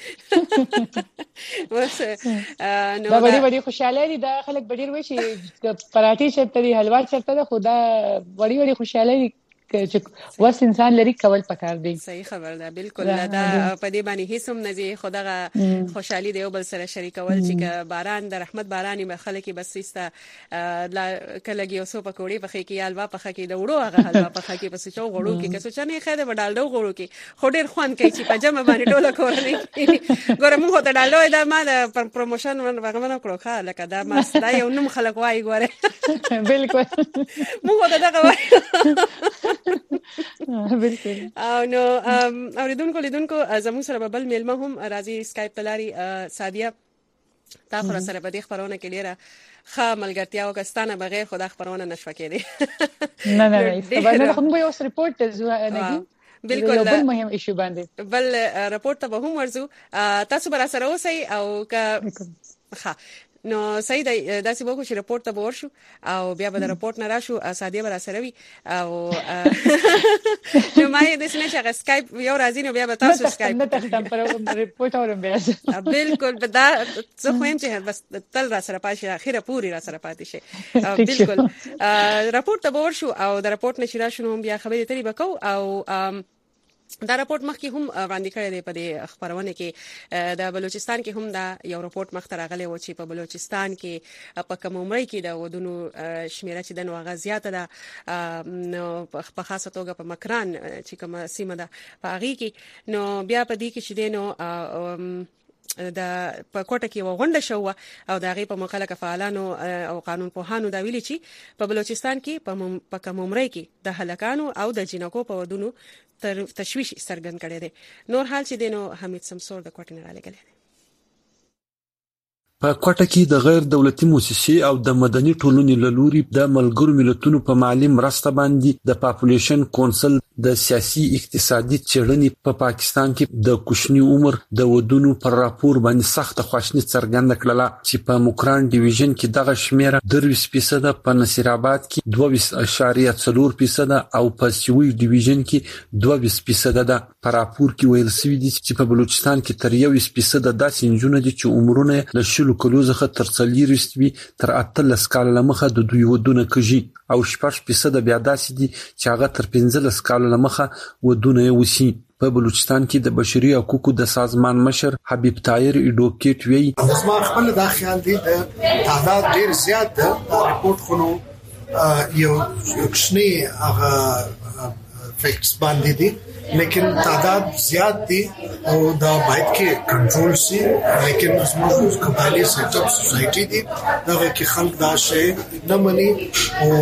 نو دا وړي وړي خوشاله دي دا خلک ډېر وي چې پراټې چرته دي حلوا چرته ده خدا وړي وړي خوشاله دي چې واس انسان لري کول پکار دی صحیح خبر ده بالکل دا په دې باندې هیڅ هم نزي خدای خوشحالي دی او بل سره شریکول چې باران د رحمت باراني مخلک بس سیستا کلهږي او سو پکوړي په کې حلوا په کې د وړو هغه حلوا په کې بس چو وړو کې کسو چنه خېده وډالډو وړو کې خو ډېر خوان کوي چې په جمع باندې ټوله کورنۍ ګوره موږ ته ډالډو دا ما د پروموشن ورغمنه کړو ښه لکه دا ما دا یو نوم خلک وایي ګوره بالکل موږ ته دا وایي بالکل او نو اوریدونکو لیدونکو زموږ سره بل میلمه هم راځي اسکایپ تلاري سادیه تا خو سره په دې خبرونه کې ډیره ښه ملګرتیا وکستانه بغیر خدا خبرونه نشو کېدی نه نه نه خبرونه کوم یو ریپورت زو بالکل بل مهم ایشو باندې بل رپورت ته به هم ورزو تاسو بر سره اوسئ او که ښه نو صحیح دی داسې وګورئ چې رپورت ته ورشو او بیا به د رپورت نه راشو سادیه بر سره وي او نو ما یې د سینې چې اسکایپ یو راځي نو بیا به تاسو اسکایپ نه تختم پر رپورت اورم بیا بالکل دا څه خو هم چې بس تل را سره پاتې اخیره پوری را سره پاتې شي بالکل رپورت ته ورشو او د رپورت نشي راشو نو بیا خبرې ترې وکاو او دا راپورټ مخکې هم وړاندې کړی دی په دې خبرونه کې د بلوچستان کې هم دا یو راپورټ مخ ته راغلی و چې په بلوچستان کې په کوم عمر کې د ودونو شمیره چې د نوغه زیاته ده په خاصه توګه په مکران چې کوم سیمه ده په هغه کې نو بیا په دې کې چې دینو د په کوټه کې وغونډه شو او د غي په مخالفه فعالانو او قانون پوهانو دا ویلي چې په بلوچستان کې په کوم عمر کې د هلکانو او د جنکو په ودونو تر تشویش سرګن کړي دي. نور حال چې دینو حمید سمسور د کوټې نه راغلی دی. په کوټه کې د غیر دولتي مؤسسې او د مدني ټولنې له لوري د ملګرو ملتونو په مالی مرسته باندې د پاپولیشن کونسل د سیاسي اقتصادي چړنې په پا پاکستان کې د کوشنی عمر د ودونو پر راپور باندې سخت خواشنی څرګنده کړله چې په مکران ډیویژن کې دغه شمیره درویس فیصد، په نصیر آباد کې دوه ویشت اعشاریه څلور فیصد او په سیوی ډیویژن کې دوه ویشت فیصد ده. په راپور کې ویل شوی دی چې په بلوچستان کې تر یو ویشت فیصد داسې نجونې دي چې عمرونه له شلو کلو څخه تر څلوېښت وي تر اتلس کاله لمخه د دوی ودونه کوي او شپږ فیصد بیا داسې دي چې هغه تر پنځلس کاله لمخه ودونه وسی. په بلوچستان کې د بشري حقوقو د سازمان مشر حبیب طاهر ایډوکیټ وی زما خپل دا خیال دی د تعداد ډیر زیات ده. رپورټ خو یو کښنی هغه فیکټس باندې دي لیکن تعداد زیات دي او دا باید کې کنټرول شي. لیکن زموږ قبایلی سیټ اپ سوسایټي دي دغه کې خلک دا شی نه مني او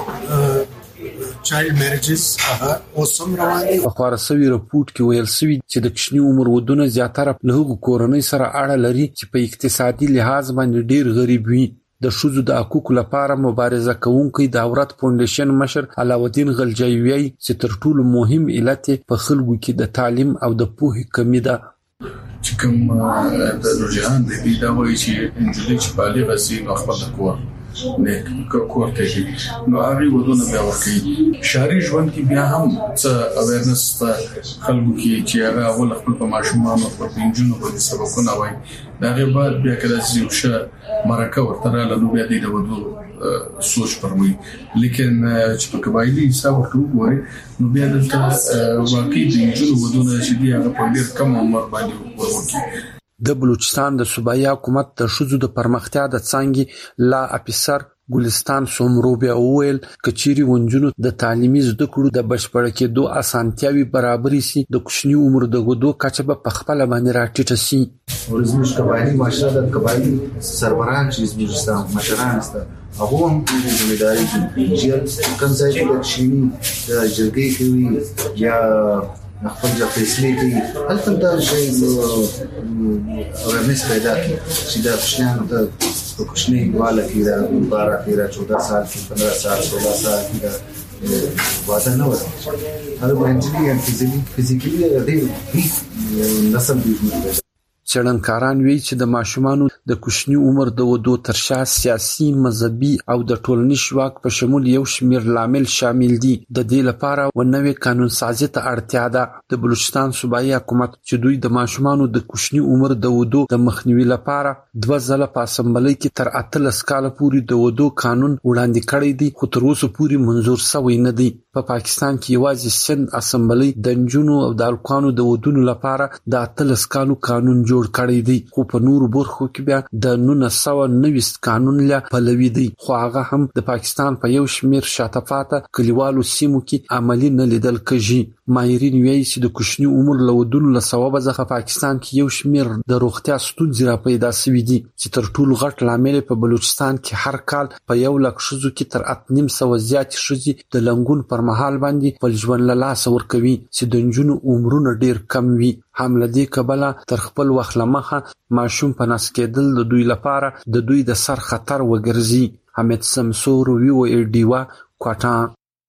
چایلډ میریجز هغه اوسم روان دي. په خارسوي رپورټ کې ویل شوی چې د کښنی عمر ودونه زیاتره له هغو کورنۍ سره اړه لري چې په اقتصادي لحاظ باندې ډیر غریب وي. د شوزو د حقوقو لپاره مبارزه کوونکي د عورت فاونډیشن مشر علاودین غلجی وی چې تر ټولو مهم علت په خلکو کې د تعلیم او د پوهې کمی ده. چې کوم د رجحان دی دا وایي چې انجلۍ چې بالغه شي نو خپل کور نه کور کوي نو هغه ودونه بیا ورکوي. شهري ژوند کې بیا هم څه اویرنس خلکو کې چې هغه ول خپل په ماشومان او په پنځونو باندې سبقونه وایي دا غیر بعد بیا کله چې شه مرکه ورته له نو بیا د ودو سوچ پرموي. لیکن چې په قبایلی حساب وګورئ نو بیا دلته واقعي د انجونو ودونه چې دی هغه په ډیر کم عمر باندې ورکوي. د بلوچستان د صوبایي حکومت د شوزو د پرمختیا د څنګه لا افسر ګلستان سومروبیا وویل کچيري ونجونو د تعلیمي زده کړو د بشپړ کېدو اسانتیاوي برابرې سي د کوشنی عمر د غدو کچه په خپل باندې راټیټه سي. ورزمش قبایلی معاشره د قبایلی سربران چې زموږ مشران است هغه هم د ځمېداري چې کوم ځای کې د شینی د جرګې کوي یا خپل ځای فیصله کوي هلته دا شی اورنس پیدا کوي چې دا شنه د کوشنی والا کې دا بارہ تیرہ چودہ سال کې پندرہ سال سولہ سال کې دا واده نه وره هغه باندې فزیکلی د نسل دی. څېړنکاران وایي چې د ماشومانو د کوشنی عمر د ودو ترشا سیاسي، مذهبي او د ټولنیز شواک په شمول یو شمېر لامل شامل دي. د دې لپاره و نوې قانون سازي ته اړتیا ده. د بلوچستان صوبایي حکومت چې دوی د ماشومانو د کوشنی عمر د ودو د مخنیوي لپاره دوه ځله په اسمبلی کې تر اتلس کاله پورې د ودو قانون وړاندې کړی دی خو تر اوسه پورې منظور شوی نه دی. په پاکستان کې یوازې سند اسمبلی د نجونو او د هلکانو د ودونو لپاره د اتلس کالو قانون جوړ کړی دی خو په نورو برخو کې بیا د نولس سوه نوي قانون له پلوي دی خو هغه هم د پاکستان په یو شمېر شاته پاته کلیوالو سیمو کې عملي نه لیدل کېږي. ماهرین وایي چې د کوشنی عمر له ودونو له سببه څخه پاکستان کې یو شمېر د روغتیا ستونزې را پیدا شوي دي چې تر ټولو غټ لامل په بلوچستان کې هر کال په یو لک ښځو کې تر اته نیم سوه زیاتې ښځې د لنګون پر مهال باندې خپل ژوند له لاسه ورکوي چې د نجونو عمرونه ډیر کم وي. هم له دې کبله تر خپل وخت له مخه ماشوم په نس کېدل د دوی لپاره د دوی د سر خطر وګرځي. حمید سمسور وی او ډیوا کوټا.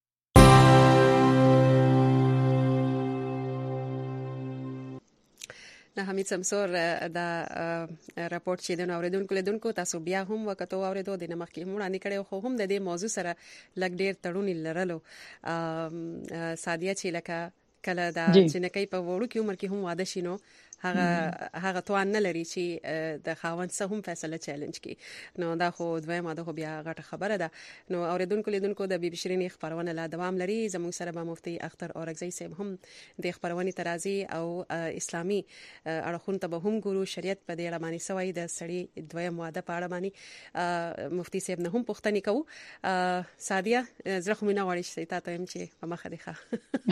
نه حمید سمسور دا راپورټ چې د اوریدونکو لیدونکو تاسو بیا هم وکړو اوریدو د نمخ کې مړانه کړي خو هم د دې موضوع سره لګ ډیر تړون لرلو. سادیه چې لکه کله دا چې نه کوي په وړو کې عمر کې هم واده شینو هغه هغه توان نه لري چې د خاوند سره هم فیصله چیلنج کی. نو دا خو دویمه ده خو بیا غټه خبره ده. نو اوریدونکو لیدونکو د بي بي شيرين خبرونه لا دوام لري. زموږ سره به مفتي اختر اورګزی صاحب هم د خبرونه ترازی او اسلامي اړخون ته به هم ګورو. شریعت په دې اړه باندې سوي د سړی دویم واده په اړه باندې مفتي صاحب نه هم پوښتنه کوو. سادیه زړه خو مینه غواړي چې تاسو هم چې په مخه دی ښه.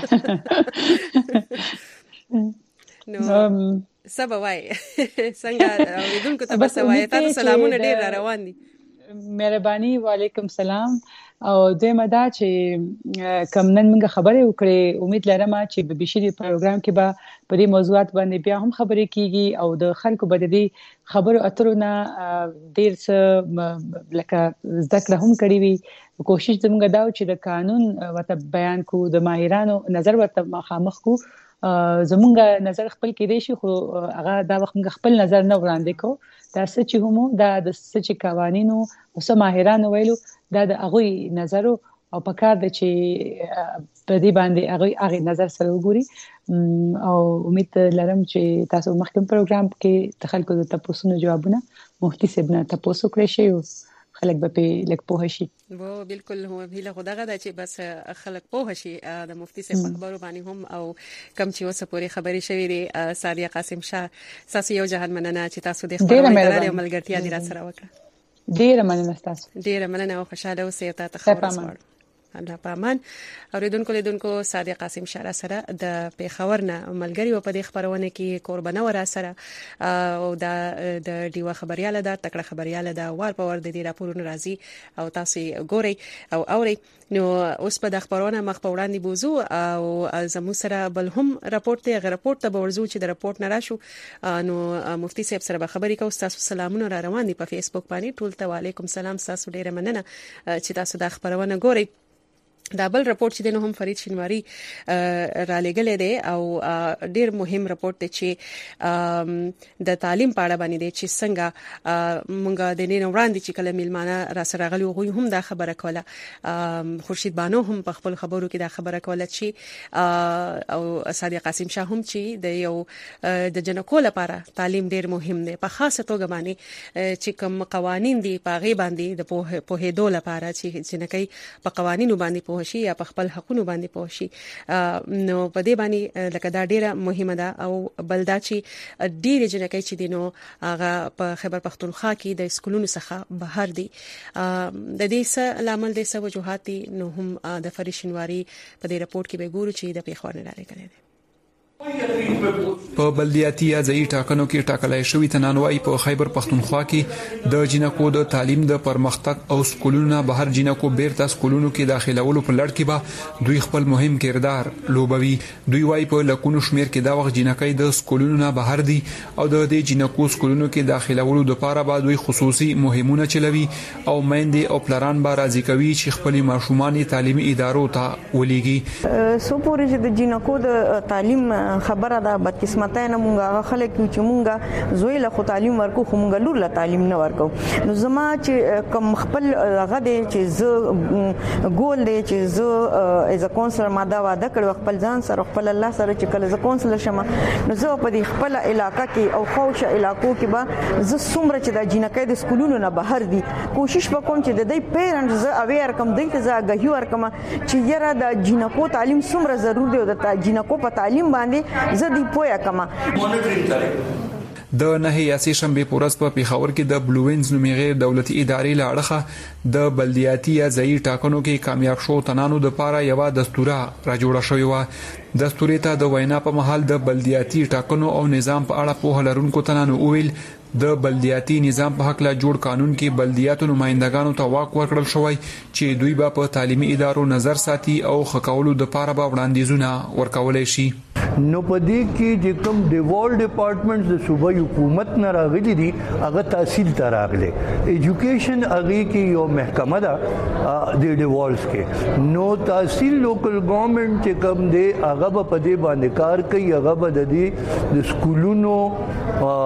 نو سبا وای څنګه اوریدونکو ته بس وای تاسو سلامونه ډیر روان دي. مهرباني وعلیکم سلام. او دمه دا چې کم نن موږ خبرې وکړې امید لرم چې به بشری پروګرام کې به په دې موضوعات باندې بیا هم خبرې کیږي او د خلکو به د خبرو اترو نه ډیر څه لکه ذکر هم کړی وي. کوشش زموږ دا چې د قانون وته بیان کو د ماهرانو نظر ورته مخامخ کو. زمونږ نظر خپل کې دی شي خو هغه دا وخت موږ خپل نظر نه وړاندې کو. دا څه چې هم دا د څه چې قوانینو او څه ماهرانو ویلو دا د هغه نظر او په کار د چې په دې باندې هغه هغه نظر سره وګوري. او امید لرم چې تاسو مخکې پروګرام کې تخلکو د تاسو جوابونه مفتي صاحب نه تاسو کړی شي خلک به په لک پوه شي. و بالکل هو هیله خدای غدا چې بس خلک پوه شي د مفتي صاحب خبرو باندې هم او کم چې اوسه پوری خبري شوې دي. سادیه قاسم شاه تاسو یو جهان مننه چې تاسو د خبرو لپاره ملګرتیا دي را سره وکړه. ډیره مننه تاسو. ډیره مننه او خوشاله اوسئ تاسو خبرو الله پامان. اوریدونکو لیدونکو سادیه قاسم شاه سره د پیښور نه ملګری و په دې خبرونه کې قربانه ورا سره او د د دیو خبرياله د تکړه خبرياله د وار په ور د دې راپورونو راځي او تاسو ګورئ او اورئ. نو اوس په د خبرونه مخ په وړاندې بوزو او زمو سره بل هم راپورټ دی. غیر راپورټ ته ورزو چې د راپورټ نه راشو. نو مفتي صاحب سره به خبرې کوو. تاسو سلامونه را روان دي په فیسبوک باندې. ټول ته وعلیکم سلام. تاسو ډیره مننه چې تاسو د خبرونه ګورئ. دا بل راپورټ چې د نوم فرید شینواری را لګلې دی او ډیر مهم راپورټ دی چې د تعلیم په اړه باندې دی چې څنګه مونږ د نن وړاندې چې کله میلمانه را سره غلي غوي هم دا خبره کوله. خورشید بانو هم په خپل خبرو کې دا خبره کوله چې او سادیه قاسم شاه هم چې د یو د جنکو لپاره تعلیم ډیر مهم دی په خاصه توګه باندې چې کوم قوانين دي په غي باندې د په هدو لپاره چې جنکې په قوانینو باندې په شي یا په خپل حقونو باندې پوه شي. نو په دې باندې لکه دا ډیره مهمه ده او بلدا چې ډیره جنکې چې دینو هغه په خیبر پختونخوا کې د سکولونو څخه بهر دي. د دې څه لامل د څه وجوهات دي نو هم د فرید شینواری په دې راپورټ کې به ګورو چې د پیښور نه لري کړی. په بلدیاتي یا ځای ټاکنو کې ټاکلای شوی تنانوي په خیبر پختونخوا کې د جنکو د تعلیم د پرمختګ او سکولونو بهر جنکو بیرته سکولونو کې داخلهولو په لړ کې به دوی خپل مهم کردار لوبوي. دوی وايي په لکونو شمیر کې دا وخت جنکې د سکولونو بهر دي او د دې جنکو سکولونو کې داخلهولو لپاره به دوی خصوصي مهمونه چلوي او مېندې او پلران به راضي کوي چې خپل ماشومان تعلیمي ادارو ته ولېږي. سو پورې چې د جنکو د تعلیم خبره ده بدقسمتای نه مونږه خلک چې مونږه زوی له خو تعلیم ورکو خو مونږه لور له تعلیم نه ورکو. نو زما چې کوم خپل هغه دی چې زه ګول دی چې زه از ا کونسلر ما دا واده کړو خپل ځان سره خپل الله سره چې کله زه کونسلر شم نو زه په دې خپل علاقې کې او خوش علاقو کې به زه څومره چې د جنکې د سکولونو نه بهر دي کوشش وکوم چې د دې پیرنټ زه اویر کم دی ته زه غوي ورکم چې یره د جنکو تعلیم څومره ضروري دی او د جنکو په تعلیم باندې زدي پویا کما. د نه یاسي شنبه پورس په پیښور کې د بلوینز نومي غیر دولتي ادارې لاړخه د بلدیاتي یا ځای ټاکنو کې کامیاب شو تنانو د پاره یو دستوره را جوړه شوې و. دستوري ته د وینا په محل د بلدیاتي ټاکنو او نظام په اړه په هلرونکو تنانو ویل د بلدیاتي نظام په حق لا جوړ قانون کې بلدیاتو نمائندګانو ته واک ورکړل شوی چې دوی به په تعلیمي ادارو نظر ساتي او خکولو د پاره به وړاندیزونه ورکولای شي. نو پدې کې چې کوم ډیوال ډپارټمنټس د صوبایي حکومت نه راغلي دي هغه تحصیل ته راغلي. ایجوکیشن هغه کې یو محکمه ده د ډیوالز کې نو تحصیل لوکل ګورنمنت چې کوم دی هغه په دې باندې کار کوي. هغه به د دې د سکولونو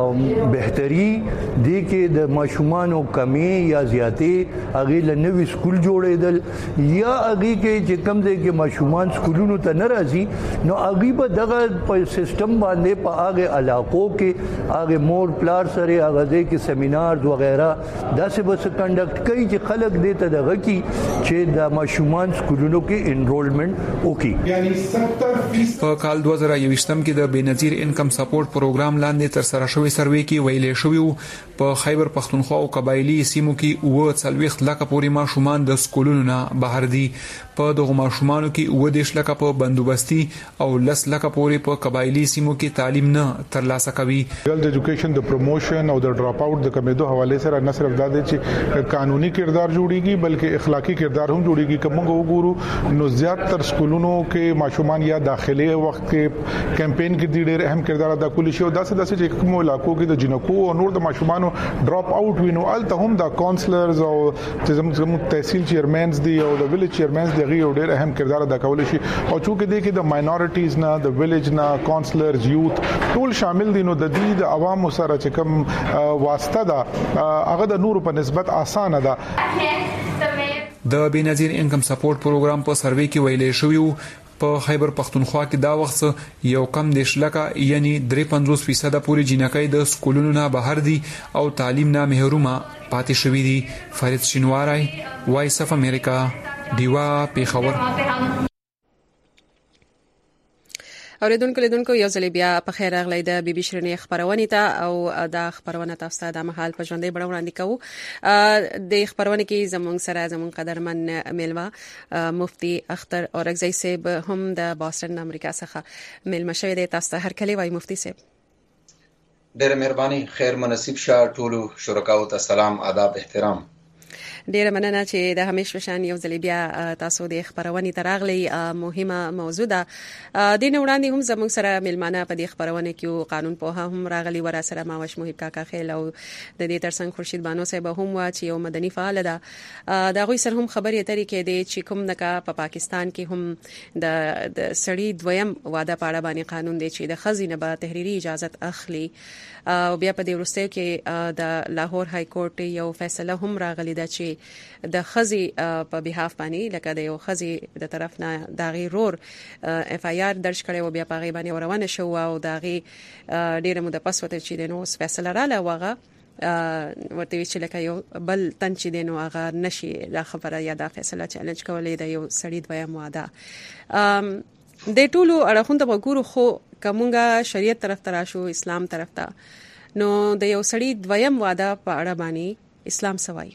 بهتري دي کې د ماشومانو کمی یا زیاتې هغه له نوې سکول جوړېدل یا هغه کې چې کم ځای کې ماشومان سکولونو ته نه راځي نو هغه به دغه په سیستم باندې په هغه علاقو کې هغه مور پلار سره هغه ځای کې سیمینارز وغیرہ داسې به کنډکټ کوي چې خلک دې ته دغه کې چې د ماشومان سکولونو کې انرولمنت وکړي. یعنی ستر فیصد په کال دوه زره یوویشتم کې د بنظیر انکم سپورټ پروګرام لاندې تر سره شوی سروې کې ویلې شوی په خیبر پختونخوا او قبایلی سیمو کې اوه څلوېښت لکه پورې ماشومان د سکولونو نه بهر دي. په دغه ماشومانو کې اوه دېرش لکه په بندوبستي او لس لکه پورې په قبایلی سیمو کې تعلیم نه ترلاسه کوي. د ایجوکیشن د پروموشن او د ډراپ اوټ د کمیدو حواله سره نه صرف دا چې قانوني کردار جوړیږي بلکې اخلاقی کردار هم جوړیږي. کومه وګورو نو زیات تر سکولونو کې ماشومان یا داخلي وخت کې کمپاین کې ډېر اهم کردار ادا کولی شي او داسې داسې چې کوم علاقو کې د جنکو او نور د ماشومانو ډراپ اوټ وینو الته هم د کونسلرز او چې زموږ تحصیل چیرمنز دي او د ویلیج چیرمنز دغه یو ډېر اهم کردار ادا کولی شي او چې کې د د ماینورټیز نه د ویلیج نه کونسلرز یوت ټول شامل دي. نو د دې د عوامو سره چې کوم واسطه ده هغه د نور په نسبت اسانه ده. د بنظیر انکم سپورټ پروګرام په سروې کې ویلې شوی په خیبر پختونخوا کې دا وخت یو کم دیش لکه یعنی درې پنځوس فیصد پورې جنکۍ د سکولونو نه بهر دي او تعلیم نه محرومه پاتې شوې دي. فرید شینواری، وایس اف امریکا، دیوا پیښور. اوریدونکو لیدونکو یو ځل بیا په خیر راغلی د بي بي شيرینې خبرونه ته او دا خبرونه تاسو ته د محل په ژوندۍ بڼه وړاندې کوو. د خبرونه کې زموږ سره زموږ قدرمن میلمه مفتي اختر اورګزی صاحب هم د بوسټن امریکا څخه میلمه شوی دی. تاسو ته هر کلی وای مفتي صاحب. ډېر مهرباني، خیر مناسب شه. ټولو شرکاو ته سلام، آداب، احترام. ډیره مننه چې د همیشه شان یو ځل بیا تاسو د خبرونه تراغلي. مهمه موضوع ده. د نوړاندې هم زموږ سره ملمانه په دې خبرونه کې قانون په هم راغلي ور سره ماوش محب کاکا خیل او د دې ترڅنګ خورشید بانو صاحب هم وا چې یو مدني فعال ده. دا غوي سره هم خبرې اترې کې دي چې کوم نکا په پاکستان کې هم د د سړی دویم واده پاړه باندې قانون دی چې د خزینه به تحریری اجازه اخلي او بیا په دې ورسته کې د لاهور های کورټ یو فیصله هم راغلی ده چې د خزي په بهاف باندې لکه د یو خزي د طرف نه د غیرور اف آی آر درج کړي او بیا په غي باندې روانه شو او د غي ډیره مده پس وته چې د نو فیصله را لوغه ورته چې لکه یو بل تن چې د نو هغه نشي دا خبره یا دا فیصله چیلنج کولې د یو سړی دویم واده د ټولو اړخونو وګورو خو کومه شریعت طرف ته راشو اسلام طرف ته نو د یو سړی دویم واده په اړه باندې اسلام سوای.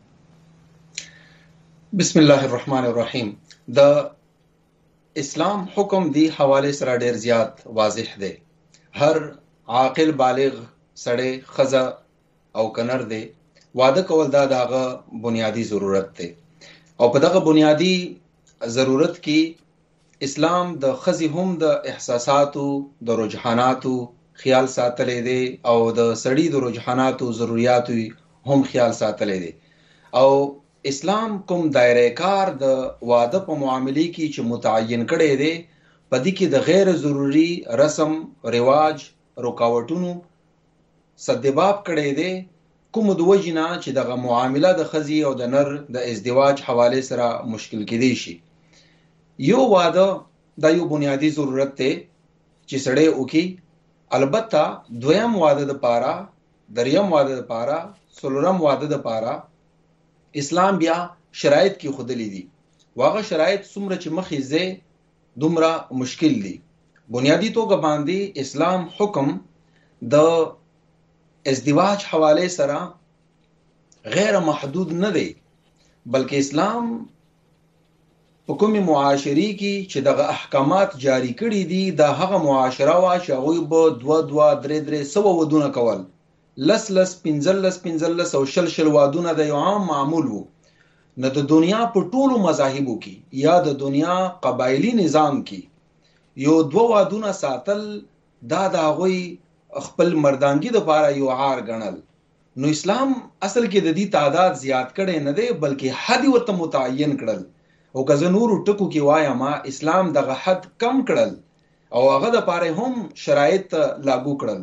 بسم الله الرحمن الرحیم. د اسلام حکم دی حواله سره ډیر زیات واضح دی. هر عاقل بالغ سړی خزه او کنر دی واده کول دا دغه بنیادی ضرورت دی او په دغه بنیادی ضرورت کې اسلام د خزي هم د احساساتو د رجحاناتو خیال ساتلې دی او د سړی د رجحاناتو ضرورتو هم خیال ساتلې دی او اسلام کوم دایره کار د واده په معاملې کې چې متعین کړي دي په دې کې د غیر ضروری رسم رواج رکاوټونو سدباب کړي دي کوم د وجنا چې دغه معامله د خزي او د نر د ازدواج حواله سره مشکل کېدی شي. یو واده د یو بنیادی ضرورت ته چې سړی وکي. البته دویم واده د پاره دریم واده د پاره څلورم واده د پاره اسلام بیا شرایط کې خودلې دي. واغه شرایط څومره چې مخې زه دومره مشکل دي. بنیادی توګه باندې اسلام حکم د ازدواج حواله سره غیر محدود نه دی بلکې اسلام په کومه معاشري کې چې دغه احکامات جاری کړي دي د هغه معاشره وا چې هغه به دوا دوا درې درې سو ودونه کول لس لس پنځلس پنځلس او شل شل وادونه د یو عام معمول وو. نه د دنیا په ټولو مذاهبو کې یا د دنیا قبایلی نظام کې یو دو وادونه ساتل دا د هغه خپل مردانګي د پاره یو عار ګڼل. نو اسلام اصل کې د دې تعداد زیات کړي نه دی بلکې حد ورته متعین کړل او که زه نور ټکو کې وایم اسلام دغه حد کم کړل او هغه د پاره هم شرایط لاګو کړل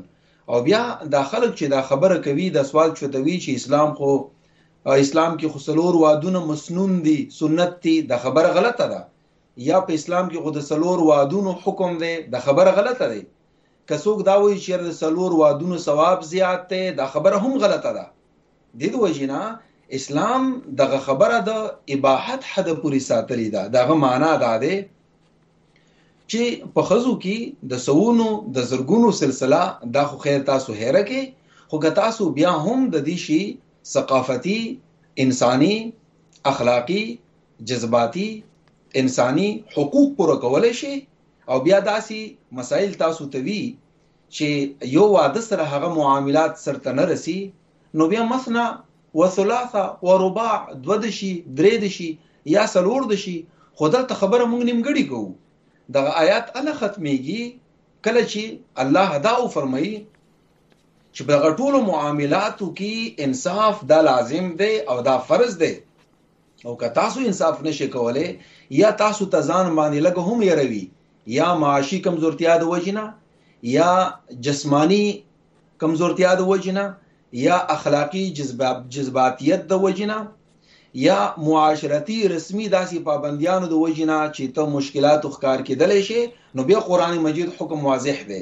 او بیا دا خلک چې دا خبره کوي د سوال چوتوي چې اسلام خو اسلام کې خو څلور وادونه مسنون دي سنت دي د خبره غلطه ده یا په اسلام کې خو د څلور وادونو حکم دی د خبره غلطه ده که څوک دا وایي چې د څلور وادونو ثواب زیات دی د خبره هم غلطه ده د دې وجینا اسلام دغه خبره د اباحت حد پوری ساتلی ده دغه معنا ده ده چې په خزو کې د سونو د زرګونو سلسله دا خو خیر تاسو هره کې خو که تاسو بیا هم د دې شي ثقافتی انسانی اخلاقی جذباتی انسانی حقوق پوره کولای شي او بیا داسي مسائل تاسو ته وی چې یو واده سره هغه معاملات سره نه رسی نو بیا مثنا وثلاثه ورباع دو دشي درې دشي یا سلور دشي خدای ته خبره مونږ نیمګړی کوو دغه آیات اله ختميږي کله چې الله دا فرمایي چې په غټولو معاملاتو کې انصاف دا لازم دی او دا فرض دی او که تاسو انصاف نشئ کولای یا تاسو ته ځان باندې لګ هم یروي یا معاشي کمزورتیا د وجنه یا جسمانی کمزورتیا د وجنه یا اخلاقی جذباتیت د وجنه یا معاشرتی رسمي داسي پابندیانو د وجنه چې ته مشکلات ښکار کېدلې شي نو بیا قران مجید حکم واضح دی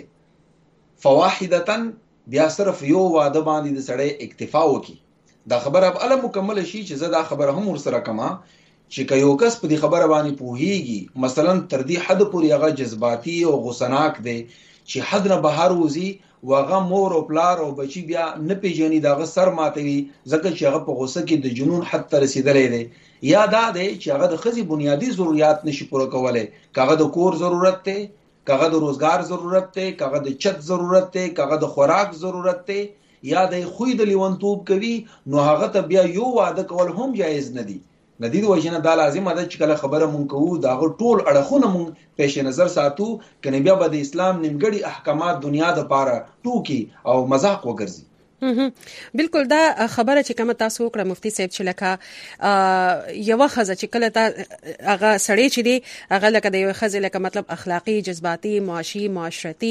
فواحدتا بیا صرف یو واده باندې د سړی اکتفا وکي دا خبره به ال مکمل شي چې زه دا خبره هم ورسره کما چې که یو کس په دې خبره باندې پوهیږي مثلا تر دې حد پورې هغه جذباتي او غوسناک دی چې حد نه بهر وځي واغه مور او پلار او بچي بیا نه پیژني داغه سر ماتوي ځکه چې هغه په غوسه کې د جنون حد ته رسیدلې دی یا دا دی چې هغه د خزي بنیادی ضرورت نشي پوره کولای کاغه د کور ضرورت دی کاغه د روزګار ضرورت دی کاغه د چت ضرورت دی کاغه د خوراک ضرورت دی یا د خوې د لیونتوب کوي نو هغه ته بیا یو واده کول هم جایز نه دی ندی د وجنه دا لازم ده چې کله خبره مونږ کوو دا ټول اړخونه مونږ پیش نظر ساتو کنه بیا به د اسلام نیمګړي احکامات دنیا د پاره ټوکی او مذاق وګرځي بالکل دا خبره چې کوم تاسو وکړه مفتي صاحب چې لکه یو خزه چې کله تا هغه سړی چې دی هغه لکه د یو خزه لکه مطلب اخلاقی جذباتي معاشي معاشرتي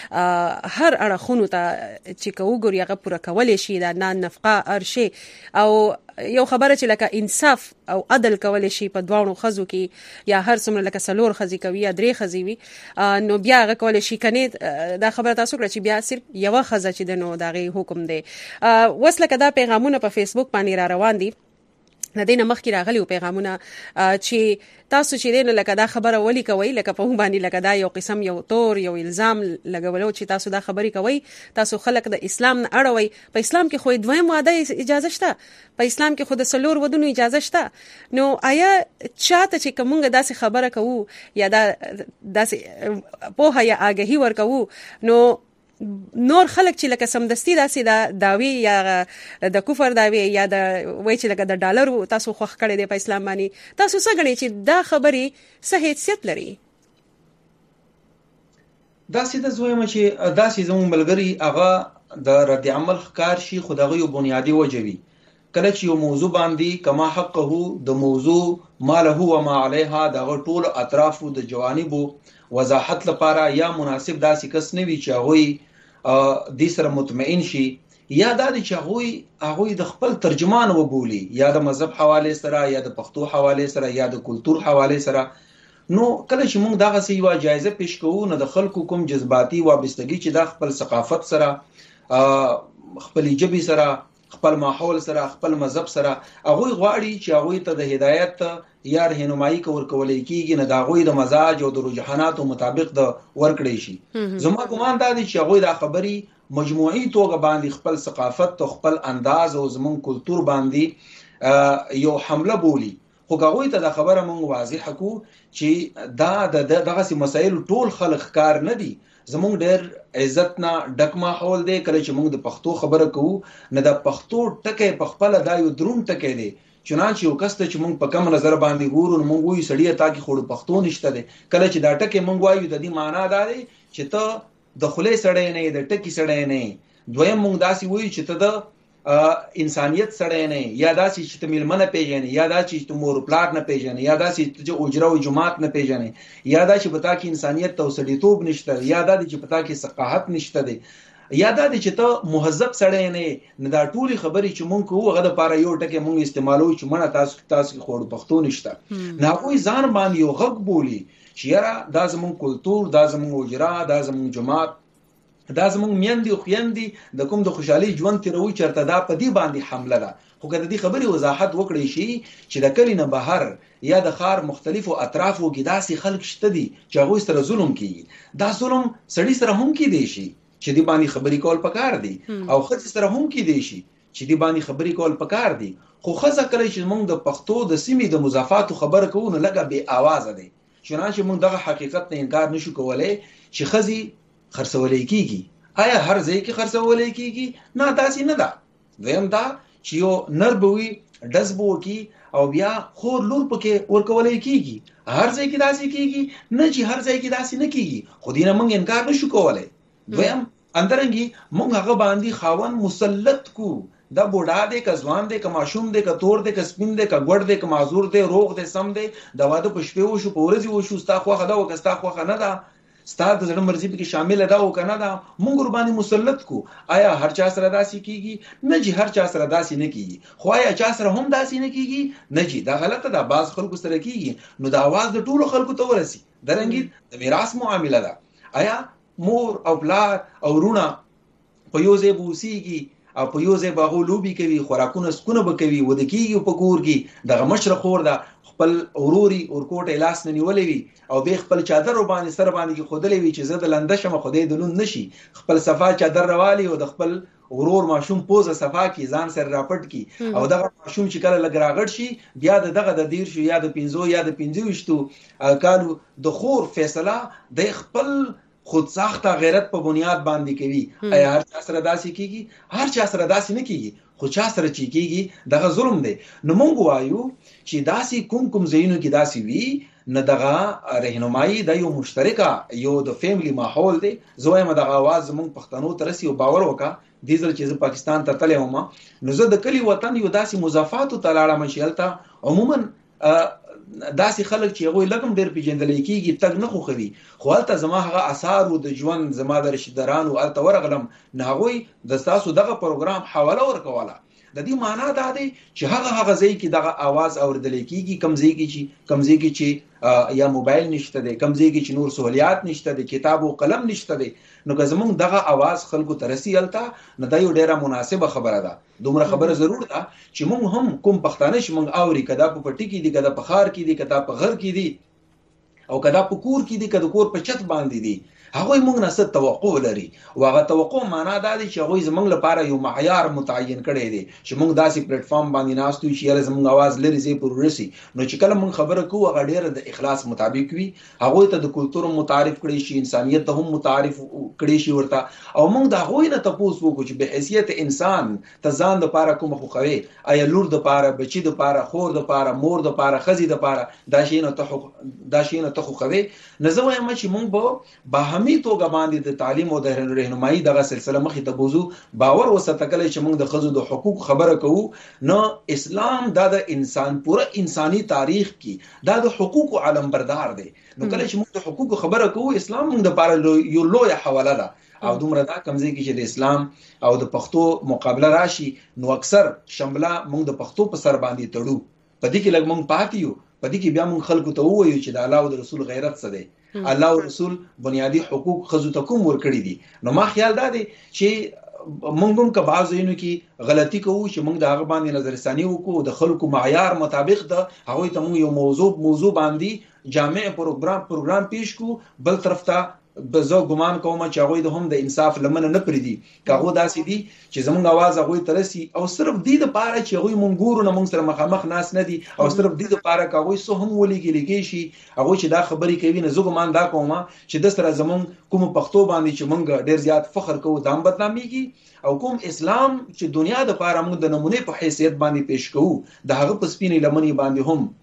هر اړخونو ته چې کوګوري هغه پوره کول شي دا نه نفقه ارشي او یو خبره چې لکه انصاف او عدل کول شي په دوانو خزو کې یا هر څومره لکه سلور خزي کوي یا درې خزي وي نو بیا هغه کول شي کني دا خبره تاسو کړئ چې بیا صرف یو خزه چې د نو دغه حکم دی وسله کدا پیغامونه په فیسبوک باندې را روان دي ندینه مخکې راغلی پیغامونه چې تاسو چې دین لکه دا خبره ولي کوي لکه په هم باندې لکه دا یو قسم یو تور یو الزام لګولو چې تاسو دا خبري کوي تاسو خلک د اسلام نه اړوي په اسلام کې خو دویم واده اجازه شته په اسلام کې خود سلور ودونو اجازه شته نو آیا چاته چې کومه داسې خبره کوو یا دا داسې په هيا آگهي ورکوو نو نور خلک چې لکه سمدستي داسې دا داوی یا د کفر داوی یا د وای چې لکه د ډالر تاسو خوښ کړی دی په اسلام باندې تاسو څنګه غنئ چې دا خبري صحیح حیثیت لري داسې د زویم چې داسې زموږ ملګری هغه د رد عمل ښکار شي خدغه یو بنیادی وجوي کله چې یو موضوع باندې کما حقه د موضوع ما له و ما عليها د ټول اطراف د جوانب وضاحت لپاره یا مناسب داسې کس نه وي چې هغه د سره مطمئن شي یا د چې هغه د خپل ترجمان وبولي یا د مذهب حواله سره یا د پښتو حواله سره یا د کلچر حواله سره نو کله چې موږ دغه سی وا جایزه پیش کوو نه د خلکو کوم جذباتي وابستګي چې د خپل ثقافت سره خپل جبي سره خپل ماحول سره خپل مذهب سره هغه غواړي چې هغه ته د هدایت یا رهنمایي کول کولای کیږي نه دا غوي د مزاج او د رجحاناتو مطابق د ورکړې شي زما ګومان دا دی چې هغه د خبري مجموعي توګه باندې خپل ثقافت او خپل انداز او زمون کلچر باندې یو حمله بولی خو هغه ته د خبره مونږ واضح کو چې دا دغه سي مسایل ټول خلک کار نه دي زمونږ ډېر عزت نه ډک ماحول دی کله چې موږ د پښتو خبره کوو نه د پښتو ټکي په خپل د یو درون ټکي دی چنانچه یو کس ته چې موږ په کوم نظر باندې ګورو نو موږ وایو سړی تا کې خور پښتو نشته دی کله چې دا ټکي موږ وایو د دې معنی دا دی چې ته د خلې سړی نه د ټکی سړی نه دویم موږ داسې وایو چې ته د انسانيت سړی نه یا داسې چې ته ملمنه پیژنې یا داسې چې ته مور پلار نه پیژنې یا داسې چې اجره او جماعت نه پیژنې یا داسې چې پتا کې انسانيت او سړیتوب نشته یا داسې چې پتا کې ثقافت نشته دی یاده دي چې ته مهذب سړی نه نه دا ټولي خبرې چې مونږ کوو هغه د پاره یو ټکی مونږ استعمالو چې مړه تاسو تاسو خور پښتو نشته نه کوئی ځان باندې یو غږ بولی چې یاره دا زمونږ کلچر دا زمونږ اجرا دا زمونږ جماعت دا زمونږ میندې او خويندې د کوم د خوشحالي ژوند تیروي چرته دا په دې باندې حمله ده خو کله دې خبرې وضاحت وکړي شي چې د کلی نه بهر یا د خار مختلفو اطرافو کې داسې خلک شته دي چې هغه سره ظلم کوي دا ظلم سړی سره هم کې دی شي چې دې باندې خبرې کول پکار دي او خځې سره هم کې دی شي چې دې باندې خبرې کول پکار دي خو خزه کله چې موږ د پښتو د سیمې د مضافاتو خبره کوو نو لګه بے आवाज دي چنانچه موږ دغه حقیقت نه انکار نشو کولای چې خزي خرڅولې کیږي آیا هر ځای کې خرڅولې کیږي نه داسې نه ده دویم دا چې یو نربوي دزبو کی او بیا خور لور پکې ورکولې کیږي هر ځای کې داسې کیږي نه چې هر ځای کې داسې نه کیږي خو دینه موږ انکار نشو کولای دویم اندرنګي موږ هغه باندې خاون مسلط کو دا بوډا دې ک ځوان دې ک ماشوم دې ک تور دې ک سپین دې ک ګړ دې ک معذور دې روغ دې سم دې دا واده پښپې وشو پورځي وشو ستا خوخه دا وکستا خوخه نه دا ستا د زړه مرزي کې شامل ده او کنه دا مونږ قرباني مسلط کو آیا هر چا سره داسي کیږي نه جی هر چا سره داسي نه کیږي خو آیا چا سره هم داسي نه کیږي نه جی دا غلطه ده باز خلکو سره کیږي نو دا आवाज د ټولو خلکو ته ورسي درنګي د میراث معاملې ده آیا مور او بلار او رونه په یو ځای بوسیږي او په یو ځای باغو لوبي کوي خوراکونه سکونه به کوي ود کیږي په کور کې دغه مشر خور ده خپل اوروري اور کوټه لاس نه نیولې وي او به خپل چادر باندې سر باندې کې خودلې وي چې زه د لنده شمه خدای دلون نشي خپل صفا چادر روالي او د خپل اورور ماشوم پوزه صفا کې ځان سره راپټ کی او دغه ماشوم چې کله لګ راغړ شي بیا دغه د دیر شو یا د پنځو یا د پنځو وشتو کالو د خور فیصله د خپل خود ساخته غیرت په بنیاد باندې کوي ایا هر چا سره داسي کیږي هر چا سره داسي نه کیږي خو چا سره چی کیږي دغه ظلم دی نو مونږ وایو چې داسي کوم کوم زینو کې داسي وی نه دغه رهنمایي د یو مشترکه یو د فیملی ماحول دی زویم دغه आवाज مونږ پښتنو ترسي او باور وکا د ځل چې پاکستان ته تللی وم نو زه د کلی وطن یو داسي مضافات تلاړه مشیلته عموما داسې خلک چې هغه لګم ډېر پیژندل کېږي تګ نه خوخوي خو هلته زما هغه آثار او د ژوند زما د رشدارانو الته ورغلم نه هغه د تاسو دغه پروګرام حواله ورکواله د دې معنا دا دی چې هغه هغه ځای کې دغه आवाज اوردل کېږي کم ځای کې چې کم ځای کې چې یا موبایل نشته دی کم ځای کې چې نور سہولیات نشته دی کتاب او قلم نشته دی نو که زمونږ دغه आवाज خلکو ترسي الته نه دا یو ډیره مناسبه خبره ده دومره خبره ضرور ده چې مونږ هم کوم پښتانه چې مونږ اوري کدا په پټي کې دي کدا په خار کې دي کدا په غر کې دي او کدا په کور کې دي کدا کور په چت باندې دي هغه موږ نه ست توقع لري او هغه توقع معنا دا دی چې هغه زمونږ لپاره یو معیار متعین کړي دي چې موږ داسې پلیټ فارم باندې ناستو چې زمونږ आवाज لري زی پر ورسي نو چې کله موږ خبره کوو هغه ډیره د اخلاص مطابق وي هغه ته د کلچر متعارف کړي شي انسانيت ته هم متعارف کړي شي ورته او موږ دا غوي نه تاسو وکړو چې به حیثیت انسان ته ځان د لپاره کوم خوخوي ایا لور د لپاره بچی د لپاره خور د لپاره مور د لپاره خزي د لپاره دا شي نه ته دا شي نه ته خوخوي نه زه وایم چې موږ به باهمي توګه باندې د تعلیم او د رهنمایي دغه سلسله مخې ته بوزو باور وسته کله چې موږ د خزو د حقوق خبره کوو نو اسلام دا د انسان پوره انساني تاریخ کې دا د حقوق علم بردار دی نو کله چې موږ د حقوق خبره کوو اسلام موږ د لپاره یو لوی حواله ده او دومره دا کمزې کې چې د اسلام او د پښتو مقابله راشي نو اکثر شمله موږ د پښتو په سر باندې تړو په دې کې لږ موږ پاتیو په دې کې بیا موږ خلکو ته ووایو چې د الله او د رسول غیرت څه دی الله او رسول بنیادی حقوق خزو ته کوم ور کړی دي نو ما خیال دا دی چې موږ هم که بعضینو کې غلطي کوو چې موږ د هغه باندې نظر ثاني وکړو د خلکو معیار مطابق د هغه ته موږ یو موضوع موضوع باندې جامع پروګرام پروګرام پیش کو بل طرف ته بزو ګمان کوم چې هغه د هم د انصاف لمنه نه پریدي کاغه داسې دي چې زمونږ आवाज هغه ترسي او صرف دې د پاره چې هغه مونږ ګورو نه مونږ سره مخامخ ناس نه دي او صرف دې د پاره کاغه سو هم ولېږي لګي شي هغه چې دا خبرې کوي نه زه ګمان دا کوم چې د سره زمونږ کوم پښتو باندې چې مونږ ډیر زیات فخر کوو دام بدناميږي او کوم اسلام چې دنیا د پاره موږ د نمونه په حیثیت باندې پیش کوو د هغه په سپینې لمنې باندې هم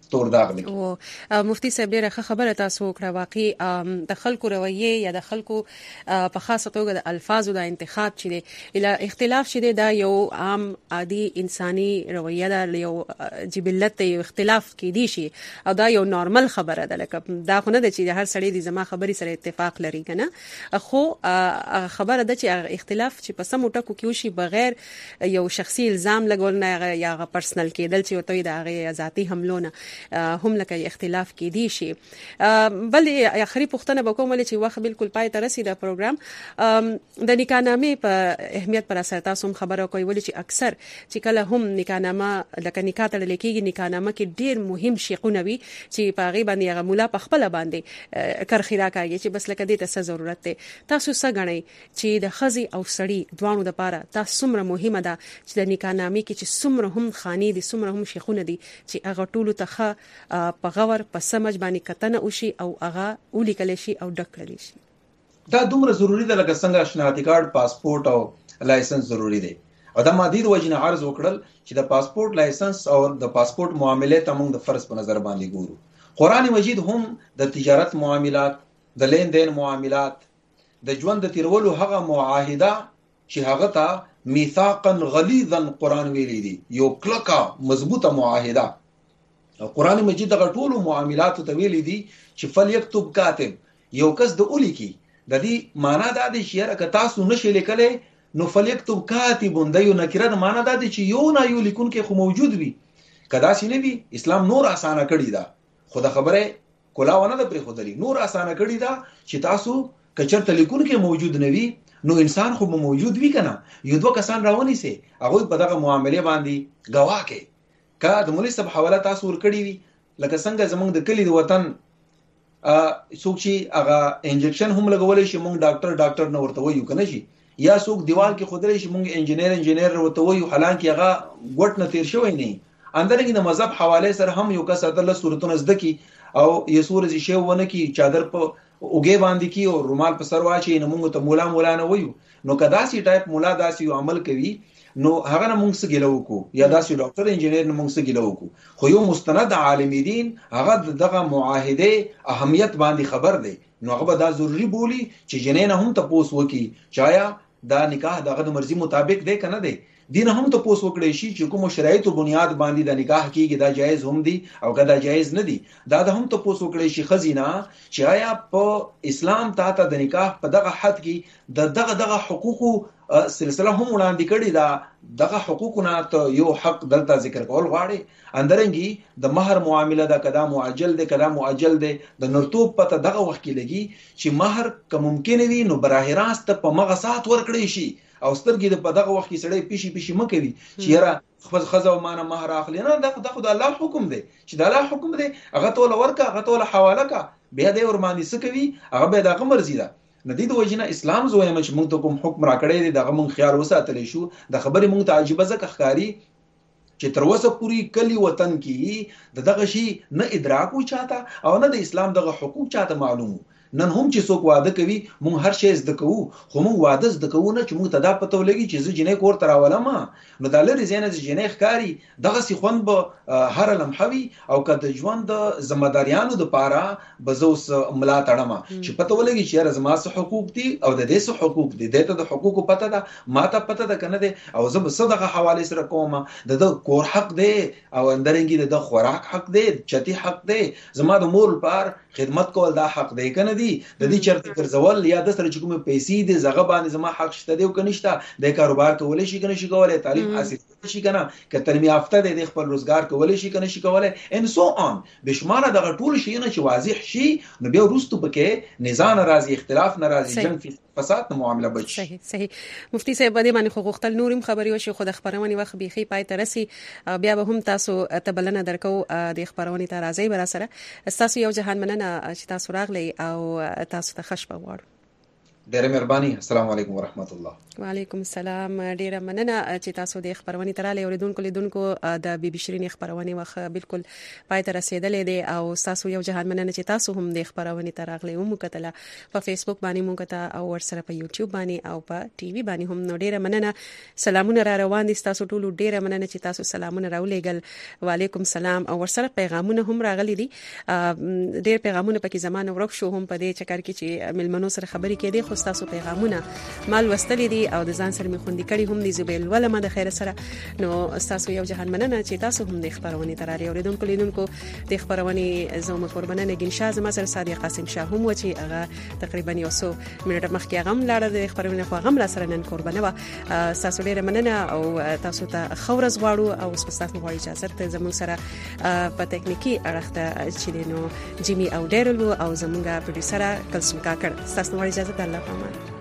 تور داغ لګي. او مفتي صاحب ډیره خبره تاسو وکړه، واقعي د خلکو رویه یا د خلکو په خاصه توګه د الفاظو د انتخاب چې دی اله اختلاف چې دی دا یو عام عادي انساني رویه ده، یو جبلت یو اختلاف کې دی شي او دا یو نارمل خبره ده، لکه دا خو نه ده چې هر سړی د زما خبرې سره اتفاق لري کنه، خو خبره ده چې اختلاف چې په سمو ټکو کې وشي بغیر یو شخصي الزام لګول نه یا پرسنل کېدل چې وته د هغه ذاتي حملونه هم لکه اختلاف کې دي شي. بل اخري پوښتنه به کوم چې وخت بالکل پای ته رسیدي د پروګرام د نکاحنامې په اهمیت پر اساس تاسو خبره کوي ولې چې اکثر چې کله هم نکاحنامه لکه نکاح تړل کېږي نکاحنامه کې ډیر مهم شیقونه وي چې په هغه باندې هغه مولا په خپل باندې کرخیرا کوي چې بس لکه دې ته ضرورت ده. تاسو څه غنئ چې د خزي او سړی دوانو لپاره تاسو څومره مهمه ده چې د نکاحنامې کې چې څومره هم خاني دي څومره هم شیخونه دي چې هغه ټولو ته په غور په سمج باندې کتنه وشي او هغه ولیکل شي او ډکړل شي. دا دومره ضروری ده لکه څنګه شناختی کارت، پاسپورت او لایسنس ضروری دي. او دا مادي د وجنه عرض وکړل چې د پاسپورت لایسنس او د پاسپورت معاملې ته موږ د فرض په نظر باندې ګورو. قرآن مجید هم د تجارت معاملات، د لین دین معاملات، د ژوند د تیرولو هغه معاهده چې هغه ته میثاقا غلیظا قرآن ویلي دي، یو کلکه مضبوطه معاهده. قرآن مجید دغه ټولو معاملات ته ویلي دي چې فلیکتب کاتب، یو کس د اولی کی د دې معنا دا دی چې راک تاسو نشئ لیکلی نو فلیکتب کاتب د یو نکره معنا دا دی چې یو نه یو لیکون کې خو موجود وي. کدا سینې وي اسلام نور اسانه کړی دا، خو د خبره کولاونه د پرې خودلی نور اسانه کړی دا چې تاسو کچرته لیکون کې موجود نه وي نو انسان خو موجود وي کنه، یو دوه کسان راونی سي هغه په دغه معاملې باندې گواه کوي. کا د مولوی صاحب حواله تاسو ورکړی وي لکه څنګه زمونږ د کلی د وطن ا څوک چې هغه انجکشن هم لګولې شي مونږ ډاکټر ډاکټر نه ورته وایو کنه شي، یا څوک دیوال کې خودلې شي مونږ انجینیر انجینیر ورته وایو، حالانکه هغه ګوت نه تیر شوی نه. اندرنګ د مذهب حواله سره هم یو کس اتل صورتونه زده کی او یسور زی شی ونه کی چادر په اوګه باندې کی او رومال په سر واچي نه مونږ ته مولا مولا نه وایو. نو کدا سی ټایپ مولا داسي یو عمل کوي نو هغه نه مونږ څه ګلو کو یا داسې ډاکټر انجینیر نه مونږ څه ګلو کو، خو یو مستند عالم دین هغه دغه معاهده اهمیت باندې خبر دی نو هغه دا ضروری بولی چې جنین هم تاسو وکي چایا دا نکاح دغه مرزي مطابق دی کنه دی. دین هم تاسو وکړی شي چې کوم شرایط او بنیاد باندې د نکاح کیږي دا جایز هم دي او کدا جایز نه دي. دا هم تاسو وکړی شي خزینه چې آیا په اسلام ته ته د نکاح په دغه حد کې د دغه دغه حقوقو سلسله هم وړاندې کړي، دا دغه حقوقونه ته یو حق دلته ذکر کول غواړي. اندرنګي د مہر معامله دا کدا معجل دی کدا مؤجل دی د نرتوب پته دغه وخت کې لګي چې مہر که ممکن وي نو براه راست په مغه سات ورکړي شي او سترګې د په دغه وخت کې سړی پیشي پیشي مکوي چې یاره خپل خزه او مانه مہر اخلي نه، دا خو د الله حکم دی چې د الله حکم دی هغه ټول ورکا هغه ټول حواله کا بیا دې ور باندې سکوي هغه به دغه مرزي ده. ندی د وجنه اسلام زویم چې موږ ته کوم حکم راکړی دی دغه موږ خیال وساتلی شو. د خبرې موږ ته عجیبه ځکه ښکاری چې تر اوسه پوری کلی وطن کې دغه شی نه ادراک و چاته او نه د اسلام دغه حقوق چاته معلومو. نن هم چې څوک واده کوي مونږ هر شی زده کوو خو مونږ واده زده کوو نه چې مونږ ته دا پته ولګي چې زه جنې کور ته راولم نو دا لري زینه چې جنې ښکاری دغه سی خوند به هر لمحوي او که د ژوند د ذمہداریانو د پاره به زه اوس ملا تړم چې پته ولګي چې زما څه حقوق دي او د دې څه حقوق دي دته د حقوقو پته ده ماته پته ده کنه ده او زه به صدقه حواله سره کوم د کور حق دی او اندرنګي د خوراک حق دی چتی حق دی زما د مور پر خدمت کول دا حق دی کنه دی د دې چرته ګرځول یا د سره چې کومه پیسې دي زغه باندې زما حق شته دی او کنيشته د کاروبار کولای شي کنه شي کولای تعلیم حاصل شي کنه ک تعلیم یافته دی د خپل روزګار کولای شي کنه شي کولای ان سو ان بشماره دغه ټول شي نه چې واضح شي نو بیا وروسته پکې نزان ناراضي اختلاف ناراضي جنگ فساد معاملې بچ. صحیح صحیح مفتي صاحب باندې باندې خو غوښتل نورم خبري وشي خو د خبرونه وخت بيخي پای ته رسي بیا به هم تاسو تبلنه درکو د خبرونه ته راځي بر سره تاسو یو جهان مننه چې تاسو راغلي او تاسو ته خوش بوار. ډېر مهرباني. السلام علیکم ورحمت الله. وعلیکم السلام. ډیره مننه چې تاسو د خبرونه تراله اوریدونکو لیدونکو د بي بي شيرين خبرونه واخه بالکل پای ته رسیدلې دي او تاسو یو جهان مننه چې تاسو هم د خبرونه تراغلي او مکتله په فیسبوک باندې مونږ ته او ورسره په یوټیوب باندې او په ټي وي باندې هم. نو ډیره مننه. سلامونه را روان دي تاسو ټول. ډیره مننه چې تاسو سلامونه راولېګل. وعلیکم السلام. او ورسره پیغامونه هم راغلي دي. ډیر پیغامونه پکې زمانه ورک شو هم په دې چکر کې چې ملمنو سره خبرې کې دي. خو تاسو پیغامونه مال وستلې دي او د ځان سره می خوندې کړي هم دي. زبیل ولما د خیر سره. نو تاسو یو جهان مننه چې تاسو هم د خبرونه ترالي اوریدونکو لیدونکو د خبرونه زوم قربانه نگین شاه زما سره صادق قاسم شاه هم و چې هغه تقریبا یو څو منټه مخکې هغه لاړه د خبرونه خو هغه سره نن قربانه و. تاسو ډیره مننه او تاسو ته خورز غواړو او سپاسات مو غواړي چې اجازه ته زموږ سره په ټکنیکی اړه ته چې نو جیمی او ډیرل او زموږه پروډوسر کلسم کاکړ. تاسو نو اجازه ته الله پامان.